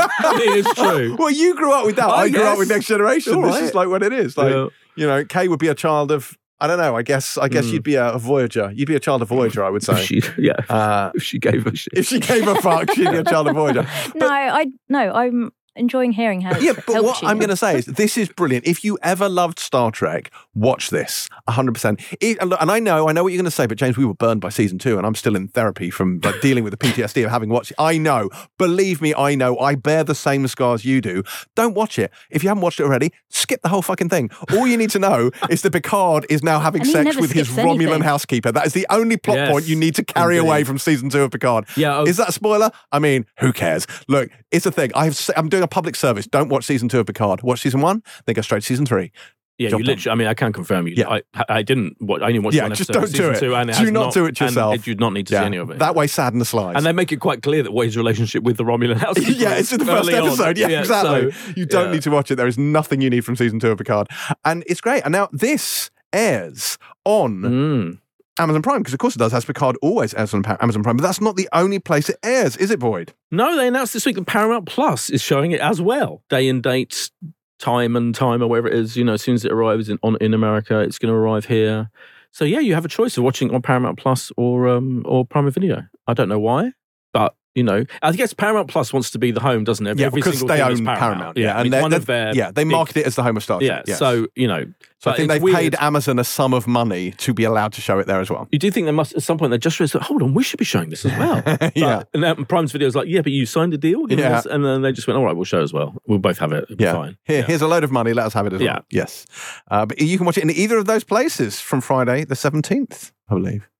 Speaker 3: It is true.
Speaker 1: Well, you grew up with that.
Speaker 3: Oh,
Speaker 1: I grew up
Speaker 3: yes.
Speaker 1: with Next Generation.
Speaker 3: All
Speaker 1: This
Speaker 3: right.
Speaker 1: is like what it is. Like
Speaker 3: Yeah.
Speaker 1: you know, Kay would be a child of. I don't know. I guess. I guess
Speaker 3: Mm.
Speaker 1: you'd be a, a Voyager. You'd be a child of Voyager. I would
Speaker 3: If
Speaker 1: say.
Speaker 3: she, yeah.
Speaker 1: Uh,
Speaker 3: If she gave a shit.
Speaker 2: Uh,
Speaker 1: if she gave a fuck, she'd be a child of Voyager.
Speaker 2: no, I no, I'm enjoying hearing how.
Speaker 1: Yeah,
Speaker 2: it's
Speaker 1: but
Speaker 2: helped
Speaker 1: what
Speaker 2: you.
Speaker 1: I'm going to say is this is brilliant. If you ever loved Star Trek, watch this one hundred percent. It, and look, and I know, I know what you're going to say, but James, we were burned by season two, and I'm still in therapy from like, dealing with the P T S D of having watched it. I know. Believe me, I know. I bear the same scars you do. Don't watch it. If you haven't watched it already, skip the whole fucking thing. All you need to know is that Picard is now having
Speaker 2: And he
Speaker 1: sex
Speaker 2: never
Speaker 1: with his
Speaker 2: skips
Speaker 1: Romulan
Speaker 2: anything.
Speaker 1: housekeeper. That is the only plot
Speaker 3: Yes,
Speaker 1: point you need to carry
Speaker 3: indeed.
Speaker 1: away from season two of Picard.
Speaker 3: Yeah, oh,
Speaker 1: Is that a spoiler? I mean, who cares? Look, it's a thing. I have, s- I'm doing a public service. Don't watch season two of Picard. Watch season one, then go straight to season three.
Speaker 3: Yeah,
Speaker 1: Job
Speaker 3: you
Speaker 1: done.
Speaker 3: literally. I mean, I can confirm you.
Speaker 1: Yeah.
Speaker 3: I, I didn't. Watch, I only watched
Speaker 1: Yeah,
Speaker 3: one
Speaker 1: just
Speaker 3: episode.
Speaker 1: don't
Speaker 3: of
Speaker 1: do
Speaker 3: season
Speaker 1: it.
Speaker 3: Two, and it
Speaker 1: Do
Speaker 3: has
Speaker 1: not do it
Speaker 3: and
Speaker 1: yourself.
Speaker 3: You do not need to see any of it.
Speaker 1: That way, sadden the slides.
Speaker 3: And they make it quite clear that what his relationship with the Romulan house.
Speaker 1: yeah, it's in the first
Speaker 3: early on.
Speaker 1: episode. Yeah, exactly.
Speaker 3: so,
Speaker 1: you don't
Speaker 3: yeah.
Speaker 1: need to watch it. There is nothing you need from season two of Picard. And it's great. And now this airs on
Speaker 3: Mm.
Speaker 1: Amazon Prime, because of course it does, as Picard always airs on Pa- Amazon Prime. But that's not the only place it airs, is it, Boyd?
Speaker 3: No, they announced this week that Paramount Plus is showing it as well. Day and date, time and time, or whatever it is. You know, as soon as it arrives in on in America, it's going to arrive here. So yeah, you have a choice of watching on Paramount Plus or um or Prime Video. I don't know why, but you know, I guess Paramount Plus wants to be the home, doesn't it? of
Speaker 1: Yeah,
Speaker 3: Every
Speaker 1: because
Speaker 3: single
Speaker 1: they
Speaker 3: thing that's
Speaker 1: own
Speaker 3: Paramount.
Speaker 1: Paramount.
Speaker 3: Yeah,
Speaker 1: and
Speaker 3: it's
Speaker 1: they're-
Speaker 3: one of
Speaker 1: they're-
Speaker 3: their
Speaker 1: yeah, they
Speaker 3: big-
Speaker 1: market it as the home of Star Trek.
Speaker 3: Yeah,
Speaker 1: yes.
Speaker 3: so you know,
Speaker 1: So I
Speaker 3: but
Speaker 1: think
Speaker 3: it's
Speaker 1: they've
Speaker 3: weird.
Speaker 1: paid Amazon a sum of money to be allowed to show it there as well.
Speaker 3: You do think they must at some point they just realized, hold on, we should be showing this as well.
Speaker 1: Yeah.
Speaker 3: But, and then Prime's Video is like, yeah, but you signed a deal, give
Speaker 1: Yeah.
Speaker 3: us, and then they just went, all right, we'll show as well. We'll both have it. It'll be
Speaker 1: Yeah.
Speaker 3: fine.
Speaker 1: Here,
Speaker 3: Yeah.
Speaker 1: Here's a load of money. Let us have it as
Speaker 3: Yeah.
Speaker 1: well. Yes. Uh, but you can watch it in either of those places from Friday the seventeenth, I believe.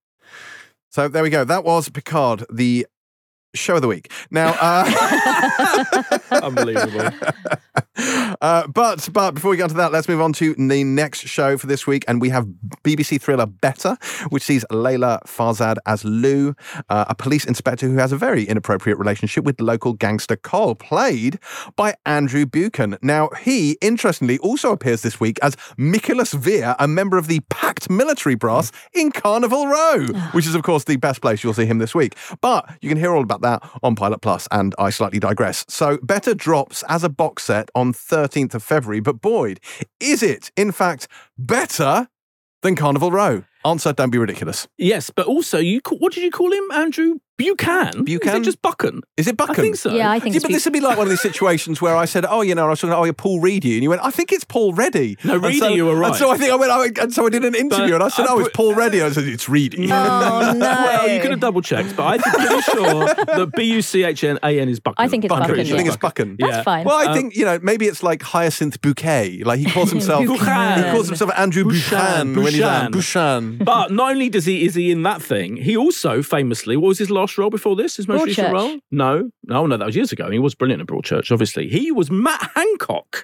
Speaker 1: So there we go. That was Picard, the show of the week. Now, uh,
Speaker 3: Unbelievable.
Speaker 1: uh, but but before we get on to that, let's move on to the next show for this week, and we have B B C thriller Better, which sees Layla Farzad as Lou, uh, a police inspector who has a very inappropriate relationship with local gangster Cole, played by Andrew Buchan. Now, he interestingly also appears this week as Nicholas Veer, a member of the packed military brass in Carnival Row, which is of course the best place you'll see him this week. But you can hear all about that on Pilot Plus, and I slightly digress. So Better drops as a box set on thirteenth of February, but Boyd, is it in fact better than Carnival Row? Answer, don't be ridiculous.
Speaker 3: Yes, but also, you call, what did you call him? Andrew Buchan?
Speaker 1: Buchan?
Speaker 3: Is it just Buchan?
Speaker 1: Is it Buchan?
Speaker 3: I think so.
Speaker 2: Yeah, I think
Speaker 1: Yeah,
Speaker 2: it's
Speaker 1: but this would be like one of these situations where I said, "Oh, you know," I was talking, "Oh, you're Paul Reedy," and you went, "I think it's Paul Reddy."
Speaker 3: No,
Speaker 1: And
Speaker 3: Reedy,
Speaker 1: so,
Speaker 3: you were right.
Speaker 1: And so I think I went, I went and so I did an interview,
Speaker 3: But
Speaker 1: and I said,
Speaker 3: I
Speaker 1: "Oh, it's
Speaker 3: put-
Speaker 1: Paul Reddy." I said, "It's Reedy."
Speaker 2: Oh, no.
Speaker 3: Well, you could have double checked, but I think pretty sure that B U C H N A N is Buchan.
Speaker 2: I think it's
Speaker 1: Buchan.
Speaker 2: Buchan,
Speaker 1: You think
Speaker 2: yeah.
Speaker 1: it's Buchan?
Speaker 2: That's
Speaker 3: Yeah.
Speaker 2: fine.
Speaker 1: Well, I
Speaker 3: Um,
Speaker 1: think, you know, maybe it's like Hyacinth Bouquet. Like he calls himself,
Speaker 3: Buchan.
Speaker 1: he calls himself Andrew Bouchan,
Speaker 3: Bouchan.
Speaker 1: when he's at
Speaker 3: Bouchan.
Speaker 1: Bouchan.
Speaker 3: But not only does he is he in that thing, he also famously, what was his last role before this? His most recent
Speaker 2: Broadchurch.
Speaker 3: role? No, no, no, that was years ago. He was brilliant at Broadchurch, obviously. He was Matt Hancock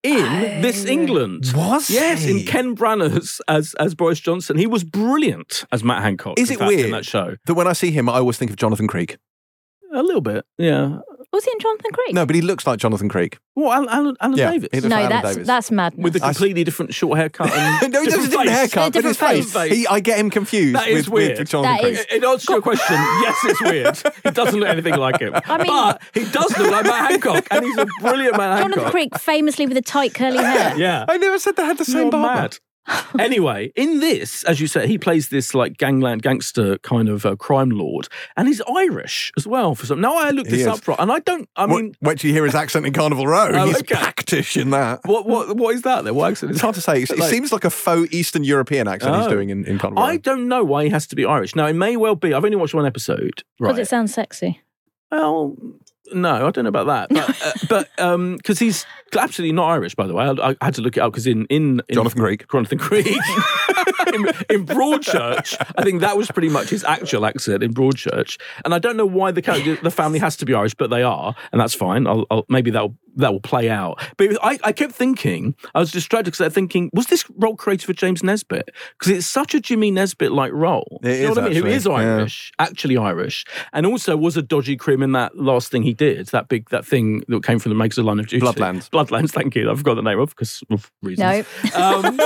Speaker 3: in This England.
Speaker 1: Was
Speaker 3: Yes,
Speaker 1: he?
Speaker 3: in Ken Branagh's as as Boris Johnson. He was brilliant as Matt Hancock.
Speaker 1: Is
Speaker 3: in
Speaker 1: it
Speaker 3: fact,
Speaker 1: weird
Speaker 3: in that show?
Speaker 1: that when I see him, I always think of Jonathan Creek?
Speaker 3: A little bit, yeah.
Speaker 2: Was he in Jonathan Creek?
Speaker 1: No, but he looks like Jonathan Creek.
Speaker 3: Well, Alan, Alan, Alan
Speaker 1: Yeah,
Speaker 3: Davis.
Speaker 1: he looks
Speaker 2: No,
Speaker 1: like Alan
Speaker 2: that's
Speaker 1: Davis.
Speaker 2: that's madness.
Speaker 3: With a
Speaker 1: I-
Speaker 3: completely different short haircut. And
Speaker 1: No, he does a different
Speaker 3: face.
Speaker 1: haircut, but his
Speaker 2: Different
Speaker 1: face.
Speaker 3: face.
Speaker 1: He, I get him confused
Speaker 3: That is
Speaker 1: with, with
Speaker 3: weird.
Speaker 1: Jonathan
Speaker 2: That
Speaker 1: Creek.
Speaker 2: is-
Speaker 3: In answer to your question, yes, it's weird. He doesn't look anything like him.
Speaker 2: I mean-
Speaker 3: but he does look like Matt Hancock, and he's a brilliant Matt
Speaker 2: Jonathan
Speaker 3: Hancock.
Speaker 2: Creek, famously with the tight curly hair.
Speaker 3: Yeah.
Speaker 1: I never said they had the same
Speaker 3: You're
Speaker 1: barber.
Speaker 3: mad. Anyway, in this, as you said, he plays this like gangland gangster kind of uh, crime lord, and he's Irish as well. For some, now I looked
Speaker 1: He
Speaker 3: this
Speaker 1: is.
Speaker 3: up, right, and I don't. I
Speaker 1: Wait-
Speaker 3: mean,
Speaker 1: wait till you hear his accent in Carnival Row.
Speaker 3: Oh,
Speaker 1: He's
Speaker 3: okay.
Speaker 1: Pactish in that.
Speaker 3: what what what is that? Then what accent is
Speaker 1: It's hard to say. It, it
Speaker 3: Like-
Speaker 1: seems like a faux Eastern European accent he's
Speaker 3: Oh.
Speaker 1: doing in, in Carnival Row.
Speaker 3: I don't know why he has to be Irish. Now it may well be. I've only watched one episode.
Speaker 2: Because
Speaker 3: Right.
Speaker 2: it sounds sexy.
Speaker 3: Well, no, I don't know about that. But uh, but um, because he's absolutely not Irish, by the way. I, I had to look it up because in, in in
Speaker 1: Jonathan Creek.
Speaker 3: Jonathan Creek in, in Broadchurch, I think that was pretty much his actual accent in Broadchurch. And I don't know why the character, the family has to be Irish, but they are, and that's fine. I'll, I'll maybe that'll that will play out. But I, I kept thinking, I was distracted because I was thinking, was this role created for James Nesbitt? Because it's such a Jimmy Nesbitt-like role.
Speaker 1: It
Speaker 3: you know
Speaker 1: is,
Speaker 3: what I mean?
Speaker 1: actually.
Speaker 3: Who is Irish, yeah. actually Irish, and also was a dodgy crim in that last thing he did, that big that thing that came from the Makers of Line of Duty.
Speaker 1: Bloodlands.
Speaker 3: Bloodlands, thank you. I forgot the name of because of reasons.
Speaker 2: No.
Speaker 3: um,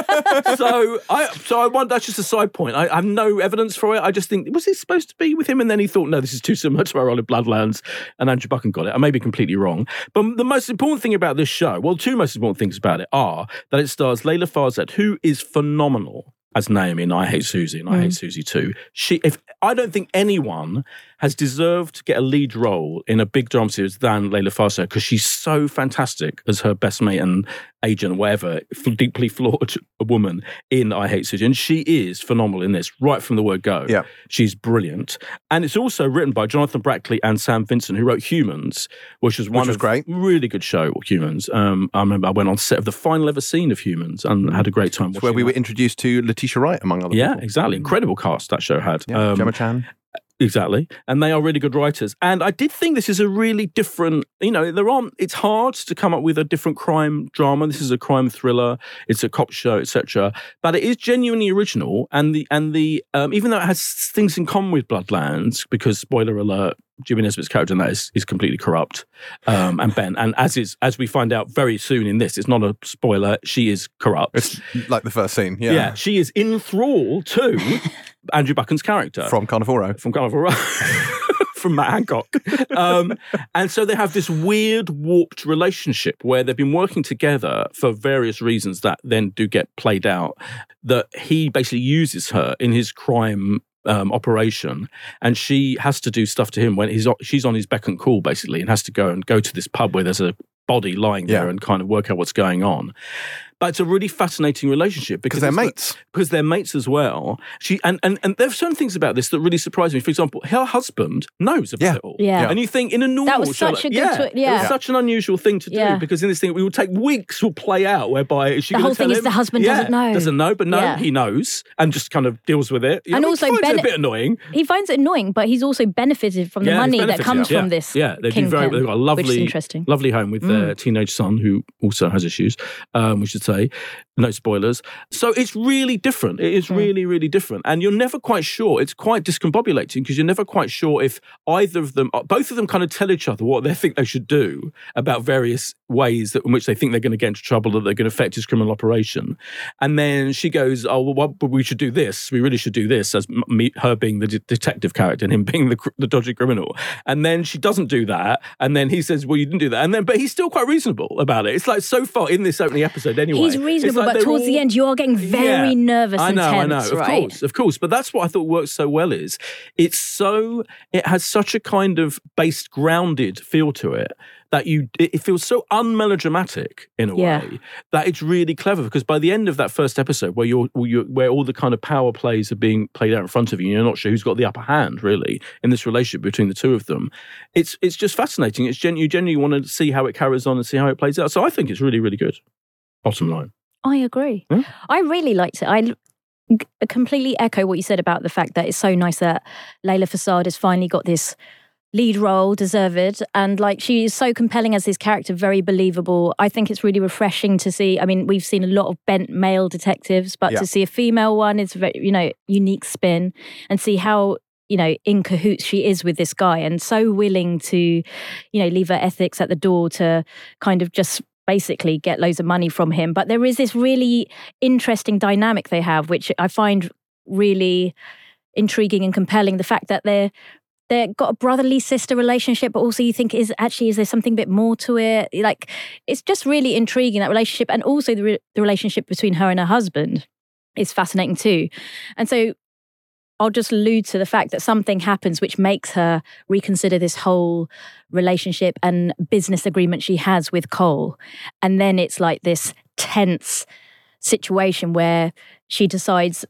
Speaker 3: so I so I wonder, that's just a side point. I, I have no evidence for it. I just think, was he supposed to be with him? And then he thought, no, this is too similar to my role in Bloodlands, and Andrew Buchan got it. I may be completely wrong. But the most important thing about this show, well, two most important things about it are that it stars Layla Farzad, who is phenomenal as Naomi in I Hate Susie and I
Speaker 2: Mm.
Speaker 3: Hate Susie too. She, if I don't think anyone has deserved to get a lead role in a big drama series than Layla Farzad, because she's so fantastic as her best mate and agent, whatever, deeply flawed woman in I Hate Susie. And she is phenomenal in this, right from the word go.
Speaker 1: Yeah.
Speaker 3: She's brilliant. And it's also written by Jonathan Brackley and Sam Vincent, who wrote Humans, which was one
Speaker 1: Which was
Speaker 3: of
Speaker 1: great.
Speaker 3: really good show, Humans. Um, I remember I went on set of the final ever scene of Humans and had a great time
Speaker 1: It's
Speaker 3: watching
Speaker 1: where we
Speaker 3: that.
Speaker 1: were introduced to Letitia Wright, among other
Speaker 3: Yeah,
Speaker 1: people.
Speaker 3: exactly. Incredible cast that show had.
Speaker 1: Yeah,
Speaker 3: Um,
Speaker 1: Gemma Chan.
Speaker 3: Exactly. And they are really good writers. And I did think this is a really different, you know, there aren't, it's hard to come up with a different crime drama. This is a crime thriller. It's a cop show, et cetera. But it is genuinely original. And the, and the, um, even though it has things in common with Bloodlands, because spoiler alert, Jimmy Nesbitt's character in that is, is completely corrupt. Um, and Ben, and as is, as we find out very soon in this, it's not a spoiler, she is corrupt.
Speaker 1: It's like the first scene. Yeah.
Speaker 3: Yeah, she is in thrall to Andrew Buchan's character.
Speaker 1: From Carnival Row.
Speaker 3: From Carnival Row. From Matt Hancock. Um, and so they have this weird, warped relationship where they've been working together for various reasons that then do get played out, that he basically uses her in his crime Um, operation, and she has to do stuff to him when he's she's on his beck and call, basically, and has to go and go to this pub where there's a body lying there
Speaker 1: Yeah.
Speaker 3: and kind of work out what's going on. But it's a really fascinating relationship because
Speaker 1: they're
Speaker 3: it's like-
Speaker 1: mates.
Speaker 3: because they're mates as well. She and, and and there's certain things about this that really surprise me. For example, her husband knows about
Speaker 1: Yeah.
Speaker 3: it all.
Speaker 2: Yeah.
Speaker 3: And you think in a normal
Speaker 2: That was
Speaker 3: show,
Speaker 2: such
Speaker 3: like-
Speaker 2: a good
Speaker 3: yeah,
Speaker 2: twi-
Speaker 3: it was
Speaker 2: yeah.
Speaker 3: such an unusual thing to do
Speaker 2: Yeah.
Speaker 3: because in this thing, it will take weeks will play out whereby is she
Speaker 2: The
Speaker 3: gonna
Speaker 2: whole thing
Speaker 3: tell
Speaker 2: is
Speaker 3: him?
Speaker 2: the husband
Speaker 3: Yeah,
Speaker 2: doesn't know.
Speaker 3: Doesn't know, but no,
Speaker 2: Yeah.
Speaker 3: he knows and just kind of deals with it. You
Speaker 2: And
Speaker 3: know,
Speaker 2: also
Speaker 3: he finds it
Speaker 2: Ben-
Speaker 3: a bit annoying.
Speaker 2: He finds it annoying, but he's also benefited from the
Speaker 3: Yeah,
Speaker 2: money
Speaker 3: there's
Speaker 2: that
Speaker 3: benefits,
Speaker 2: comes
Speaker 3: yeah.
Speaker 2: from this.
Speaker 3: Yeah, they do very.
Speaker 2: kingpin,
Speaker 3: They've got a
Speaker 2: which is
Speaker 3: lovely,
Speaker 2: interesting.
Speaker 3: lovely home with their teenage son who also has issues. Um, we should say, no spoilers. So it's really different. It is
Speaker 2: Mm.
Speaker 3: really, really different, and you're never quite sure. It's quite discombobulating because you're never quite sure if either of them, both of them, kind of tell each other what they think they should do about various ways that in which they think they're going to get into trouble, that they're going to affect his criminal operation. And then she goes, "Oh, well, what, but we should do this. We really should do this." As m- me, her being the de- detective character and him being the, cr- the dodgy criminal. And then she doesn't do that. And then he says, "Well, you didn't do that." And then, but he's still quite reasonable about it. It's like so far in this opening episode, anyway.
Speaker 2: He's
Speaker 3: it's
Speaker 2: reasonable,
Speaker 3: like
Speaker 2: but
Speaker 3: they're
Speaker 2: towards the
Speaker 3: all-
Speaker 2: end, you are getting very
Speaker 3: Yeah.
Speaker 2: nervous
Speaker 3: I
Speaker 2: and
Speaker 3: know, I
Speaker 2: tense,
Speaker 3: know, of
Speaker 2: right?
Speaker 3: course, of course. But that's what I thought works so well is it's so, it has such a kind of based, grounded feel to it that you, it it feels so unmelodramatic in a
Speaker 2: Yeah.
Speaker 3: way that it's really clever because by the end of that first episode where you're, where you're, where all the kind of power plays are being played out in front of you, you're not sure who's got the upper hand really in this relationship between the two of them. It's, it's just fascinating. It's gen- you genuinely want to see how it carries on and see how it plays out. So I think it's really, really good. Bottom line.
Speaker 2: I agree.
Speaker 3: Hmm?
Speaker 2: I really liked it. I l- g- completely echo what you said about the fact that it's so nice that Layla Farzad has finally got this lead role, deserved, and like she is so compelling as this character, very believable. I think it's really refreshing to see. I mean, we've seen a lot of bent male detectives, but
Speaker 1: Yeah.
Speaker 2: to see a female one is very, you know, unique spin, and see how, you know, in cahoots she is with this guy and so willing to, you know, leave her ethics at the door to kind of just basically get loads of money from him. But there is this really interesting dynamic they have, which I find really intriguing and compelling. The fact that they're they've got a brotherly sister relationship, but also you think, is actually, is there something a bit more to it? Like, it's just really intriguing, that relationship. And also the, re- the relationship between her and her husband is fascinating too. And so I'll just allude to the fact that something happens which makes her reconsider this whole relationship and business agreement she has with Cole. And then it's like this tense situation where she decides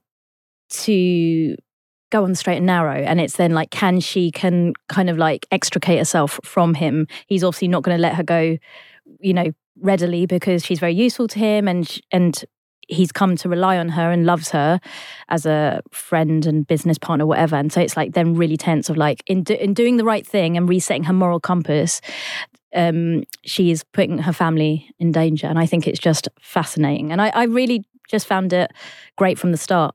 Speaker 2: to go on the straight and narrow. And it's then like, can she can kind of like extricate herself from him? He's obviously not going to let her go, you know, readily, because she's very useful to him, and sh- and he's come to rely on her and loves her as a friend and business partner, whatever. And so it's like then really tense of like in, do, in doing the right thing and resetting her moral compass, um, she is putting her family in danger. And I think it's just fascinating. And I, I really just found it great from the start.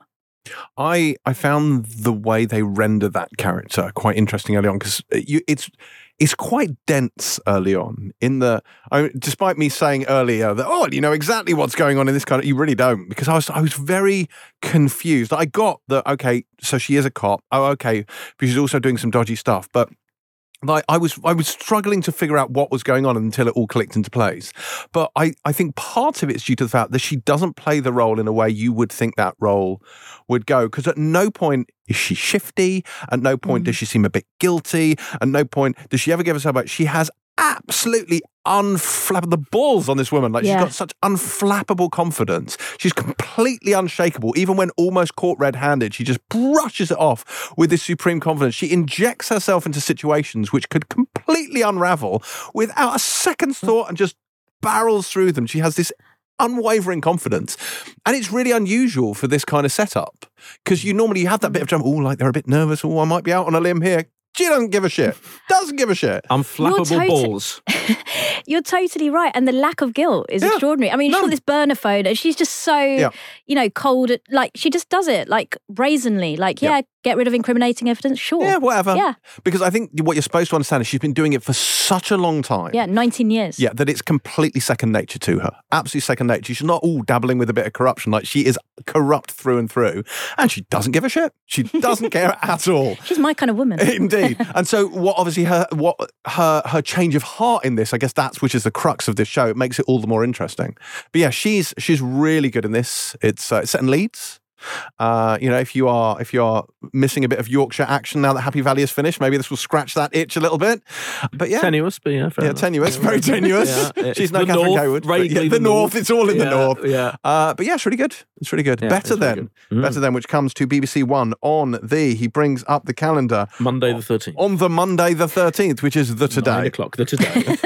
Speaker 1: I I found the way they render that character quite interesting early on because it's it's quite dense early on. In the I, despite me saying earlier that oh you know exactly what's going on in this kind of you really don't because I was I was very confused. I got that okay, so she is a cop. Oh okay, but she's also doing some dodgy stuff, but. Like I was, I was struggling to figure out what was going on until it all clicked into place. But I, I think part of it's due to the fact that she doesn't play the role in a way you would think that role would go. Because at no point is she shifty. At no point mm. does she seem a bit guilty. At no point does she ever give herself out. She has absolutely unflappable the balls on this woman. Like yeah. she's got such unflappable confidence. She's completely unshakable. Even when almost caught red-handed, she just brushes it off with this supreme confidence. She injects herself into situations which could completely unravel without a second's thought and just barrels through them. She has this unwavering confidence. And it's really unusual for this kind of setup because you normally have that bit of drama. Oh, like they're a bit nervous. Oh, I might be out on a limb here. She doesn't give a shit. Doesn't give a shit.
Speaker 3: Unflappable tot- balls.
Speaker 2: You're totally right. And the lack of guilt is yeah. extraordinary. I mean, she's got this burner phone and she's just so, yeah. you know, cold. Like, she just does it, like, brazenly. Like, yeah, yeah, get rid of incriminating evidence, sure.
Speaker 1: Yeah, whatever.
Speaker 2: Yeah.
Speaker 1: Because I think what you're supposed to understand is she's been doing it for such a long time.
Speaker 2: Yeah, nineteen years.
Speaker 1: Yeah, that it's completely second nature to her. Absolutely second nature. She's not all dabbling with a bit of corruption. Like, she is corrupt through and through. And she doesn't give a shit. She doesn't care at all.
Speaker 2: She's my kind of woman.
Speaker 1: Indeed. And so what obviously her what her her change of heart in this, I guess that's which is the crux of this show. It makes it all the more interesting. But yeah, she's she's really good in this. It's, uh, it's set in Leeds. Uh, you know, if you are if you are missing a bit of Yorkshire action now that Happy Valley is finished, maybe this will scratch that itch a little bit. But yeah,
Speaker 3: tenuous, but yeah, fair
Speaker 1: yeah,
Speaker 3: enough.
Speaker 1: tenuous, very tenuous. Yeah, She's no Catherine Haywood.
Speaker 3: Yeah,
Speaker 1: the,
Speaker 3: the
Speaker 1: north,
Speaker 3: north,
Speaker 1: it's all in
Speaker 3: yeah,
Speaker 1: the north.
Speaker 3: Yeah,
Speaker 1: uh, but yeah, it's really good. It's really good.
Speaker 3: Yeah,
Speaker 1: better than
Speaker 3: really good. Mm.
Speaker 1: better than which comes to B B C One on the. He brings up the calendar
Speaker 3: Monday the thirteenth
Speaker 1: on the Monday the thirteenth, which is the today
Speaker 3: nine o'clock. The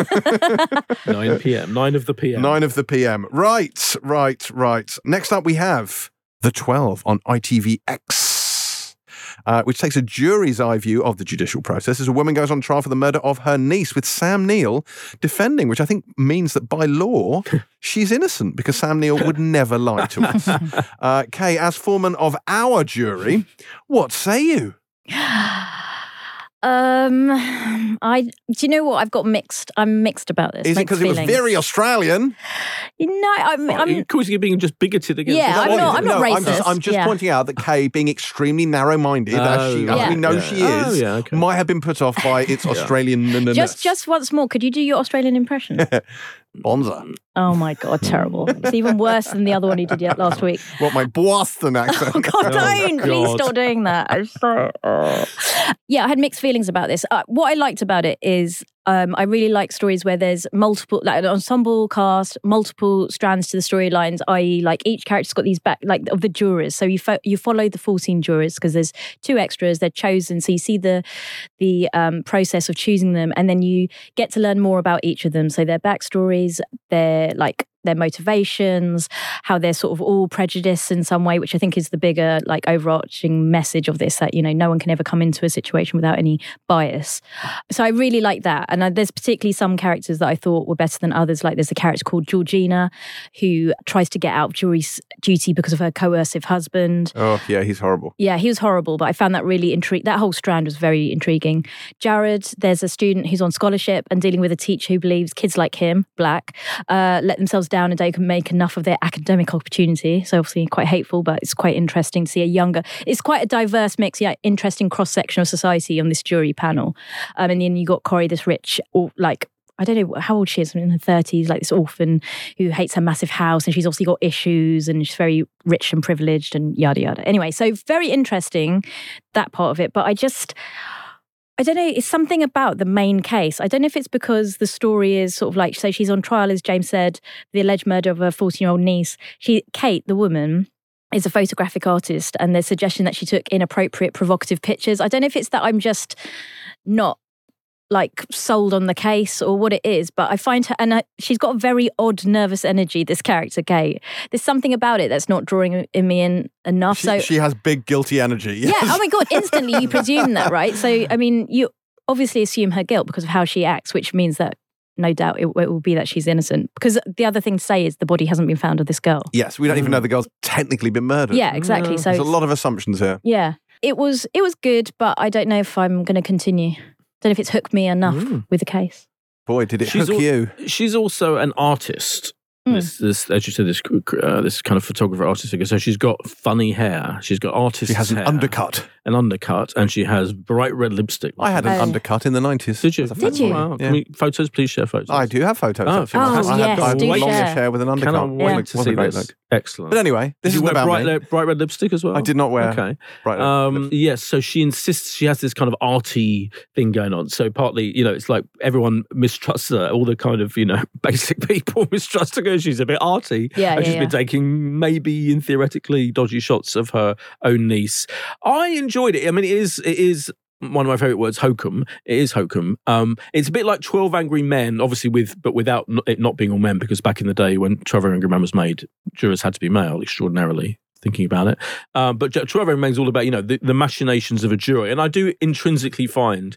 Speaker 3: today nine p.m. Nine of the p m.
Speaker 1: Nine of the p m. Right, right, right. Next up, we have The twelve on I T V X, uh, which takes a jury's eye view of the judicial process as a woman goes on trial for the murder of her niece, with Sam Neill defending, which I think means that by law, she's innocent because Sam Neill would never lie to us. Uh, Kay, as foreman of our jury, what say you?
Speaker 2: Um, I do you know what? I've got mixed. I'm mixed about this.
Speaker 1: Is it because it was very Australian?
Speaker 2: No, I'm. I'm
Speaker 3: of course, you're being just bigoted against.
Speaker 2: Yeah, I'm not. I'm not
Speaker 1: no,
Speaker 2: racist.
Speaker 1: I'm just, I'm just
Speaker 2: yeah.
Speaker 1: pointing out that Kay, being extremely narrow-minded, oh, as, she, as yeah. we know yeah. she is,
Speaker 3: oh, yeah, okay.
Speaker 1: might have been put off by its yeah. Australian.
Speaker 2: Just, just once more, could you do your Australian impression?
Speaker 1: Bonza.
Speaker 2: Oh my God, terrible. It's even worse than the other one you did last week.
Speaker 1: What, my Boston accent?
Speaker 2: Oh God, don't.
Speaker 3: Oh,
Speaker 2: Please
Speaker 3: God.
Speaker 2: stop doing that. I'm so... Uh. Yeah, I had mixed feelings about this. Uh, what I liked about it is um, I really like stories where there's multiple, like an ensemble cast, multiple strands to the storylines, that is like each character's got these back, like of the jurors. So you fo- you follow the fourteen jurors because there's two extras, they're chosen. So you see the, the um, process of choosing them, and then you get to learn more about each of them. So their backstories, their like their motivations, how they're sort of all prejudiced in some way, which I think is the bigger, like, overarching message of this, that, you know, no one can ever come into a situation without any bias. So I really like that. And I, there's particularly some characters that I thought were better than others. Like there's a character called Georgina who tries to get out of jury duty because of her coercive husband.
Speaker 1: Oh, yeah, he's horrible.
Speaker 2: Yeah, he was horrible, but I found that really intriguing. That whole strand was very intriguing. Jared, there's a student who's on scholarship and dealing with a teacher who believes kids like him, black, uh, let themselves down and they can make enough of their academic opportunity. So obviously quite hateful, but it's quite interesting to see a younger, it's quite a diverse mix, yeah, interesting cross-section of society on this jury panel. Um, and then you got Corrie, this rich, or like, I don't know how old she is, in her thirties, like this orphan who hates her massive house, and she's obviously got issues and she's very rich and privileged and yada yada. Anyway, so very interesting, that part of it. But I just, I don't know, it's something about the main case. I don't know if it's because the story is sort of like, so she's on trial, as James said, the alleged murder of her fourteen-year-old niece. She, Kate, the woman, is a photographic artist, and there's suggestion that she took inappropriate, provocative pictures. I don't know if it's that I'm just not like sold on the case or what it is, but I find her, and she's got a very odd nervous energy, this character, Kate. There's something about it that's not drawing in me in enough.
Speaker 1: She,
Speaker 2: so
Speaker 1: she has big guilty energy. Yes.
Speaker 2: Yeah, oh my God, instantly you presume that, right? So, I mean, you obviously assume her guilt because of how she acts, which means that no doubt it, it will be that she's innocent. Because the other thing to say is the body hasn't been found of this girl.
Speaker 1: Yes, we don't even
Speaker 3: Mm.
Speaker 1: know the girl's technically been murdered.
Speaker 2: Yeah, exactly. So
Speaker 1: There's a
Speaker 2: it's-
Speaker 1: lot of assumptions here.
Speaker 2: yeah, it was it was good, but I don't know if I'm going to continue. Don't know if it's hooked me enough
Speaker 3: Mm.
Speaker 2: with the case.
Speaker 1: Boy, did it
Speaker 3: She's
Speaker 1: hook
Speaker 3: al-
Speaker 1: you.
Speaker 3: She's also an artist.
Speaker 2: Mm.
Speaker 3: This, this, as you said, this uh, this kind of photographer artist figure. So she's got funny hair. She's got artist
Speaker 1: She has an
Speaker 3: hair,
Speaker 1: undercut.
Speaker 3: an undercut, and she has bright red lipstick.
Speaker 1: I had an
Speaker 2: Oh.
Speaker 1: undercut in the nineties.
Speaker 3: Did you?
Speaker 1: as a
Speaker 2: Did you?
Speaker 3: Wow.
Speaker 1: Yeah.
Speaker 3: Can we, photos, please share photos.
Speaker 1: I do have photos.
Speaker 3: Oh,
Speaker 1: actually.
Speaker 2: Oh,
Speaker 1: I had,
Speaker 2: yes,
Speaker 1: I had
Speaker 2: do
Speaker 1: long
Speaker 2: share.
Speaker 1: hair with an undercut.
Speaker 3: Cannot wait
Speaker 2: Yeah.
Speaker 3: to
Speaker 1: Was
Speaker 3: see
Speaker 1: a great
Speaker 3: this.
Speaker 1: look.
Speaker 3: Excellent.
Speaker 1: But anyway, this
Speaker 3: Did you
Speaker 1: is
Speaker 3: wear
Speaker 1: about
Speaker 3: bright,
Speaker 1: me.
Speaker 3: li- bright red lipstick as well?
Speaker 1: I did not wear
Speaker 3: Okay.
Speaker 1: bright
Speaker 3: Um, yes, so she insists she has this kind of arty thing going on. So partly, you know, it's like everyone mistrusts her. All the kind of, you know, basic people mistrust her because she's a bit arty.
Speaker 2: Yeah,
Speaker 3: and
Speaker 2: yeah,
Speaker 3: she's
Speaker 2: yeah.
Speaker 3: been taking maybe in theoretically dodgy shots of her own niece. I enjoyed it. I mean, it is it is one of my favourite words, hokum. It is hokum. Um, it's a bit like twelve Angry Men, obviously, with but without n- it not being all men, because back in the day when twelve Angry Men was made, jurors had to be male, extraordinarily. Thinking about it. Um, but twelve Angry Men is all about, you know, the, the machinations of a jury. And I do intrinsically find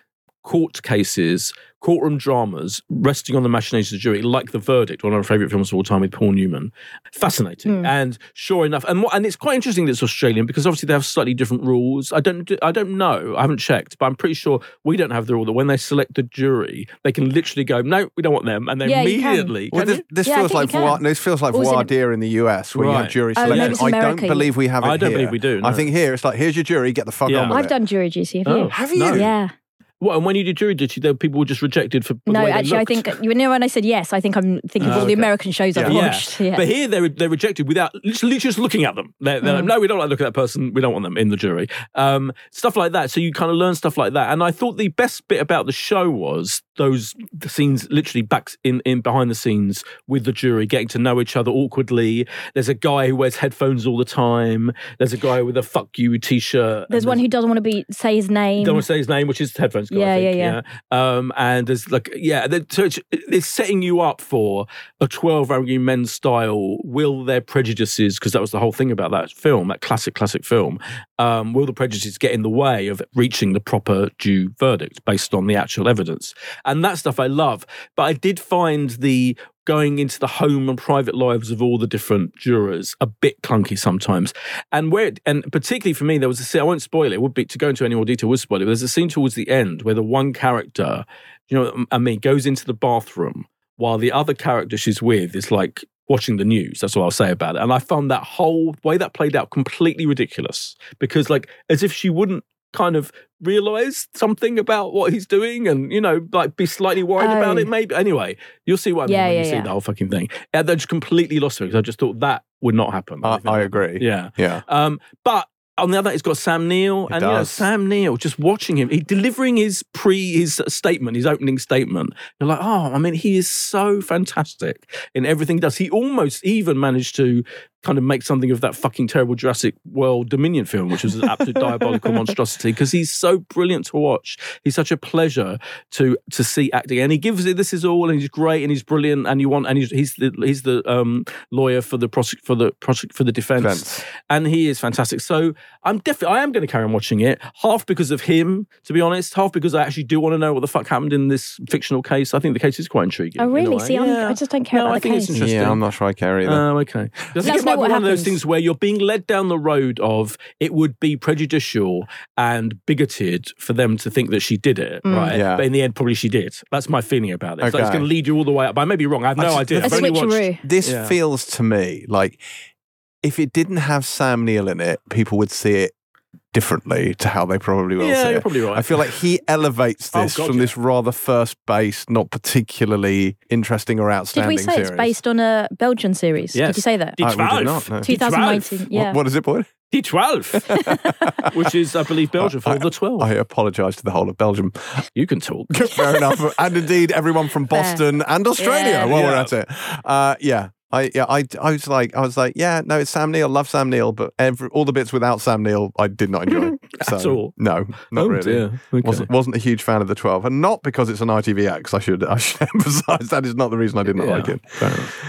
Speaker 3: court cases, courtroom dramas, resting on the machinations of the jury, like The Verdict, one of our favourite films of all time with Paul Newman. Fascinating.
Speaker 2: Mm.
Speaker 3: And sure enough, and what, and it's quite interesting that it's Australian because obviously they have slightly different rules. I don't I don't know. I haven't checked, but I'm pretty sure we don't have the rule that when they select the jury, they can literally go, no, we don't want them. And they
Speaker 2: Yeah, you can.
Speaker 3: immediately...
Speaker 1: Well,
Speaker 3: can
Speaker 1: this,
Speaker 3: you?
Speaker 1: this
Speaker 2: Yeah, I
Speaker 1: feels
Speaker 2: think
Speaker 1: like
Speaker 2: you
Speaker 1: voir,
Speaker 2: can.
Speaker 1: this feels like
Speaker 2: Or is it-
Speaker 1: voir dire in the U S where you have
Speaker 3: Right.
Speaker 1: jury
Speaker 2: Oh, maybe
Speaker 1: selection.
Speaker 2: it's
Speaker 1: I don't
Speaker 2: America.
Speaker 1: believe we have it
Speaker 3: I don't
Speaker 1: here.
Speaker 3: believe we do, no.
Speaker 1: I think here it's like, here's your jury, get the fuck
Speaker 3: Yeah.
Speaker 1: on with
Speaker 2: I've
Speaker 1: it.
Speaker 2: done jury duty. Have you?
Speaker 3: Oh.
Speaker 1: Have you?
Speaker 3: No.
Speaker 2: Yeah.
Speaker 3: What, and when you did jury duty, there people were just rejected for the
Speaker 2: No,
Speaker 3: way they
Speaker 2: actually, I
Speaker 3: looked.
Speaker 2: think you know when I said yes, I think I'm thinking of
Speaker 3: Oh,
Speaker 2: all the
Speaker 3: okay.
Speaker 2: American shows I've
Speaker 1: Yeah.
Speaker 2: watched. Yeah.
Speaker 3: But here they're they're rejected without literally just looking at them. They're, they're like,
Speaker 2: Mm.
Speaker 3: no, we don't like looking at that person. We don't want them in the jury. Um, stuff like that. So you kind of learn stuff like that. And I thought the best bit about the show was those the scenes literally back in, in behind the scenes with the jury, getting to know each other awkwardly. There's a guy who wears headphones all the time. There's a guy with a fuck you t-shirt.
Speaker 2: There's one who doesn't want to be say his name.
Speaker 3: Don't want to say his name, which is the headphones guy.
Speaker 2: Yeah,
Speaker 3: I think,
Speaker 2: yeah,
Speaker 3: yeah. Um, and there's like, yeah, the- so it's, it's setting you up for a twelve Angry Men style. Will their prejudices, because that was the whole thing about that film, that classic, classic film, um, will the prejudices get in the way of reaching the proper due verdict based on the actual evidence? And that stuff I love. But I did find the going into the home and private lives of all the different jurors a bit clunky sometimes. And where, it, and particularly for me, there was a scene, I won't spoil it, it would be, to go into any more detail would spoil it, but there's a scene towards the end where the one character, you know, I mean, goes into the bathroom while the other character she's with is like watching the news. That's what I'll say about it. And I found that whole way that played out completely ridiculous because like, as if she wouldn't kind of realize something about what he's doing and, you know, like be slightly worried
Speaker 2: Oh.
Speaker 3: about it maybe. Anyway, you'll see what I mean
Speaker 2: Yeah,
Speaker 3: when
Speaker 2: yeah,
Speaker 3: you see
Speaker 2: yeah.
Speaker 3: the whole fucking thing. And they just completely lost me because I just thought that would not happen.
Speaker 1: I,
Speaker 3: think
Speaker 1: I
Speaker 3: that-
Speaker 1: agree.
Speaker 3: Yeah.
Speaker 1: Yeah.
Speaker 3: Um, but on the other, it's got Sam Neill,
Speaker 1: It
Speaker 3: and you know,
Speaker 1: does.
Speaker 3: Sam Neill, just watching him, he delivering his pre his statement, his opening statement. You're like, oh, I mean, he is so fantastic in everything he does. He almost even managed to kind of make something of that fucking terrible Jurassic World Dominion film, which was an absolute diabolical monstrosity, because he's so brilliant to watch. He's such a pleasure to to see acting, and he gives it. This is all, and he's great, and he's brilliant, and you want, and he's he's the he's the um, lawyer for the prosec- for the prosec- for the defense,
Speaker 1: Defense.
Speaker 3: and he is fantastic. So I'm definitely I am going to carry on watching it, half because of him, to be honest, half because I actually do want to know what the fuck happened in this fictional case. I think the case is quite intriguing.
Speaker 2: Oh,
Speaker 3: in a
Speaker 2: really?
Speaker 3: way.
Speaker 2: See, I'm,
Speaker 3: Yeah.
Speaker 2: I just don't care
Speaker 3: No,
Speaker 2: about
Speaker 3: I
Speaker 2: the
Speaker 3: think
Speaker 2: case.
Speaker 3: it's interesting.
Speaker 1: Yeah, I'm not sure I care either.
Speaker 3: Oh, okay. I think
Speaker 2: Let
Speaker 3: it
Speaker 2: us
Speaker 3: might
Speaker 2: know
Speaker 3: be
Speaker 2: what
Speaker 3: one of those
Speaker 2: happens.
Speaker 3: things where you're being led down the road of it would be prejudicial and bigoted for them to think that she did it,
Speaker 2: Mm.
Speaker 3: right?
Speaker 1: Yeah.
Speaker 3: But in the end, probably she did. That's my feeling about it. It's, like it's
Speaker 1: Okay.
Speaker 3: going to lead you all the way up. I may be wrong. I have
Speaker 1: I
Speaker 3: no
Speaker 1: just-
Speaker 3: idea.
Speaker 2: A
Speaker 3: I've only
Speaker 2: switcheroo.
Speaker 3: watched.
Speaker 1: This
Speaker 3: Yeah.
Speaker 1: feels to me like if it didn't have Sam Neill in it, people would see it differently to how they probably will
Speaker 3: Yeah,
Speaker 1: see
Speaker 3: you're
Speaker 1: it.
Speaker 3: probably right.
Speaker 1: I feel like he elevates
Speaker 3: Oh,
Speaker 1: this
Speaker 3: God,
Speaker 1: from
Speaker 3: yeah.
Speaker 1: this rather first-based, not particularly interesting or
Speaker 2: Did
Speaker 1: outstanding
Speaker 2: we say
Speaker 1: series.
Speaker 2: it's based on a Belgian series?
Speaker 3: Yes.
Speaker 2: Did you say that?
Speaker 3: Die
Speaker 1: Uh, we did
Speaker 3: twaalf.
Speaker 1: not, no.
Speaker 3: Die
Speaker 2: twenty nineteen.
Speaker 3: twaalf.
Speaker 2: Yeah.
Speaker 1: What, what is it, boy?
Speaker 3: Die twaalf. Which is, I believe, Belgium for
Speaker 1: I-
Speaker 3: the twelve.
Speaker 1: I apologise to the whole of Belgium.
Speaker 3: You can talk.
Speaker 1: Fair enough. And indeed, everyone from
Speaker 2: Fair.
Speaker 1: Boston and Australia
Speaker 2: Yeah.
Speaker 1: while we're
Speaker 3: Yeah.
Speaker 1: at it. Uh, yeah. I yeah I, I was like I was like yeah no it's Sam Neill, love Sam Neill, but every, all the bits without Sam Neill I did not enjoy.
Speaker 3: At
Speaker 1: So,
Speaker 3: all?
Speaker 1: No, not
Speaker 3: Oh,
Speaker 1: really.
Speaker 3: dear. Okay.
Speaker 1: Wasn't wasn't a huge fan of the twelve, and not because it's an I T V act. 'Cause I should I should emphasise that is not the reason I did not
Speaker 3: Yeah,
Speaker 1: like it.
Speaker 3: fair enough.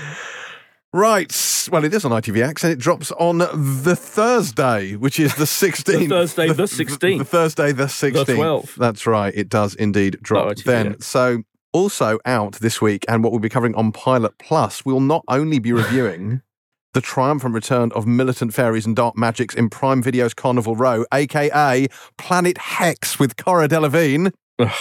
Speaker 1: Right, well, it is on I T V X, and it drops on the Thursday, which is the sixteenth.
Speaker 3: The Thursday, the sixteenth.
Speaker 1: The Thursday, the sixteenth.
Speaker 3: twelfth.
Speaker 1: That's right. It does indeed drop
Speaker 3: Oh, I T V
Speaker 1: then.
Speaker 3: X.
Speaker 1: So Also out this week, and what we'll be covering on Pilot Plus, we'll not only be reviewing the triumphant return of Militant Fairies and Dark Magics in Prime Video's Carnival Row, a k a. Planet Hex with Cara Delevingne.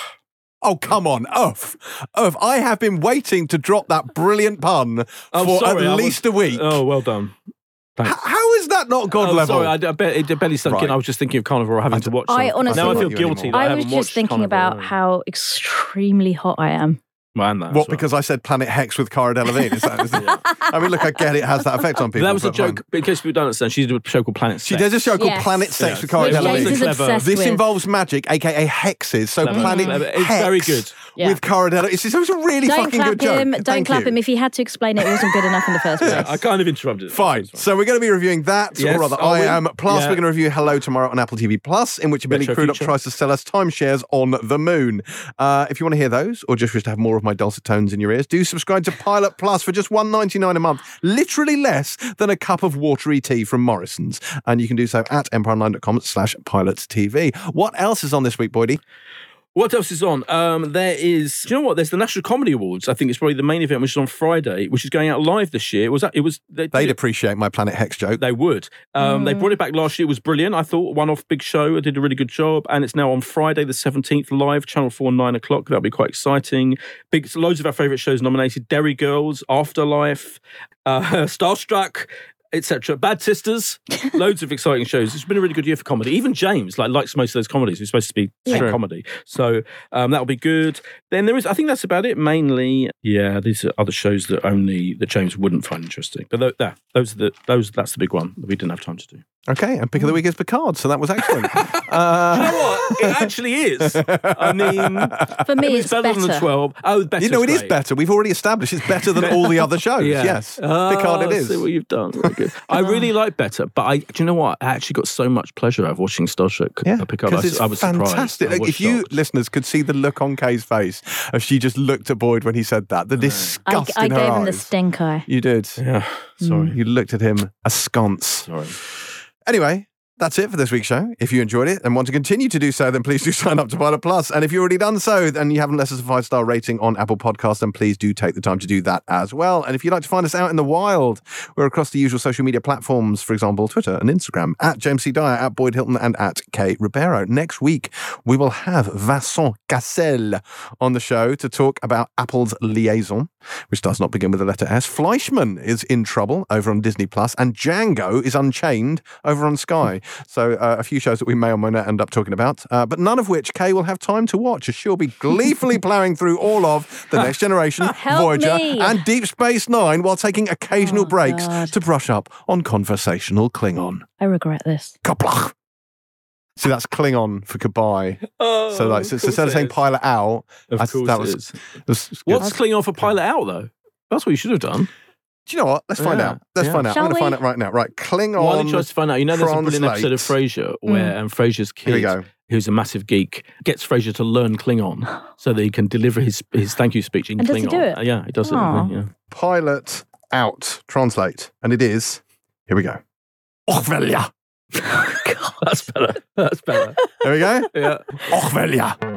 Speaker 1: Oh, come on. Uff. Uff. I have been waiting to drop that brilliant pun
Speaker 3: Oh,
Speaker 1: for
Speaker 3: sorry,
Speaker 1: at
Speaker 3: I was-
Speaker 1: least a week.
Speaker 3: Oh, well done.
Speaker 1: H-
Speaker 3: Thanks.
Speaker 1: how is that not God
Speaker 3: Oh,
Speaker 1: level?
Speaker 3: sorry, I, I bet it barely sunk
Speaker 1: Right.
Speaker 3: in. I was just thinking of Carnival having to watch.
Speaker 2: I
Speaker 3: something.
Speaker 2: honestly-
Speaker 3: now I
Speaker 1: I
Speaker 3: feel
Speaker 1: don't
Speaker 3: guilty.
Speaker 1: anymore.
Speaker 3: That I,
Speaker 2: I was
Speaker 3: haven't
Speaker 2: just
Speaker 3: watched
Speaker 2: thinking
Speaker 3: Carnival.
Speaker 2: about how extremely hot I am.
Speaker 3: Well, and that
Speaker 1: What,
Speaker 3: as well.
Speaker 1: because I said Planet Hex with Cara Delevingne? Is that, is that, I mean, look, I get it has that effect on people.
Speaker 3: that was a
Speaker 1: but fine.
Speaker 3: joke. In case people don't understand, she did a show called Planet
Speaker 1: She
Speaker 3: Sex.
Speaker 1: does a show called
Speaker 2: Yes.
Speaker 1: Planet Sex
Speaker 3: Yes.
Speaker 1: with Cara
Speaker 3: Which
Speaker 2: James
Speaker 3: Delevingne.
Speaker 2: is
Speaker 1: Delevingne.
Speaker 2: obsessed
Speaker 1: This
Speaker 2: with.
Speaker 1: involves magic, aka hexes. So
Speaker 3: Clever,
Speaker 1: Planet
Speaker 3: clever. It's
Speaker 1: Hex
Speaker 3: very good.
Speaker 2: Yeah.
Speaker 1: with Cara Delevingne. It's, it's a really
Speaker 2: Don't
Speaker 1: fucking
Speaker 2: clap
Speaker 1: good joke.
Speaker 2: him. Don't
Speaker 1: Thank
Speaker 2: clap
Speaker 1: you.
Speaker 2: him. If he had to explain it, it wasn't good enough in the first place.
Speaker 3: Yeah, I kind of interrupted. it.
Speaker 1: Fine.
Speaker 3: That's
Speaker 1: So we're going to be reviewing that,
Speaker 3: Yes,
Speaker 1: or rather,
Speaker 3: are
Speaker 1: I
Speaker 3: we?
Speaker 1: am. Plus,
Speaker 3: Yeah.
Speaker 1: we're going to review Hello Tomorrow on Apple T V Plus, in which Billy
Speaker 3: Retro
Speaker 1: Crudup
Speaker 3: feature.
Speaker 1: tries to sell us timeshares on the moon. Uh, if you want to hear those, or just wish to have more of my dulcet tones in your ears, do subscribe to Pilot Plus for just one pound ninety-nine a month, literally less than a cup of watery tea from Morrison's. And you can do so at empire online dot com slash pilots T V. What else is on this week, Boydie?
Speaker 3: What else is on? Um, there is. Do you know what? There's the National Comedy Awards. I think it's probably the main event, which is on Friday, which is going out live this year. It was that? It was. They,
Speaker 1: They'd
Speaker 3: did it-
Speaker 1: appreciate my Planet Hex joke.
Speaker 3: They would. Um, They brought it back last year. It was brilliant. I thought one-off big show. I did a really good job, and it's now on Friday the seventeenth live, Channel Four, nine o'clock. That'll be quite exciting. Big, loads of our favourite shows nominated: Derry Girls, Afterlife, uh, Starstruck, et cetera. Bad Sisters. Loads of exciting shows. It's been a really good year for comedy. Even James like likes most of those comedies. It's supposed to be
Speaker 2: Yeah.
Speaker 3: yeah. comedy, so um, that'll be good. Then there is. I think that's about it. Mainly, yeah. These are other shows that only that James wouldn't find interesting. But th- that, those are the those. That's the big one that we didn't have time to do.
Speaker 1: Okay, and pick of the week is Picard, so that was excellent.
Speaker 3: You
Speaker 1: uh,
Speaker 3: know what? It actually is. I mean,
Speaker 2: For me,
Speaker 3: it's
Speaker 2: it's
Speaker 3: better, than the
Speaker 2: better.
Speaker 3: twelve. Oh, better.
Speaker 1: you know, it is better. We've already established it's better than all the other shows.
Speaker 3: Yeah.
Speaker 1: Yes,
Speaker 3: Oh,
Speaker 1: Picard it
Speaker 3: I
Speaker 1: is.
Speaker 3: See what you've done. Very good. I really like Better, but I, do you know what? I actually got so much pleasure out of watching Star Trek
Speaker 1: Yeah,
Speaker 3: uh, Picard.
Speaker 1: because
Speaker 3: I,
Speaker 1: it's
Speaker 3: I was surprised.
Speaker 1: fantastic.
Speaker 3: I
Speaker 1: Like,
Speaker 3: was
Speaker 1: if you
Speaker 3: shocked.
Speaker 1: listeners could see the look on Kay's face as she just looked at Boyd when he said that, the
Speaker 2: I,
Speaker 1: disgust
Speaker 2: I
Speaker 1: in her
Speaker 2: gave
Speaker 1: eyes.
Speaker 2: him the stink eye.
Speaker 1: You did.
Speaker 3: yeah, sorry,
Speaker 1: You looked at him askance.
Speaker 3: sorry.
Speaker 1: Anyway, that's it for this week's show. If you enjoyed it and want to continue to do so, then please do sign up to Pilot Plus. And if you've already done so and you haven't left us a five-star rating on Apple Podcasts, then please do take the time to do that as well. And if you'd like to find us out in the wild, we're across the usual social media platforms, for example, Twitter and Instagram, at James C. Dyer, at Boyd Hilton, and at Kay Ribeiro. Next week, we will have Vincent Cassel on the show to talk about Apple's Liaison, which does not begin with the letter S. Fleischman is in trouble over on Disney Plus, and Django is Unchained over on Sky. So uh, a few shows that we may or may not end up talking about, uh, but none of which Kay will have time to watch, as she'll be gleefully ploughing through all of The Next Generation,
Speaker 2: Help
Speaker 1: Voyager,
Speaker 2: me.
Speaker 1: and Deep Space Nine while taking occasional
Speaker 2: Oh,
Speaker 1: breaks
Speaker 2: God.
Speaker 1: to brush up on conversational Klingon.
Speaker 2: I regret this.
Speaker 1: Kaplach. See, that's Klingon for goodbye.
Speaker 3: Oh,
Speaker 1: So, like, so, so instead of saying pilot out,
Speaker 3: of
Speaker 1: I-
Speaker 3: course
Speaker 1: that
Speaker 3: it
Speaker 1: was-
Speaker 3: is.
Speaker 1: that's good.
Speaker 3: What's Klingon for pilot out though? That's what you should have done.
Speaker 1: Do you know what? Let's find
Speaker 3: Yeah,
Speaker 1: out. Let's
Speaker 3: yeah.
Speaker 1: find out.
Speaker 2: Shall
Speaker 1: I'm going to find
Speaker 2: we?
Speaker 1: out right now. Right, Klingon.
Speaker 3: While he tries to find out, you know, there's a brilliant episode of
Speaker 1: translate.
Speaker 3: Frasier where um, Frasier's
Speaker 1: Here we
Speaker 3: kid,
Speaker 1: go.
Speaker 3: who's a massive geek, gets Frasier to learn Klingon so that he can deliver his his thank you speech in
Speaker 2: And does
Speaker 3: Klingon.
Speaker 2: he do it?
Speaker 3: Uh, yeah, he does
Speaker 2: Aw.
Speaker 3: it. Yeah.
Speaker 1: Pilot out. Translate. And it is. Here we go. Ochvelia.
Speaker 3: That's better. That's better.
Speaker 1: There we go.
Speaker 3: Yeah.
Speaker 1: Ochvelia.